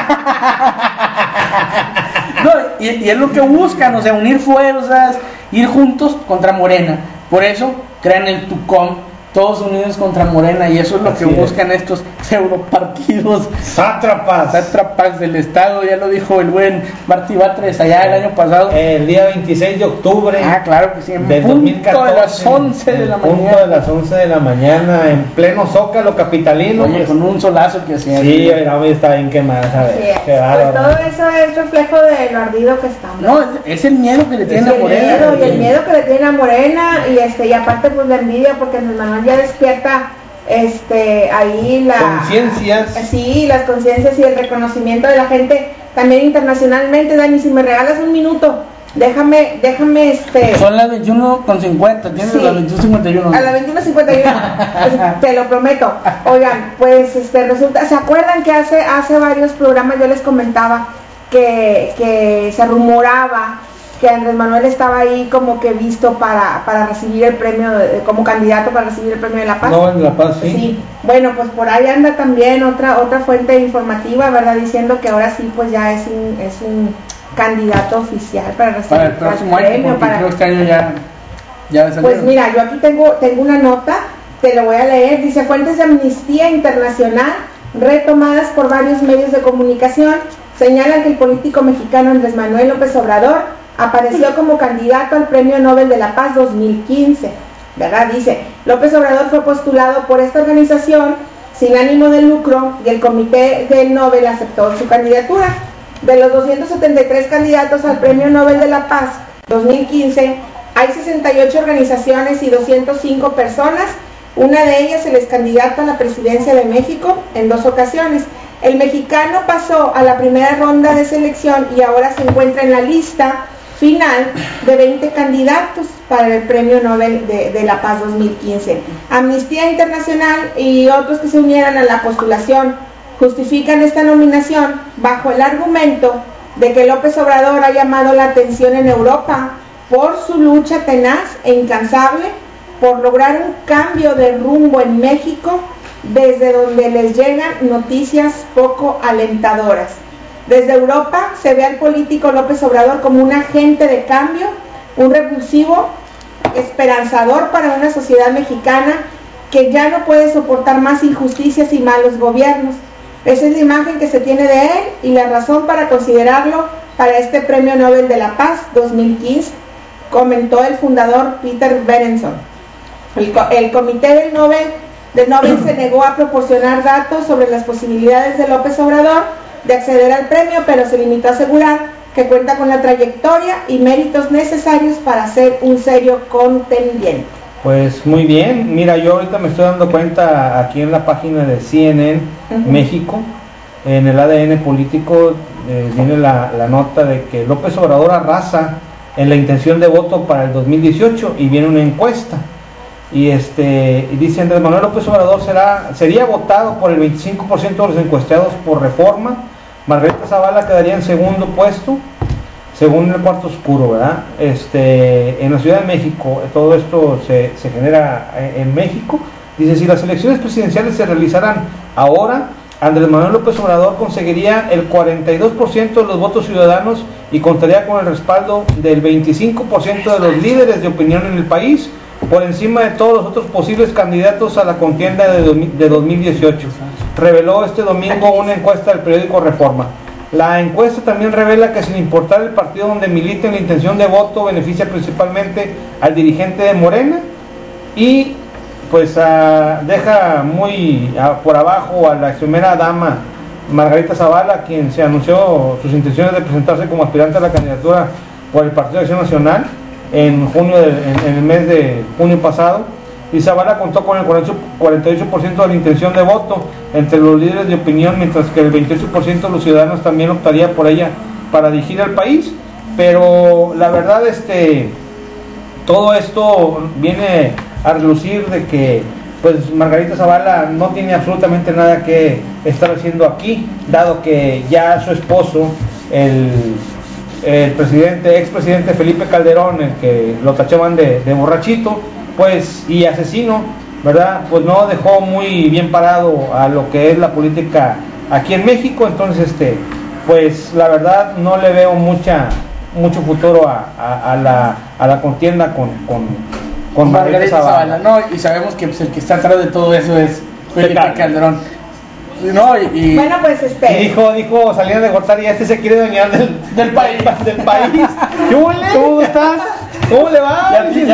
No, y, y es lo que buscan, o sea, unir fuerzas, ir juntos contra Morena. Por eso crean el Tucón, todos unidos contra Morena, y eso es lo Así que es. buscan estos pseudopartidos Sátrapas. sátrapas del Estado. Ya lo dijo el buen Martí Batres allá el año pasado. El día veintiséis de octubre Ah, claro que sí, en del punto dos mil catorce, de las once de la en punto mañana. de las once de la mañana, en pleno Zócalo capitalino. Oye, pues, con un solazo que hacía. sí, el hombre está bien quemado, ¿sabes? Así es. Qué Pues bárbaro. todo eso es reflejo de lo ardido que estamos. No, es, es el miedo que le Y tienen a el Morena. miedo, y el miedo que le tienen a Morena, y este y aparte pues la envidia, porque Andrés Manuel ya despierta este ahí la Conciencias. sí, las conciencias y el reconocimiento de la gente también internacionalmente. Dani, si me regalas un minuto, déjame déjame este Son las veintiuno con cincuenta, tienes Sí. las veintiuno cincuenta y uno. a las veintiuno cincuenta y uno, pues, te lo prometo. Oigan, pues este resulta, ¿se acuerdan que hace hace varios programas yo les comentaba que, que se rumoraba que Andrés Manuel estaba ahí como que visto para, para recibir el premio, de- como candidato para recibir el premio de la paz? No, en La Paz, sí. Sí, bueno, pues por ahí anda también otra otra fuente informativa, ¿verdad? Diciendo que ahora sí, pues ya es un es un candidato oficial para recibir Para el próximo año, premio, porque para- creo que este año ya, ya salieron. Pues mira, yo aquí tengo, tengo una nota, te lo voy a leer. Dice: fuentes de Amnistía Internacional, retomadas por varios medios de comunicación, señalan que el político mexicano Andrés Manuel López Obrador apareció como candidato al Premio Nobel de la Paz dos mil quince, ¿verdad? Dice: López Obrador fue postulado por esta organización sin ánimo de lucro y el Comité del Nobel aceptó su candidatura. De los doscientos setenta y tres candidatos al Premio Nobel de la Paz dos mil quince, hay sesenta y ocho organizaciones y doscientas cinco personas. Una de ellas, el ex candidato a la presidencia de México en dos ocasiones. El mexicano pasó a la primera ronda de selección y ahora se encuentra en la lista final de veinte candidatos para el Premio Nobel de, de la Paz dos mil quince. Amnistía Internacional y otros que se unieran a la postulación justifican esta nominación bajo el argumento de que López Obrador ha llamado la atención en Europa por su lucha tenaz e incansable por lograr un cambio de rumbo en México, desde donde les llegan noticias poco alentadoras. Desde Europa se ve al político López Obrador como un agente de cambio, un revulsivo esperanzador para una sociedad mexicana que ya no puede soportar más injusticias y malos gobiernos. Esa es la imagen que se tiene de él y la razón para considerarlo para este Premio Nobel de la Paz dos mil quince, comentó el fundador Peter Berenson. El, co el comité del Nobel, del Nobel se negó a proporcionar datos sobre las posibilidades de López Obrador de acceder al premio, pero se limitó a asegurar que cuenta con la trayectoria y méritos necesarios para ser un serio contendiente. Pues muy bien, mira, yo ahorita me estoy dando cuenta aquí en la página de C N N uh-huh. México, en el A D N político, eh, viene la, la nota de que López Obrador arrasa en la intención de voto para el dos mil dieciocho y viene una encuesta y este y dice Andrés Manuel López Obrador será sería votado por el veinticinco por ciento de los encuestados por Reforma, Margarita Zavala quedaría en segundo puesto, según el cuarto oscuro, ¿verdad? Este, en la Ciudad de México, todo esto se, se genera en México. Dice, si las elecciones presidenciales se realizaran ahora, Andrés Manuel López Obrador conseguiría el cuarenta y dos por ciento de los votos ciudadanos y contaría con el respaldo del veinticinco por ciento de los líderes de opinión en el país, por encima de todos los otros posibles candidatos a la contienda de, de dos mil dieciocho. Reveló este domingo una encuesta del periódico Reforma. La encuesta también revela que sin importar el partido donde militen, la intención de voto beneficia principalmente al dirigente de Morena y pues uh, deja muy uh, por abajo a la ex primera dama Margarita Zavala, quien se anunció sus intenciones de presentarse como aspirante a la candidatura por el Partido de Acción Nacional en junio de, en, en el mes de junio pasado. Y Zavala contó con el cuarenta y ocho por ciento de la intención de voto entre los líderes de opinión, mientras que el veintiocho por ciento de los ciudadanos también optaría por ella para dirigir al país. Pero la verdad, este, todo esto viene a relucir de que pues Margarita Zavala no tiene absolutamente nada que estar haciendo aquí, dado que ya su esposo, el, el presidente, expresidente Felipe Calderón, el que lo tachaban de, de borrachito, pues y asesino, ¿verdad? Pues no dejó muy bien parado a lo que es la política aquí en México. Entonces, este, pues la verdad no le veo mucha mucho futuro a, a, a la a la contienda con con, con Margarita Zavala. No, y sabemos que pues, el que está atrás de todo eso es Felipe Calderón. No, y, y, bueno, pues espera. Y dijo, dijo Salinas de Gortari, este se quiere doñar del, del país, del país. ¿Cómo estás? ¿Cómo le va? ¿Y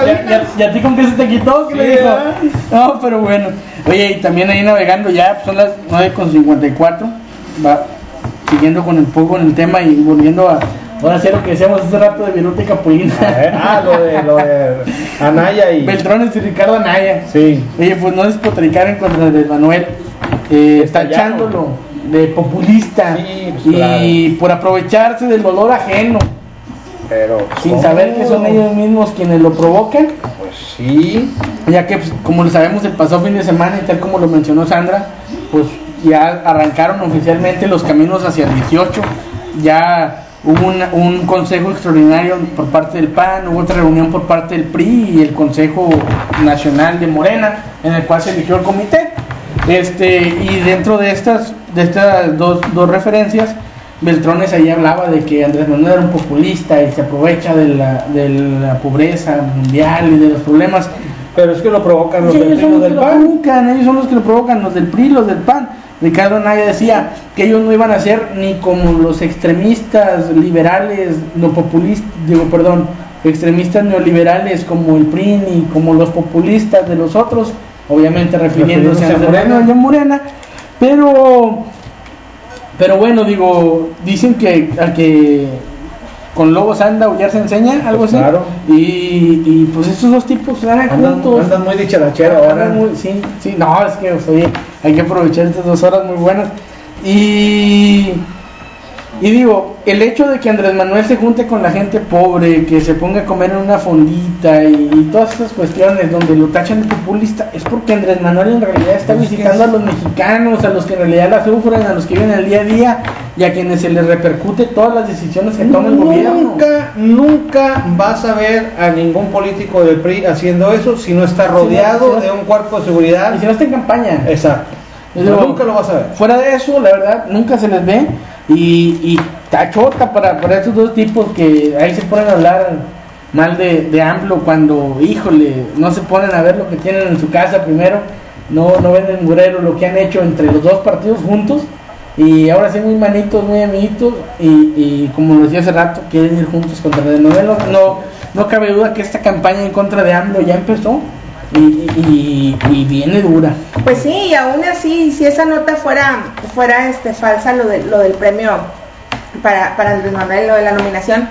a ti con qué se te quitó? ¿Qué sí, le dijo? No, pero bueno. Oye, y también ahí navegando ya, son las nueve con cincuenta y cuatro. Va siguiendo con el poco en el tema y volviendo a. Ahora sí lo que decíamos hace rato de Viruta y Capulina. Ah, lo de, lo de Anaya y. Beltrones y Ricardo Anaya. Sí. Oye, pues no despotricar en contra de Manuel. Eh, tachándolo de populista sí, pues, y claro. por aprovecharse del dolor ajeno. Pero sin ¿cómo? saber que son ellos mismos quienes lo provocan. Pues sí. Ya que pues, como lo sabemos el pasado fin de semana y tal como lo mencionó Sandra, pues ya arrancaron oficialmente los caminos hacia el dieciocho. Ya hubo un, un consejo extraordinario por parte del P A N, hubo otra reunión por parte del P R I y el Consejo Nacional de Morena, en el cual se eligió el comité. Este, y dentro de estas, de estas dos, dos referencias, Beltrones ahí hablaba de que Andrés Manuel era un populista y se aprovecha de la, de la pobreza mundial y de los problemas. Pero es que lo provocan los Sí, del ellos P R I, son los los del que P A lo N. provocan, ellos son los que lo provocan, los del P R I, los del P A N. Ricardo Anaya decía que ellos no iban a ser ni como los extremistas liberales, no populistas, digo, perdón, extremistas neoliberales como el P R I ni como los populistas de los otros, obviamente refiriéndose a Morena y a Morena, pero pero bueno, digo, dicen que a que con lobos anda, aullar se enseña, algo así. Claro. Y, y pues esos dos tipos andan Andan, juntos. andan muy dicharachero ahora. Muy, sí, sí, no, es que pues, oye, hay que aprovechar estas dos horas muy buenas. Y, y digo, el hecho de que Andrés Manuel se junte con la gente pobre, que se ponga a comer en una fondita y, y todas esas cuestiones donde lo tachan de populista, es porque Andrés Manuel en realidad está visitando a los mexicanos, a los que en realidad la sufren, a los que viven el día a día y a quienes se les repercute todas las decisiones que toma el gobierno. Nunca, nunca vas a ver a ningún político del P R I haciendo eso si no está rodeado si no, si no, de un cuerpo de seguridad. Y si no está en campaña. Exacto. Digo, nunca lo vas a ver. Fuera de eso, la verdad, nunca se les ve. Y, y tachota para, para estos dos tipos que ahí se ponen a hablar mal de, de AMLO cuando, híjole, no se ponen a ver lo que tienen en su casa primero. No, no ven el murero lo que han hecho entre los dos partidos juntos. Y ahora sí, muy manitos, muy amiguitos. Y, y como lo decía hace rato, quieren ir juntos contra el novelo. No, no cabe duda que esta campaña en contra de AMLO ya empezó. Y, y, y viene dura. Pues sí, y aún así, si esa nota fuera fuera este falsa, lo, de, lo del premio para, para Andrés Manuel, lo de la nominación,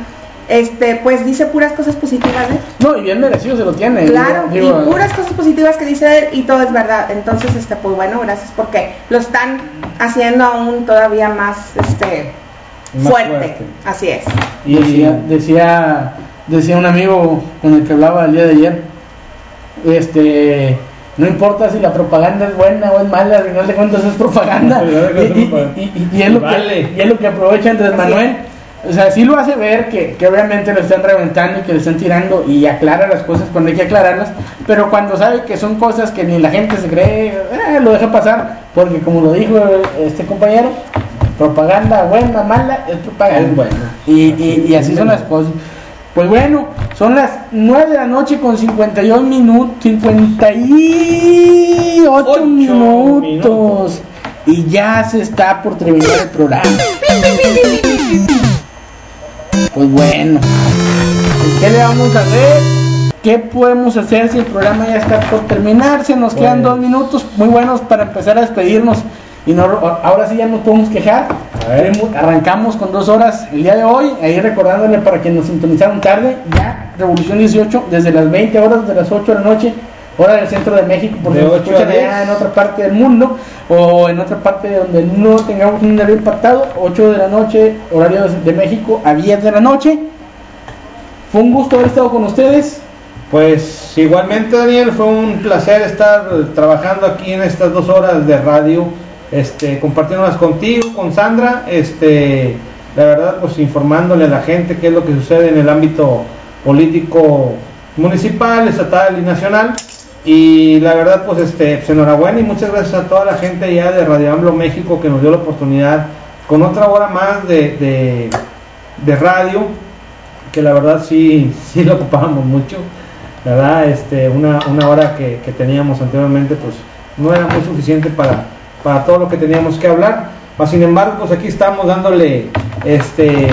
este, pues dice puras cosas positivas de él. No, y bien merecido se lo tiene. Claro, digo, digo, y puras cosas positivas que dice él y todo es verdad. Entonces, este, pues bueno, gracias porque lo están haciendo aún todavía más, este, Más fuerte. fuerte. Así es. Y decía, decía, decía un amigo con el que hablaba el día de ayer, este, no importa si la propaganda es buena o es mala, al final de cuentas es propaganda. Al final de y, cuentas es y- propaganda. y- y- y es lo Vale. que, y es lo que aprovecha Andrés Manuel. O sea, sí lo hace ver que, que obviamente lo están reventando y que le están tirando y aclara las cosas cuando hay que aclararlas, pero cuando sabe que son cosas que ni la gente se cree, eh, lo deja pasar, porque como lo dijo este compañero, propaganda buena, mala, es propaganda. Es buena. Y, y, y así son las cosas. Pues bueno, son las nueve de la noche con cincuenta y dos minutos, cincuenta y ocho Ocho minutos. minutos. Y ya se está por terminar el programa. Pues bueno, ¿qué le vamos a hacer? ¿Qué podemos hacer si el programa ya está por terminarse? Nos quedan Pues- dos minutos muy buenos para empezar a despedirnos. Y no, ahora sí ya nos podemos quejar. A ver. Arrancamos con dos horas el día de hoy. Ahí recordándole para quienes nos sintonizaron tarde, ya Revolución dieciocho, desde las veinte horas de las ocho de la noche, hora del centro de México, porque De nos ocho a escuchan diez. allá en otra parte del mundo o en otra parte donde no tengamos un horario impactado, ocho de la noche, horario de México, a diez de la noche. Fue un gusto haber estado con ustedes. Pues igualmente, Daniel, fue un placer estar trabajando aquí en estas dos horas de radio, este, compartiéndolas contigo, con Sandra, este, la verdad, pues informándole a la gente qué es lo que sucede en el ámbito político municipal, estatal y nacional. Y la verdad, pues, este, pues enhorabuena y muchas gracias a toda la gente ya de Radio AMLO México que nos dio la oportunidad con otra hora más de, de, de radio, que la verdad sí, sí lo ocupábamos mucho. La verdad, este, una, una hora que, que teníamos anteriormente, pues no era muy suficiente para, para todo lo que teníamos que hablar. Mas, sin embargo, pues aquí estamos dándole este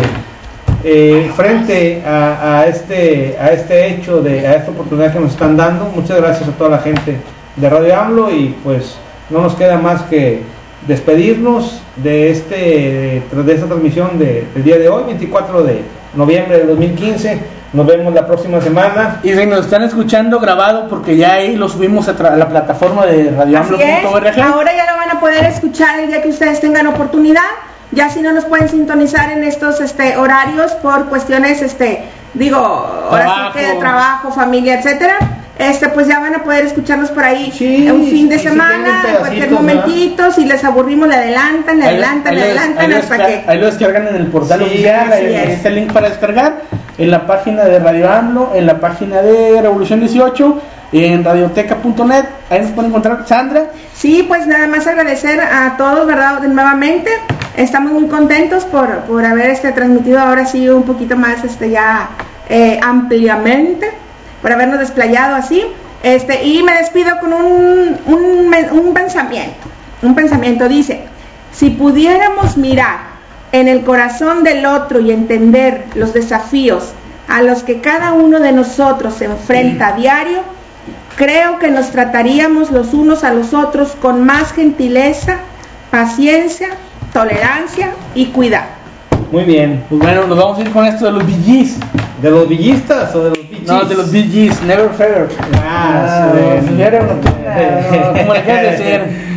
eh, frente a, a este a este hecho, de a esta oportunidad que nos están dando. Muchas gracias a toda la gente de Radio AMLO y pues no nos queda más que despedirnos de este de esta transmisión de, del día de hoy, veinticuatro de noviembre de dos mil quince. Nos vemos la próxima semana. Y si nos están escuchando grabado, porque ya ahí lo subimos a, tra- a la plataforma de radio Así amlo es, punto org. ahora ya lo van a poder escuchar el día que ustedes tengan oportunidad, ya si no nos pueden sintonizar en estos este horarios por cuestiones, este digo, ahora sí Trabajo. que de trabajo, familia, etcétera, este pues ya van a poder escucharnos por ahí Sí, un fin de y si semana, tienen en cualquier pedacitos, momentito, si les aburrimos le adelantan, le Ahí- adelantan, ahí le lo- adelantan ahí lo hasta desca- que... Ahí lo descargan en el portal Sí, oficial, ahí así ahí es. está el link para descargar, en la página de Radio AMLO, en la página de Revolución dieciocho, en radioteca punto net, ahí nos pueden encontrar. Sandra, Sí, pues nada más agradecer a todos, ¿verdad? Nuevamente, estamos muy contentos por, por haber este transmitido ahora sí un poquito más este ya eh, ampliamente, por habernos desplayado así, este y me despido con un, un, men- un pensamiento, un pensamiento dice, si pudiéramos mirar en el corazón del otro y entender los desafíos a los que cada uno de nosotros se enfrenta a diario, creo que nos trataríamos los unos a los otros con más gentileza, paciencia, tolerancia y cuidado. Muy bien. pues bueno, nos vamos a ir con esto de los Bee Gees. ¿De los villistas o de los bichis? No, de los Bee Gees, Never Fear. Ah, Ah, de- si era una- no, ¿cómo le quieres decir?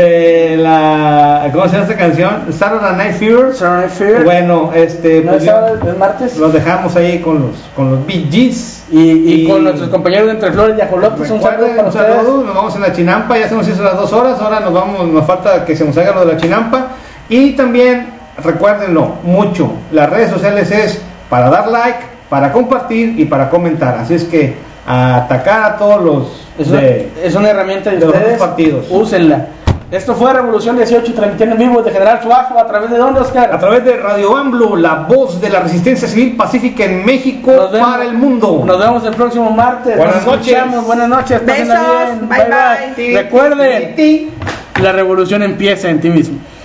De la, ¿cómo se llama esta canción? Saturday Night Fever. Saturday Night Fever. Bueno, este, ¿No pues es ya sábado, es martes? los dejamos ahí con los con los Bee Gees. Y, y con nuestros compañeros de Entre Flores y Ajolotes, un saludo Recuerden, para un ustedes. saludo, nos vamos en la Chinampa, ya se nos hizo las dos horas, ahora nos vamos, nos falta que se nos haga lo de la Chinampa. Y también, recuérdenlo mucho, las redes sociales es para dar like, para compartir y para comentar, así es que a atacar a todos los Es una, de- es una herramienta de, de los ustedes, otros partidos. úsenla. Esto fue Revolución dieciocho, transmitiendo en vivo de General Suazo, ¿a través de dónde, Oscar? a través de Radio AMLO, la voz de la resistencia civil pacífica en México Nos vemos- para el mundo. Nos vemos el próximo martes. Buenas Nos noches. escuchamos. Buenas noches. pásenla Besos. bien. Bye, bye. Recuerden, la revolución empieza en ti mismo.